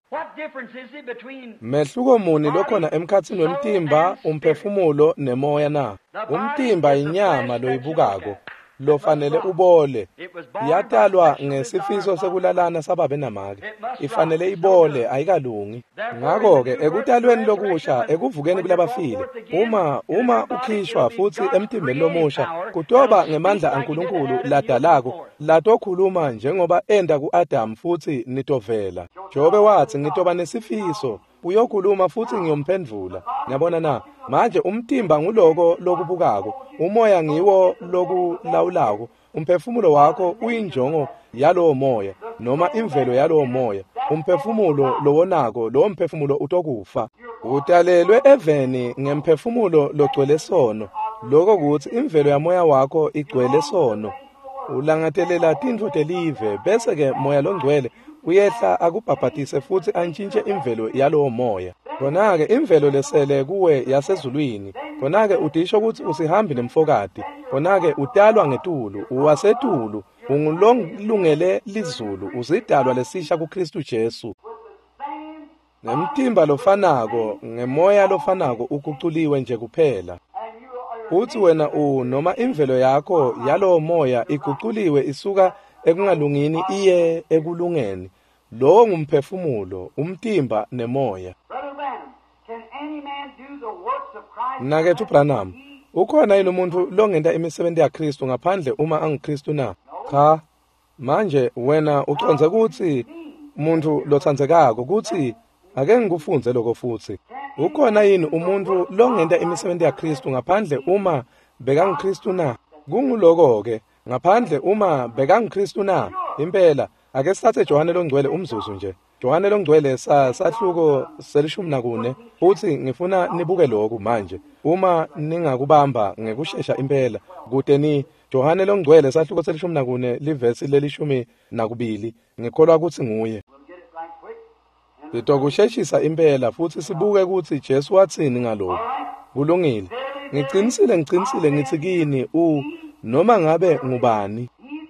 Mehluko muni lokhona emkhathini wemtimba, umphefumulo nemoya na? Umtimba inyama loyibukako, lofanele ubole. Yatalwa ngesifiso sekulalana sababe namake. Ifanele ibole, ayikalungi. Ngakho-ke ekutalweni lokusha, ekuvukeni kulabafile, uma uma ukhishwa futhi emtimbeni lomusha, kutoba ngemandla aNkulunkulu ladalako, latokhuluma njengoba enda ku-Adam futhi nitovela. Jobe wathi ngitoba nesifiso, uyokhuluma futhi ngiyomphendvula. Ngiyabona na, manje umtimba nguloko lokubukako, umoya ngiwo lokulawulako, umphefumulo wakho uyinjongo yalowo moya, noma imvelo yalowo moya. Umphefumulo lowonako, lowo mphefumulo utokufa. Utalelwe eveni ngemphefumulo logcwele sono, loko kuthi imvelo yamoya wakho igcwele sono. Ulangatelela tintfo telive, bese-ke Moya Longcwele uyehla akubhabhatise futhi antshintshe imvelo yalowo moya. Khona-ke imvelo lesele kuwe yasezulwini, khona-ke udisho ukuthi usihambi nemfokati, khona-ke utalwa ngetulu, uwasetulu, ungulongilungele lizulu, uzidalwa lesisha kuKristu Jesu. Ngemtimba lofanako, ngemoya lofanako ukuculiwe nje kuphela. Uthi wena u noma imvelo yakho yalowo moya iguquliwe isuka ekungalungini iye ekulungeni. Lo ngumphefumulo, umtimba nemoya. Nakethu Branham, ukhona yini umuntu longenta imisebenzi yaKristu ngaphandle uma anguKristu na? Cha. Manje wena uconze ukuthi umuntu lothandzekako ukuthi ake ngikufunze lokho futhi. Ukhona yini umuntu longenta imisebenzi yaKristu ngaphandle uma bekanguKristu na? Kunguloko-ke, ngaphandle uma bekanguKristu na? Impela ake sithathe Johane Longcwele umzuzu nje. Johane Longcwele sahluko selishumi nakune, uthi ngifuna nibuke lokhu manje. Uma ningakubamba ngekushesha impela, kude ni Johane Longcwele sahluko selishumi nakune livesi lelishumi nakubili, ngikholwa ukuthi nguye. Sitokusheshisa impela futhi sibuke ukuthi Jesu wathini ngalokho. Kulungile. Ngiqinisile ngiqinisile ngithi kini u noma ngabe ngubani.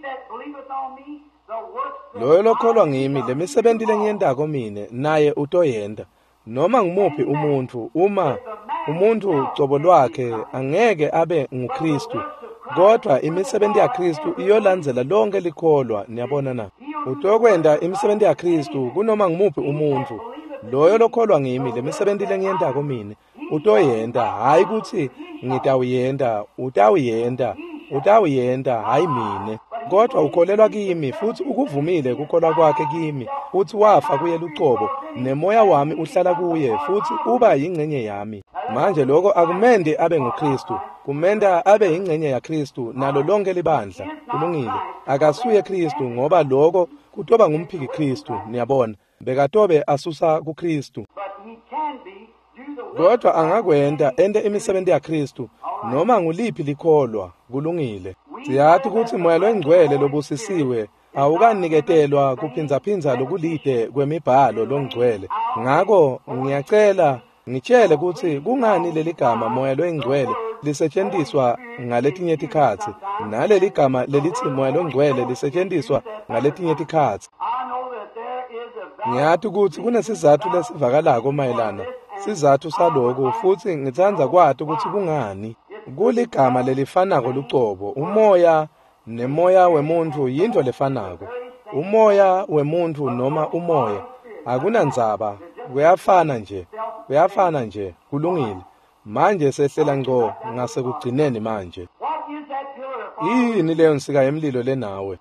Loyo lokholwa ngimi lemisebenzi lengiyendako mina naye utoyenda. Noma ngimuphi umuntu uma umuntu cobo lwakhe angeke abe nguKristu, kodwa imisebenzi yaKristu iyolandzela lonke likholwa. Niyabona na? Utokwenda imisebenzi yaKristu kunoma ngimuphi umuntu. Loyo lokholwa ngimi lemisebenzi lengiyendako mina utoyenda, hayi ukuthi ngitawuyenda, utawuyenda, utawuyenda hayi mina. Kodwa ukholelwa kimi futhi ukuvumile kukholwa kwakhe kimi, uthi wafa kuye luqobo, nemoya wami uhlala kuye futhi uba yingcenye yami. Manje lokho akumende abe nguKristu, kumenda abe ingcenye yaKristu nalo lonke libandla. Kulungile, akasuye Kristu ngoba lokho kutoba ngumphiki Kristu. Niyabona, bekatobe asusa kuKristu. kodwa angakwenda ente imisebenzi yaKristu noma nguliphi likholwa kulungile. Siyathi ukuthi moya longcwele lobusisiwe awukaniketelwa kuphindza-phindza lokulide kwemibhalo longcwele. Ngakho ngiyacela ngitshele ukuthi kungani leli gama moya longcwele lisetshenziswa ngaletinye tikhatsi naleli gama lelithi moya longcwele lisetshenziswa ngaletinye tikhatsi. Ngiyathi ukuthi kunesizathu lesivakalako mayelana sizathu saloko, futhi ngithanda kwathi ukuthi kungani. Kuligama lelifanako lucobo. Umoya nemoya wemuntu yinto lefanako. Umoya wemuntu noma umoya akunandzaba, kuyafana nje, kuyafana nje, kulungile. Manje sehlela ngco ngasekugcineni manje. Yini leyo nsika yemlilo lenawe?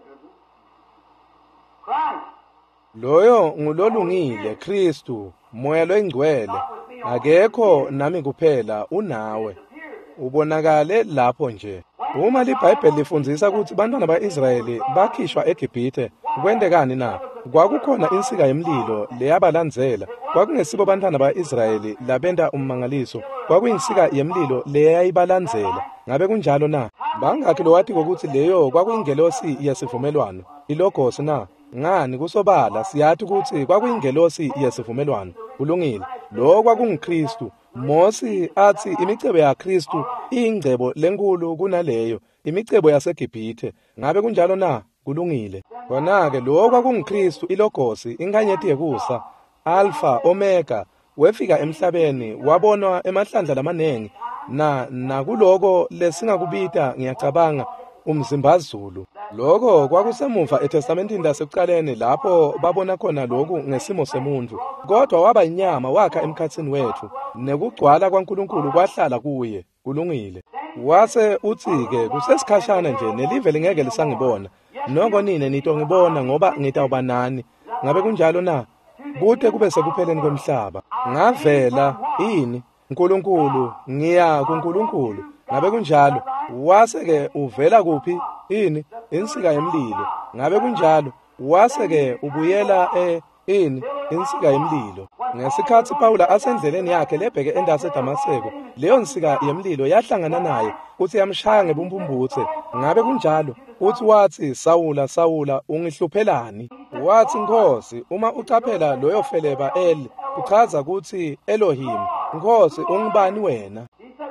Loyo ngulolungile, Kristu, moya longcwele. Akekho nami kuphela, unawe. Ubonakale lapho nje. Uma liBhayibheli lifundzisa ukuthi bantwana baIsrayeli bakhishwa eGibhithe, kwendekani na? Kwakukhona insika yemlilo leyabalandzela. Kwakungesibo bantwana baIsrayeli labenta ummangaliso, kwakuyinsika yemlilo leyayibalandzela. Ngabe kunjalo na? Bangakhi lo wathi ukuthi leyo kwakuyingelosi yesivumelwano, iLogos na? Ngani kusobala siyathi ukuthi kwakuyingelosi yesivumelwano, kulungile. Lo kwakunguKristu. Mose athi imicebo yaKristu iyingcebo lenkulu kunaleyo imicebo yaseGibhithe. Ngabe kunjalo na? Kulungile. Kona-ke lo kwakunguKristu, iLogos, inkanyeti yekusa, Alpha Omega, wefika emhlabeni wabonwa emahlandla lamanengi na nakuloko lesingakubita ngiyacabanga umzimbazulu. Lokho kwakusemuva eTestamentini lasekuqaleni lapho babona khona lokhu ngesimo semuntu. Kodwa waba inyama wakha emkhathini wethu, nekugcwala kwaNkulunkulu kwahlala kuye, kulungile. Wase uthi-ke kusesikhashana nje nelive lingeke lisangibona. Noko nine nito ngibona ngoba ngitawuba nani. Ngabe kunjalo na? Kude kube sekupheleni kwemhlaba. Ngavela ini uNkulunkulu ngiya kuNkulunkulu. Ngabe kunjalo? Wase-ke uvela kuphi? Ini insika yemlilo. Ngabe kunjalo? Wase-ke ubuyela e ini insika yemlilo. Ngesikhathi Pawula asendleleni yakhe lebheke endase eDamaseko, leyo nsika yemlilo yahlangana naye uthi yamshaya ngebumbumbuthe. Ngabe kunjalo? Uthi wathi, Sawula, Sawula, ungihluphelani? Wathi, Nkosi, uma ucaphela loyo feleba eli uchaza ukuthi Elohim. Nkosi, ungubani wena?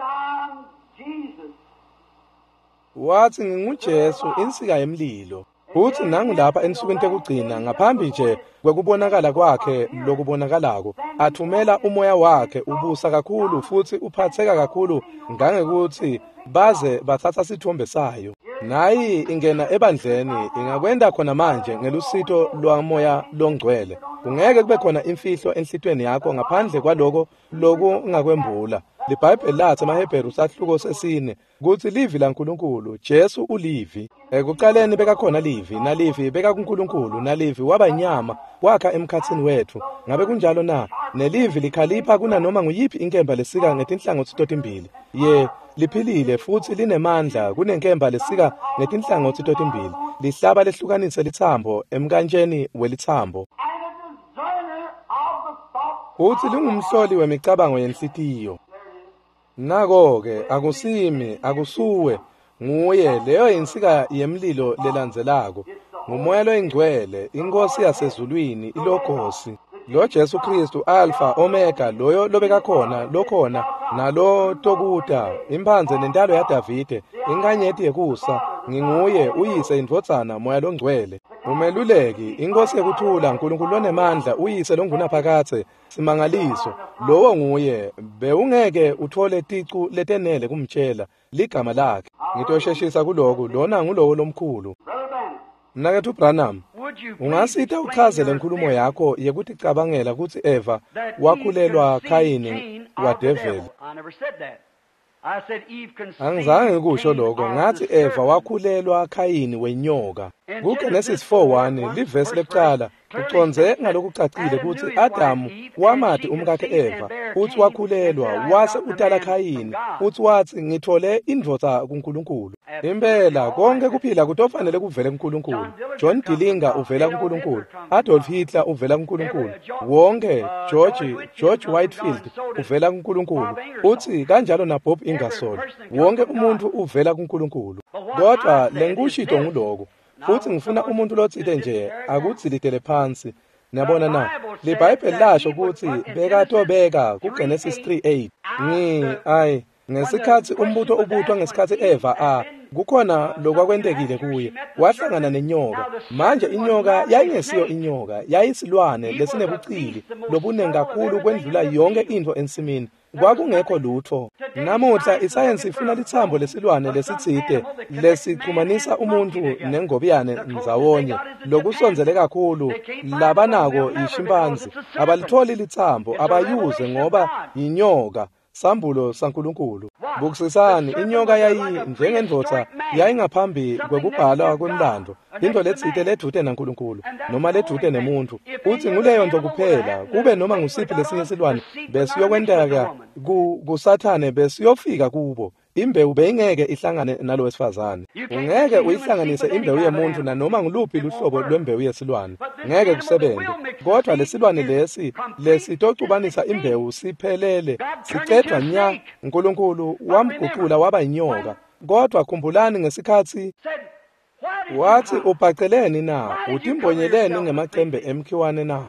Wathi, nginguJesu, insika yemlilo. Uthi nangilapha ensukwini tekugcina ngaphambi nje kwekubonakala kwakhe lokubonakalako, athumela umoya wakhe ubusa kakhulu futhi uphatheka kakhulu ngangekuthi baze bathatha sithombe sayo. Nayi ingena ebandleni, ingakwenda khona manje ngelusito lwamoya longcwele. Kungeke kube khona imfihlo enhlitweni yakho ngaphandle kwaloko lokungakwembula. LiBhayibheli lathi amaHebheru sahluko sesine kuthi livi laNkulunkulu, Jesu ulivi. Ekuqaleni bekakhona livi, nalivi beka kuNkulunkulu, nalivi waba inyama wakha emkhathini wethu. Ngabe kunjalo na? Nelivi likhalipha kuna noma nguyiphi inkemba lesika ngetinhlangothi totimbili. Ye liphilile futhi linemandla kunenkemba lesika ngetinhlangothi totimbili. Lihlaba lehlukanise lithambo emkanjeni welithambo. Uthi lingumhloli wemicabango yenhlitiyo. Nako-ke akusimi, akusuwe, nguye leyo insika yemlilo lelandzelako. Ngumoya loyingcwele, inkosi yasezulwini, iLogos. Lo Jesu Kristu, Alpha, Omega, loyo lobeka khona, lokhona, nalo tokuta, imphanze nentalo yaDavide, inkanyeti yekusa, nginguye, uyise indvodzana, moya longcwele. Umeluleki, inkosi yekuthula, Nkulunkulu onemandla, uyise longunaphakathe, simangaliso, lowo nguye, bewungeke uthole ticu letenele kumtshela, ligama lakhe. Ngitosheshisa kuloku, lona ngulowo lomkhulu. Mnakethu Branham, ungasita uchaze lenkulumo yakho yekuthi cabangela ukuthi Eva wakhulelwa Kayini wadevela. Angizange ngikusho lokho, ngathi Eva wakhulelwa Kayini wenyoka. KuGenesis four one livesi lekuqala uconze ngalokucacile ukuthi Adamu wamati umkakhe Eva uthi wakhulelwa wase utala Khayini uthi wathi ngithole indvodza kuNkulunkulu. Impela konke kuphila kutofanele kuvele kuNkulunkulu. John Dillinger uvela kuNkulunkulu, Adolf Hitler uvela kuNkulunkulu, wonke George George Whitefield uvela kuNkulunkulu, uthi kanjalo na Bob Ingersoll, wonke umuntu uvela kuNkulunkulu. Kodwa lenkushito nguloko, futhi ngifuna umuntu lotsite nje akudzilitele phansi. Niyabona na, liBhayibheli lasho ukuthi bekatobeka kuGenesis three eight. Ngi ayi ngesikhathi umbutho ubuthwa ngesikhathi Eva a kukhona lokwakwentekile kuye, wahlangana nenyoka. Manje inyoka yayingesiyo inyoka, yayisilwane lesinebucili lobuningi kakhulu kwendlula yonke into ensimini. Kwakungekho lutho. Namuhla isayensi ifuna lithambo lesilwane lesitsite lesixhumanisa umuntu nengobiyane nzawonye lokusonzele kakhulu labanako ishimpanzi. Abalitholi lithambo abayuze ngoba yinyoka, sambulo saNkulunkulu. Bukusisani, inyoka yayi njengendvodza yayingaphambi kwekubhalwa kwemlando, into letsite ledute naNkulunkulu noma ledute nemuntu. Uthi nguleyo nto kuphela kube noma ngusiphi lesinye silwane besiyokwenteka kuSathane besiyofika kubo. Imbewu beyingeke ihlangane nalo wesifazane. Ungeke uyihlanganise imbewu yemuntu nanoma nguluphi luhlobo lwembewu yesilwane. Ngeke kusebenze. Kodwa lesilwane lesi lesitocubanisa imbewu siphelele sicedwa nya. uNkulunkulu wamguqula waba inyoka. Kodwa khumbulani ngesikhathi wathi ubhaceleni na, utimbonyeleni ngemacembe emkhiwane na.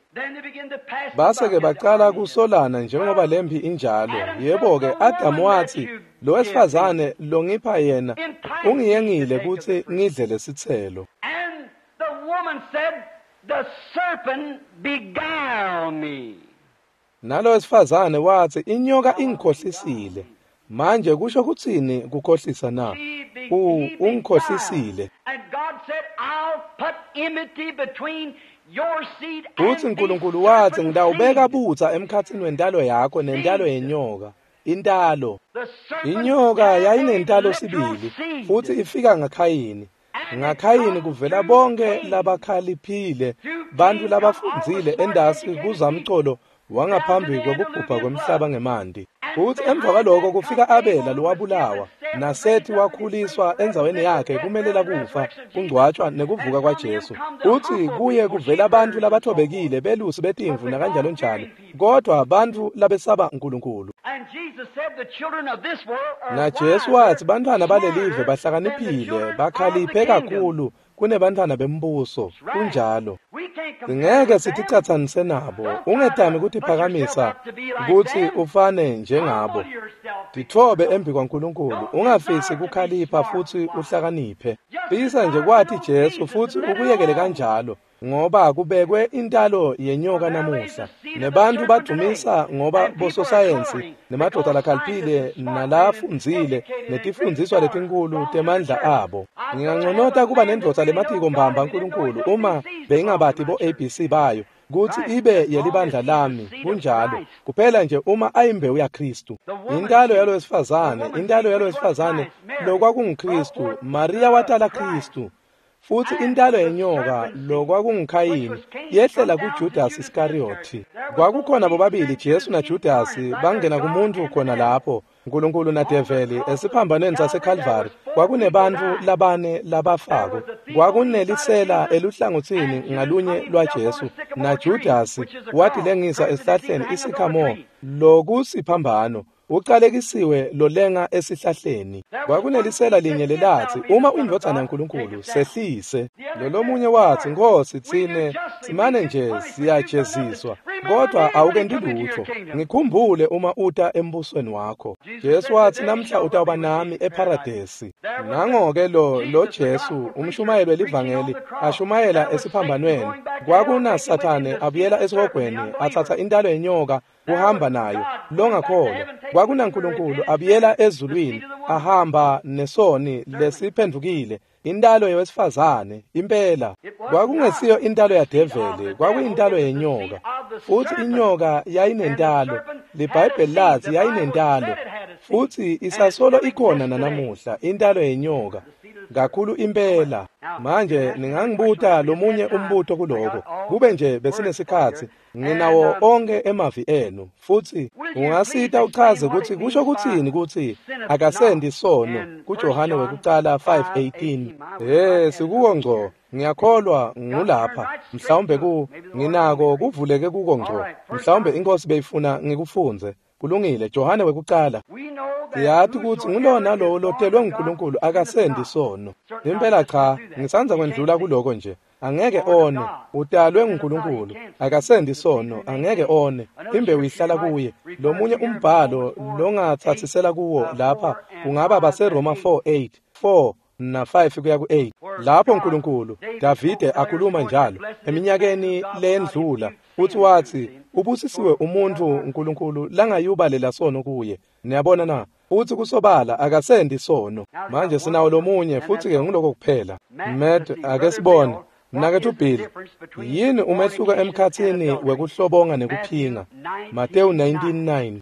Base ke baqala kusolana njengoba lembi injalo. Yebo ke Adamu wathi lo wesifazane lo ngipha yena ungiyengile ukuthi ngidle lesithelo. And the woman said, the serpent beguiled me. Nalo wesifazane wathi inyoka ingikhohlisile. Manje kusho kuthini kukhohlisa na? U ungikhohlisile. And God said, I'll put enmity between your seed and uthi uNkulunkulu wathi ngidawubeka butha emkhathini wentalo yakho nentalo yenyoka. Intalo inyoka yayinentalo sibili futhi ifika ngaKhayini. NgaKhayini kuvela bonke labakhaliphile, bantu labafundzile endasi kuzamcolo wangaphambi kwekubhubha kwemhlaba ngemandi. Uthi emva kwaloko kufika Abela lowabulawa, naSethi wakhuliswa enzaweni yakhe kumelela kufa, kungcwatshwa nekuvuka kwaJesu. Uthi kuye kuvela abantu labathobekile belusi betimvu nakanjalo njalo, kodwa abantu labesaba uNkulunkulu. Na Jesu wathi bantwana balelive bahlakaniphile, bakhaliphe kakhulu kunebantwana bembuso. Kunjalo ngeke siticathanise nabo. Ungetami ukuthi phakamisa ukuthi ufane njengabo. Dithobe embi kwaNkulunkulu, ungafisi kukhalipha futhi uhlakaniphe. Bisa nje kwathi Jesu futhi ukuyekele kanjalo, ngoba kubekwe intalo yenyoka namuhla. Nebantu badumisa ngoba bososayensi nemadoda lakhaliphile nalafundzile netifundziswa letinkulu temandla abo. Nginganconota kuba nendvodza lematiko mbamba uNkulunkulu uma beyingabati bo A B C bayo kuthi ibe yelibandla lami. Kunjalo kuphela nje uma ayimbewu yaKristu. Intalo yalo wesifazane, intalo yalo wesifazane lokwakunguKristu, Maria watala Kristu. Futhi intalo yenyoka lokwakunguKhayini yehlela kuJudas Iscariot. Kwakukhona bobabili Jesu naJudas bangena kumuntu khona lapho. uNkulunkulu naDeveli esiphambanweni saseCalvary kwakunebantu labane labafako. Kwakunelisela eluhlangothini ngalunye lwaJesu, naJudas wathi lengisa esihlahleni isikhamo lokusiphambano. Uqalekisiwe lolenga esihlahleni. Kwakunelisela linye lelathi uma uyindvodzana yaNkulunkulu sehlise. Lolomunye wathi Nkosi thine simane nje siyajeziswa, kodwa awukendi lutho. Ngikhumbule uma uta embusweni wakho. Jesu wathi namhla utawuba nami eparadesi. Nangoke lo lo Jesu umshumayeli welivangeli ashumayela esiphambanweni. Kwakuna Sathane abuyela esihogweni athatha intalo yenyoka kuhamba nayo longakholwa. Kwakuna uNkulunkulu abuyela ezulwini ahamba nesoni lesiphendukile, intalo yewesifazane. Impela kwakungesiyo intalo yaDeveli, kwakuyintalo yenyoka. Futhi inyoka yayinentalo, liBhayibheli lathi yayinentalo, futhi isasolo ikhona nanamuhla intalo yenyoka. kakhulu impela. Manje ningangibuta lomunye umbuto kuloko. Kube nje besinesikhathi nginawo onke emavi enu futhi ungasita uchaze ukuthi kusho ukuthini ukuthi akasendi isono kuJohane wekuqala five eighteen. Eh sikuwo ngco. Ngiyakholwa ngulapha mhlawumbe ku nginako kuvuleke kuko ngco. Mhlawumbe inkosi beyifuna ngikufunze. Kulungile Johane wekuqala. Siyathi ukuthi ngulona lo lotelwe uNkulunkulu akasendi isono. Impela cha ngisanza kwendlula kuloko nje. Angeke one utalwe nguNkulunkulu akasendi isono angeke one imbewu ihlala kuye. Lomunye umbhalo longathathisela kuwo lapha kungaba baseRoma four eight four na five kuya ku eight. Lapho uNkulunkulu Davide akhuluma njalo eminyakeni lendlula uthi wathi ubusisiwe umuntu uNkulunkulu langayubalela sono kuye. Niyabona na uthi kusobala akasendi isono. Manje sinawo lomunye futhi ke ngiloko kuphela. Med ake sibone mnakethu uBhili yini umehluko emkhathini wekuhlobonga nekuphinga. Mateyu nineteen nine.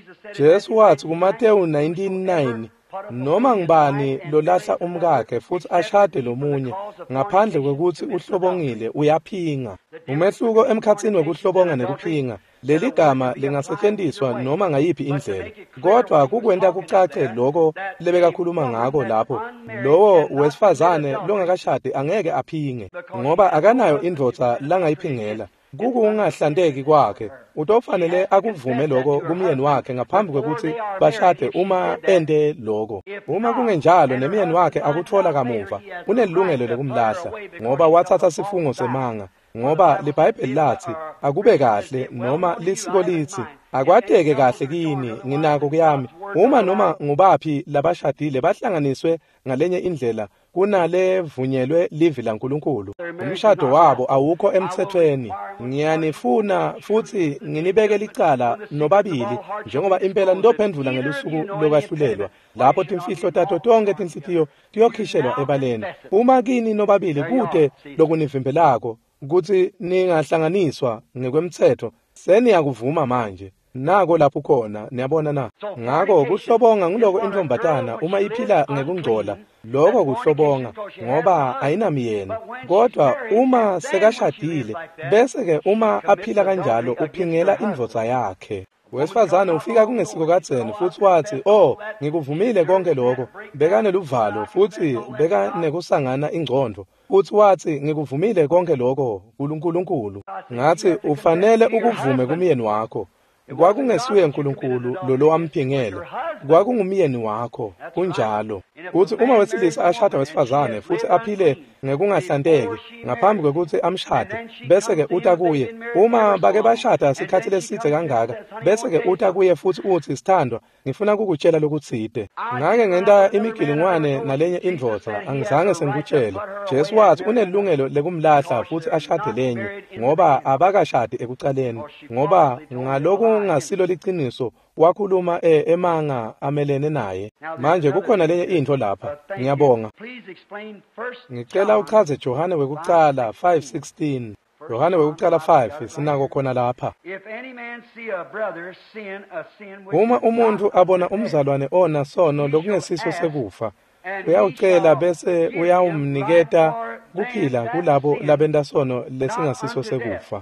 Jesu wathi kuMateyu nineteen nine noma ngibani lolahla umkakhe futhi ashade lomunye ngaphandle kwekuthi uhlobongile uyaphinga. Umehluko emkhathini wekuhlobonga nekuphinga leli gama lingasetshenziswa noma ngayiphi indlela kodwa kukwenta kucace lokho lebekakhuluma ngako lapho lowo wesifazane longakashadi angeke aphinge ngoba akanayo indvodza langayiphingela. Kukungahlandeki kwakhe utofanele akuvume lokho kumyeni wakhe ngaphambi kwekuthi bashade uma ende lokho. Uma kungenjalo nemyeni wakhe akuthola kamuva unelungelo lokumlahla ngoba wathatha sifungo semanga. Ngoba liBhayibheli lathi akube kahle noma lisiko lithi akwateke kahle kini nginako kuyami uma noma ngubaphi labashadile bahlanganiswe ngalenye indlela kunale vunyelwe livi laNkulunkulu. Umshado wabo awukho emthethweni. Ngiyanifuna futhi nginibeke licala nobabili njengoba impela nidophendula ngelusuku lokahlulelwa lapho timfihlo tato tonke tinhlitiyo tiyokhishelwa ebaleni. Uma kini nobabili kude lokunivimbelako ukuthi ningahlanganiswa ngekwemthetho seniyakuvuma manje. Nako lapho khona niyabona na ngako kuhlobonga ngiloko intombatana uma iphila ngekungcola lokho kuhlobonga ngoba ayinamyeni kodwa uma sekashadile bese ke uma aphila kanjalo uphingela indvodza yakhe. Wesifazane ufika kungesiko kadzeni futhi wathi oh ngikuvumile konke lokho bekane luvalo futhi bekane kusangana ingcondo futhi wathi ngikuvumile konke lokho kuNkulunkulu. Ngathi ufanele ukuvume kumyeni wakho. Kwakungesuye uNkulunkulu lo wamphingele kwakungumyeni wakho kunjalo. Uthi uma wesilisa ashada wesifazane futhi aphile ngekungahlandeki ngaphambi kwekuthi amshade bese ke uta kuye uma bake bashada isikhathi lesithe kangaka bese ke uta kuye futhi uthi sithandwa ngifuna ukukutshela lokuthide ngake ngenta imigilingwane nalenye indvodza angizange sengikutshele. Jesu wathi unelungelo lekumlahla futhi ashade lenye ngoba abakashadi ekuqaleni ngoba ngaloku ngasilo liqiniso wakhuluma emanga amelene naye. Manje kukhona lenye into lapha ngiyabonga. Ngicela uchaze Johane wekuqala five sixteen. Johane wekuqala five sinako khona lapha. Uma umuntu abona umzalwane ona sono lokungesiso sekufa uyawucela bese uyawumniketa kuphila kulabo labenta sono lesingasiso sekufa.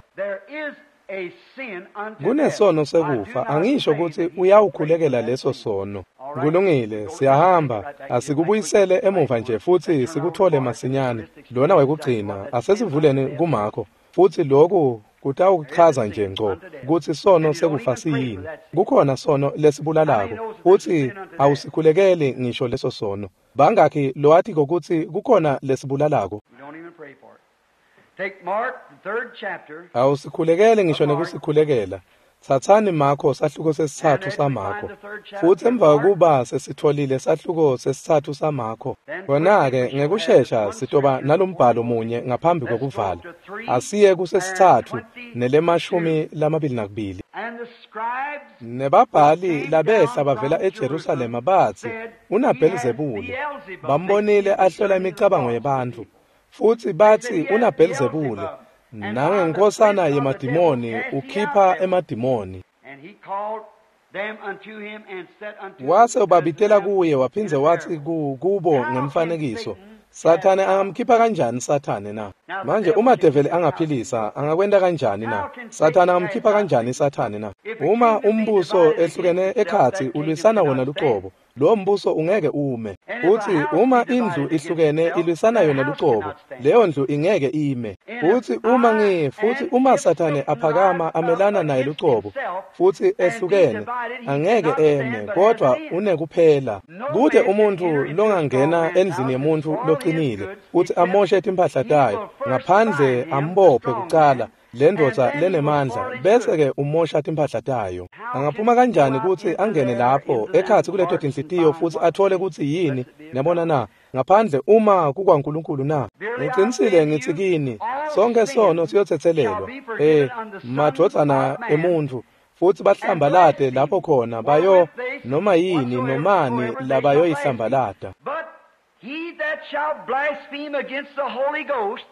Kunesono sekufa angisho ukuthi uyawukhulekela leso sono. Kulungile siyahamba asikubuyisele emuva nje futhi sikuthole masinyane lona wekugcina asesivuleni kumakho futhi lokho kutawuchaza nje ngco ukuthi sono sekufa siyini. Kukhona sono lesibulalako futhi awusikhulekeli ngisho leso sono. Bangakhi lo athi ukuthi kukhona lesibulalako. Take Mark, the third chapter. Awusikhulekele ngisho nekusikhulekela. Thathani Marko sahluko sesithathu saMarko. Futhi emva kokuba sesitholile sahluko sesithathu saMarko. Kona ke ngekusheshsha sitoba nalombhalo munye ngaphambi kokuvala. Asiye kusesithathu nelemashumi lamabili nakubili. Nebabhali labehla bavela eJerusalema bathi unaBelzebule. Bambonile ahlola imicabango yabantu. Futhi bathi unaBelzebule nange nkosana yemadimoni ukhipha emadimoni. Wase ubabitela kuye waphinze wathi kubo ngemfanekiso Sathane angamkhipha kanjani Sathane na? Manje uma devil angaphilisa angakwenda kanjani na? Sathane angamkhipha kanjani Sathane na? Uma umbuso ehlukene ekhathi ulwisana wona luqobo, lo mbuso ungeke ume. Uthi uma indlu ihlukene ilwisana yona luqobo, leyo ndlu ingeke ime. Uthi uma ngi futhi uma Sathane aphakama amelana naye luqobo, futhi ehlukene, angeke eme, kodwa unekuphela. Kude umuntu longangena endlini yemuntu loqinile, uthi amoshe impahla tayo, ngaphandle ambophe kuqala. Le ndoda lenemandla bese ke umosha impahla tayo. Angaphuma kanjani ukuthi angene lapho ekhathi kuleto tinhlitiyo futhi athole ukuthi yini yabona na ngaphandle uma kukwaNkulunkulu na? Ngiqinisile ngithi kini sonke sono siyothethelelwa eh madodana emuntu futhi bahlambalade lapho khona bayo noma yini nomani labayoyihlambalada. But he that shall blaspheme against the Holy Ghost,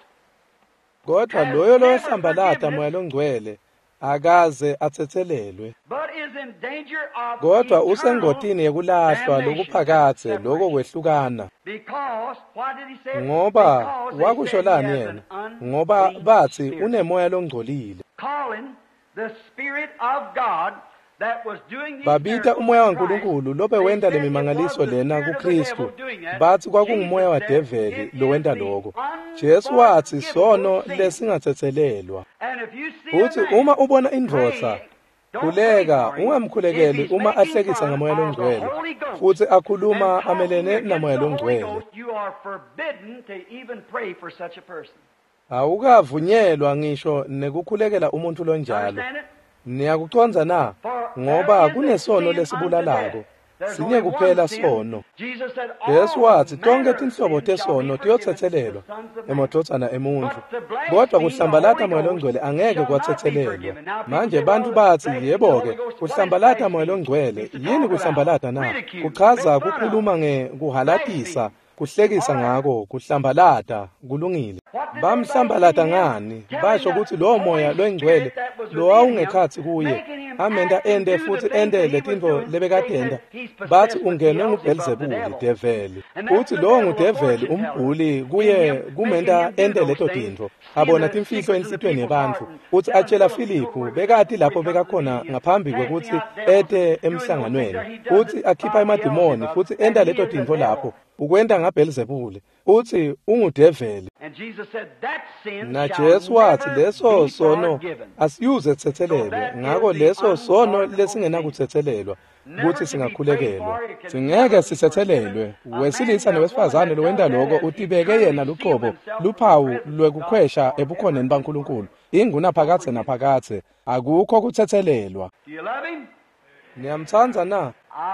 kodwa loyolohlambalada moya longcwele akaze athethelelwe, but is in danger of kodwa usengotini yekulahlwa lokuphakathe lokho kwehlukana. Because what did he say? Ngoba Because they wakusholani said he has yena? an Ngoba unclean bathi spirit. unemoya longcolile. Calling the Spirit of God that was doing these Babita miracles umoya in Christ. waNkulunkulu lobe They wenda said it lemimangaliso was the lena spirit of the kuKristu. devil doing that. Bathi kwakungumoya wa Jesus said, develi "It is lowenda the lokho. Jesu wathi sono unforgivable sin." lesingathethelelwa. And if you see a Uthi man uma ubona indvodza praying, don't pray khuleka for him. ungamkhulekeli If he's uma making ahlekisa fun ngamoya of the longcwele Holy Ghost futhi akhuluma and talking amelene against namoya the Holy longcwele, Ghost, you are forbidden to even pray for such a person. awukavunyelwa ngisho nekukhulekela umuntu lonjalo. Understand it? Niyakuconza na? For Ngoba there is a kunesono sin lesibulalako. unto death. There's Sinye only kuphela one sin. sono. Jesus said, all Yesu wathi tonke manner of tinhlobo sin shall be tesono forgiven tiyothethelelwa the sons of man. emadodana emuntu. But to blaspheme Kodwa the kuhlambalata Holy moya Ghost longcwele angeke shall not be kwathethelelwa. forgiven. Now, people Manje say, bantu well, bathi blaspheme the yebo Holy ke Ghost, what is kuhlambalata moya blaspheme? longcwele It's to yini talk kuhlambalata about, na? ridicule, Kuchaza make fun of. kukhuluma nge kuhalatisa, kuhlekisa Alright. ngako, kuhlambalata, kulungile. What did Bamhlambalata they blaspheme ngani? him? Basho Telling ukuthi the lo moya Holy longcwele Spirit that was lo within him, awungekhathi kuye making him amenda act and ende do the futhi things ende that he was letinto doing. lebekade They said enda. he's possessed Bathi with ungenwe Beelzebub, the nguBelzebuli, devil. develi. And that's Uthi the lo devil, a ngudeveli fortune teller. umbhuli In kuye him, kumenda making him do ende those leto things, tinto. seeing Abona the timfihlo secrets of the ensitweni people's yabantu. heart, and Uthi telling atshela Philip, Philip "Go where bekati lapho we come to bekakhona the ngaphambi casting kwekuthi out devils, ete doing those things emhlanganweni. that he does Uthi it akhipha by emadimoni Beelzebub, futhi and enda he leto is the tinto devil." lapho. Ukwenda ngaBelzebuli. Uthi ungudeveli. And Jesus said, that sin Na shall Jesu wathi never leso be sono forgiven. asiyuze kuthethelelwe. Ngako leso sono lesingena kuthi singakhulekelwa. Singeke sithethelelwe. Wesilisa nowesifazane lowenda lokho utibeke yena luqobo luphawu lwekukhwesha ebukhoneni baNkulunkulu. Inguna phakathe naphakathe akukho kuthethelelwa. Do you love him? Niyamthanda na? I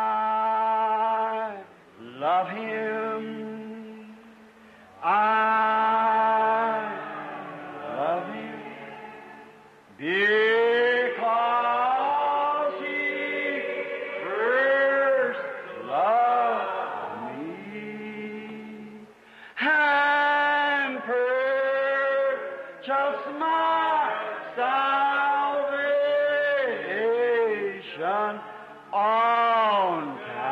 love him. I love him because he first loved me and purchased my salvation on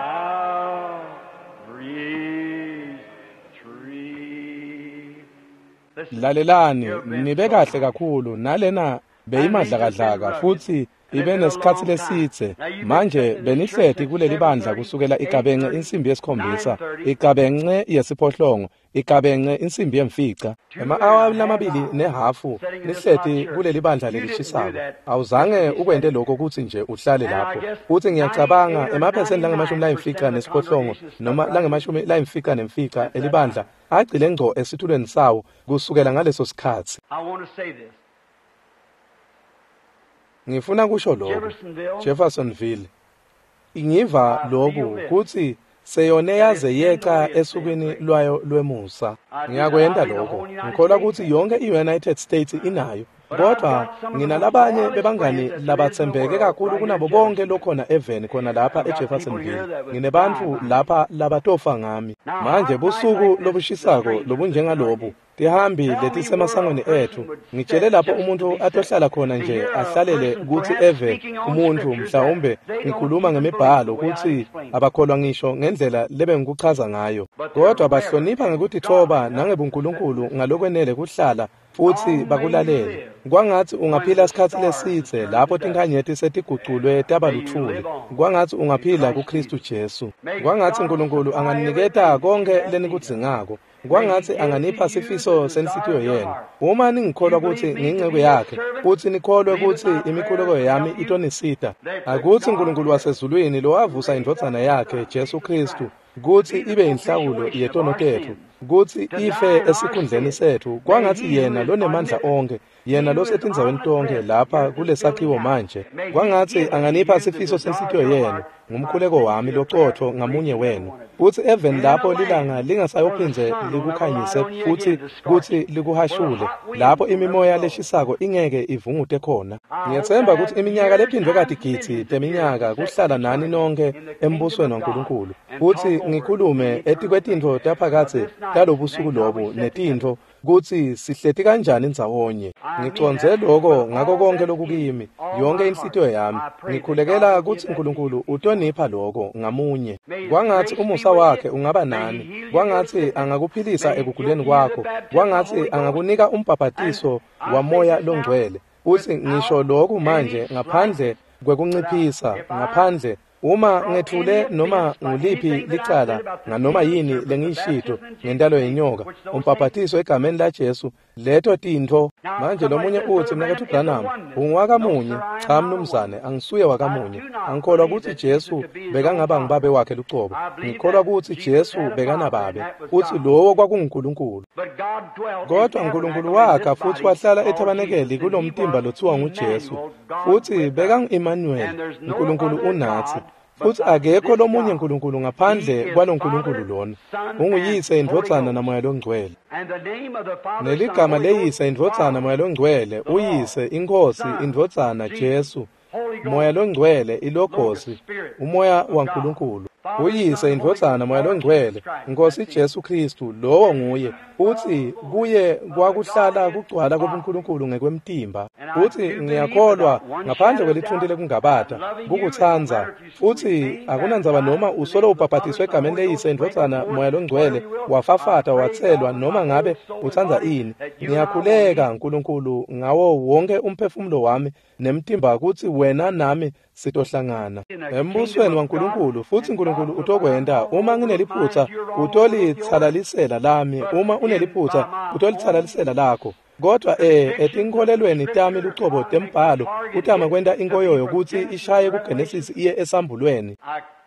Calvary's tree. Listen, Lalelani you've been nibe so kahle kakhulu nalena beyimadlakadlaka futhi ibe nesikhathi lesithe manje benihleti kuleli bandla kusukela igabenge insimbi yesikhombisa igabenge yesiphohlongo igabenge insimbi yemfica ema-hour lamabili nehafu nihleti kuleli bandla lelishisako awuzange ukwende lokho ukuthi nje uhlale lapho futhi ngiyacabanga emaphesenti langemashumi layimfica nesiphohlongo noma langemashumi layimfica nemfica elibandla agcile ngco esithulweni sawo kusukela ngaleso sikhathi. I want to say this. Ngifuna kusho lokho Jeffersonville, Jeffersonville ingiva lokhu kuthi seyone yaze yeqa esukwini lwayo lwemusa ngiyakwenda lokho ngikholwa ukuthi yonke i-United States inayo kodwa nginalabanye bebangani labathembeke kakhulu kunabo bonke lokhona eveni khona lapha eJeffersonville nginebantu lapha labatofa ngami manje busuku lobushisako lobunjengalobu tihambi letisemasangweni ethu ngitshele lapho umuntu atohlala khona nje ahlalele ukuthi eve umuntu mhlawumbe ngikhuluma ngemibhalo ukuthi abakholwa ngisho ngendlela lebe ngikuchaza ngayo kodwa bahlonipha ngekuthi thoba nangebunkulunkulu ngalokwenele kuhlala futhi bakulalele kwangathi ungaphila isikhathi lesithe lapho tinkhanyeti setiguculwe taba luthuli kwangathi ungaphila kuKristu Jesu kwangathi uNkulunkulu anganiketa konke lenikudzingako kwangathi anganipha sifiso senhlitiyo yenu uma ningikholwa ukuthi ngingcebo yakhe futhi nikholwe ukuthi imikhuleko yami itonisita akuthi uNkulunkulu wasezulwini lo wavusa indodana yakhe Jesu Kristu kuthi ibe inhlawulo yetono tethu kuthi ife esikhundleni sethu kwangathi yena lonemandla onke yena losetindzaweni tonke lapha kulesakhiwo manje kwangathi anganipha sifiso senhlitiyo yenu ngumkhuleko wami locotho ngamunye wenu futhi even lapho lilanga lingasayophinze likukhanyise futhi kuthi likuhashule lapho imimoya leshisako ingeke ivungute khona ngiyethemba ukuthi iminyaka lephindwe kade githi teminyaka kuhlala nani nonke embusweni waNkulunkulu futhi ngikhulume etikwetintho taphakathe talobusuku lobo netintho kuthi sihleti kanjani indzawonye ngiconze lokho ngako konke lokukimi yonke inhlitiyo yami ngikhulekela ukuthi uNkulunkulu utonipha lokho ngamunye kwangathi umusa wakhe ungaba nani kwangathi angakuphilisa ekuguleni kwakho kwangathi angakunika umbhabhatiso wamoya longcwele uthi ngisho lokho manje ngaphandle kwekunciphisa ngaphandle uma ngethule noma nguliphi licala nganoma yini lengishito ngentalo yenyoka umbhabhatiso egameni laJesu letho tintho manje lomunye uthi mnakethu Branham ungwakamunye cha mnumzane angisuye wakamunye angikholwa ukuthi Jesu bekangaba ngibabe wakhe lucobo ngikholwa ukuthi Jesu bekanababe uthi lowo kwakunguNkulunkulu kodwa uNkulunkulu wakhe futhi wahlala ethabanekeli kulomtimba lothiwa nguJesu futhi bekangu-Emmanuel uNkulunkulu unathi futhi akekho lomunye uNkulunkulu ngaphandle kwaloNkulunkulu lona unguyise indvodzana namoya longcwele neligama leyise indvodzana moya longcwele uyise inkosi indvodzana Jesu moya longcwele ilogosi umoya waNkulunkulu uyise indvodzana moya longcwele inkosi Jesu Kristu lowo nguye uthi kuye kwakuhlala kugcwala kobuNkulunkulu ngekwemtimba uthi ngiyakholwa ngaphandle kwelithunti lekungabata kukuthanza uthi akunandzaba noma usolo ubhabhatiswe egameni leyise indvodzana moya longcwele wafafata watselwa noma ngabe uthanza ini ngiyakhuleka uNkulunkulu ngawo wonke umphefumulo wami nemtimba ukuthi wena nami sitohlangana embusweni waNkulunkulu futhi uNkulunkulu utokwenda uma ngineliphutha utolitsalalisela lami uma uneliphutha utolitsalalisela lakho kodwa eh etinkholelweni tami lucobo tembhalo utama kwenda inkoyoyo ukuthi ishaye kuGenesis iye esambulweni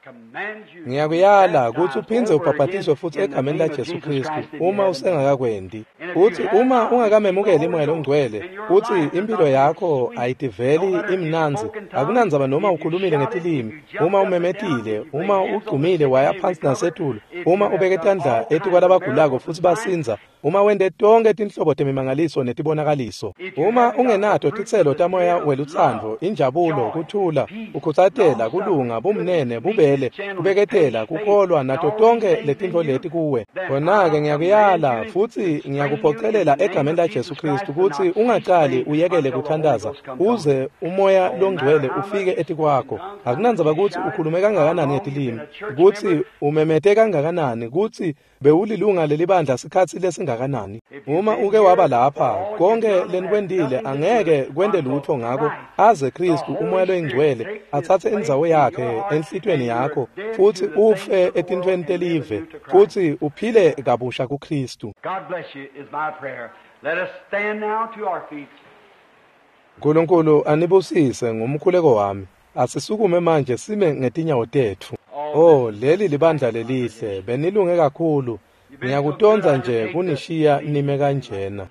ngiyakuyala ukuthi uphinze ubhabhatiswe futhi egameni laJesu Kristu uma usengakakwendi uthi uma ungakamemukeli imoya longcwele uthi impilo yakho ayitiveli imnanzi akunandzaba noma ukhulumile ngetilimi uma umemetile uma ugcumile waya phansi nasetulo uma ubeke tandla ethi kwalabagulako futhi basinza uma wende tonke tinhlobo temimangaliso netibonakaliso uma ungenato titselo tamoya welutsandvo injabulo kuthula ukhutsatela kulunga bumnene bubele kubeketela kukholwa nato tonke letintfo leti kuwe khona-ke ngiyakuyala futhi ngiyakuphocelela egameni laJesu Kristu ukuthi ungaqali uyekele kuthandaza uze umoya longcwele ufike ethi kwakho akunandzaba ukuthi ukhulume kangakanani ngetilimi ukuthi umemete kangakanani ukuthi bewulilunga lelibandla sikhathi lesingakanani uma uke waba lapha konke lenikwendile angeke kwende lutho ngako aze Kristu umoya longcwele athathe indzawo yakhe enhlitweni yakho futhi ufe etintweni telive futhi uphile kabusha kuKristu. God bless you is my prayer. Let us stand now to our feet. Nkulunkulu anibusise ngumkhuleko wami asisukume manje sime ngetinyawo tethu. Oh leli libandla lelihle benilunge kakhulu ngiyakutonza nje kunishiya nime kanjena.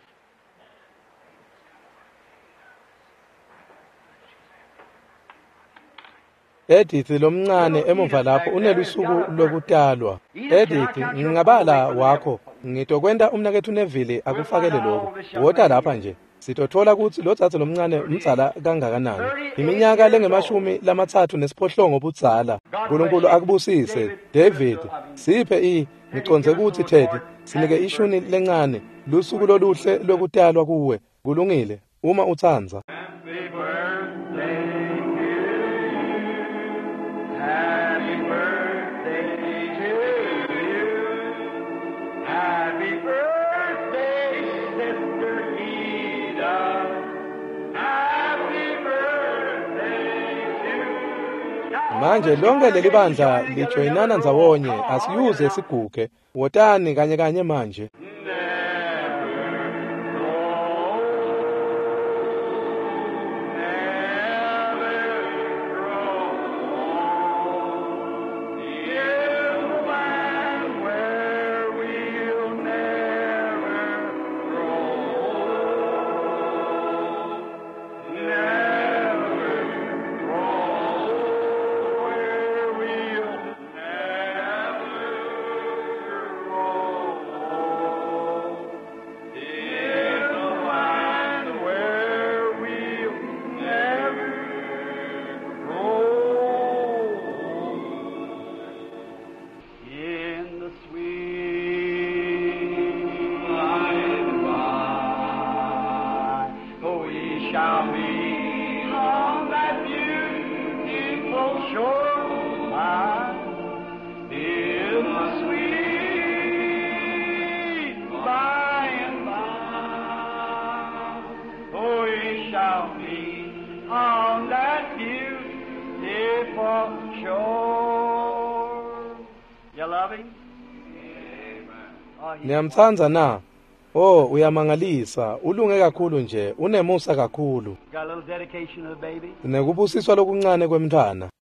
Edith lomncane emuva lapho unelusuku lokutalwa. Edith ngingabala wakho ngitokwenda umnakethu Neville akufakele lokho. Wota lapha nje. sitothola ukuthi lo dzadze lomncane umdzala kangakanani. Iminyaka lengemashumi lamathathu nesiphohlongo ubudzala. uNkulunkulu akubusise. David, siphe i ngiconze ukuthi Teddy sinike ishuni lencane lusuku loluhle lokutalwa kuwe. Kulungile uma uthanza. Manje lonke leli bandla lijoyinana ndzawonye asiyuze siguge wotani kanye kanye manje. Niyamthanza na? Oh, uyamangalisa. Ulunge kakhulu nje, unemusa kakhulu. Nekubusiswa lokuncane kwemntana.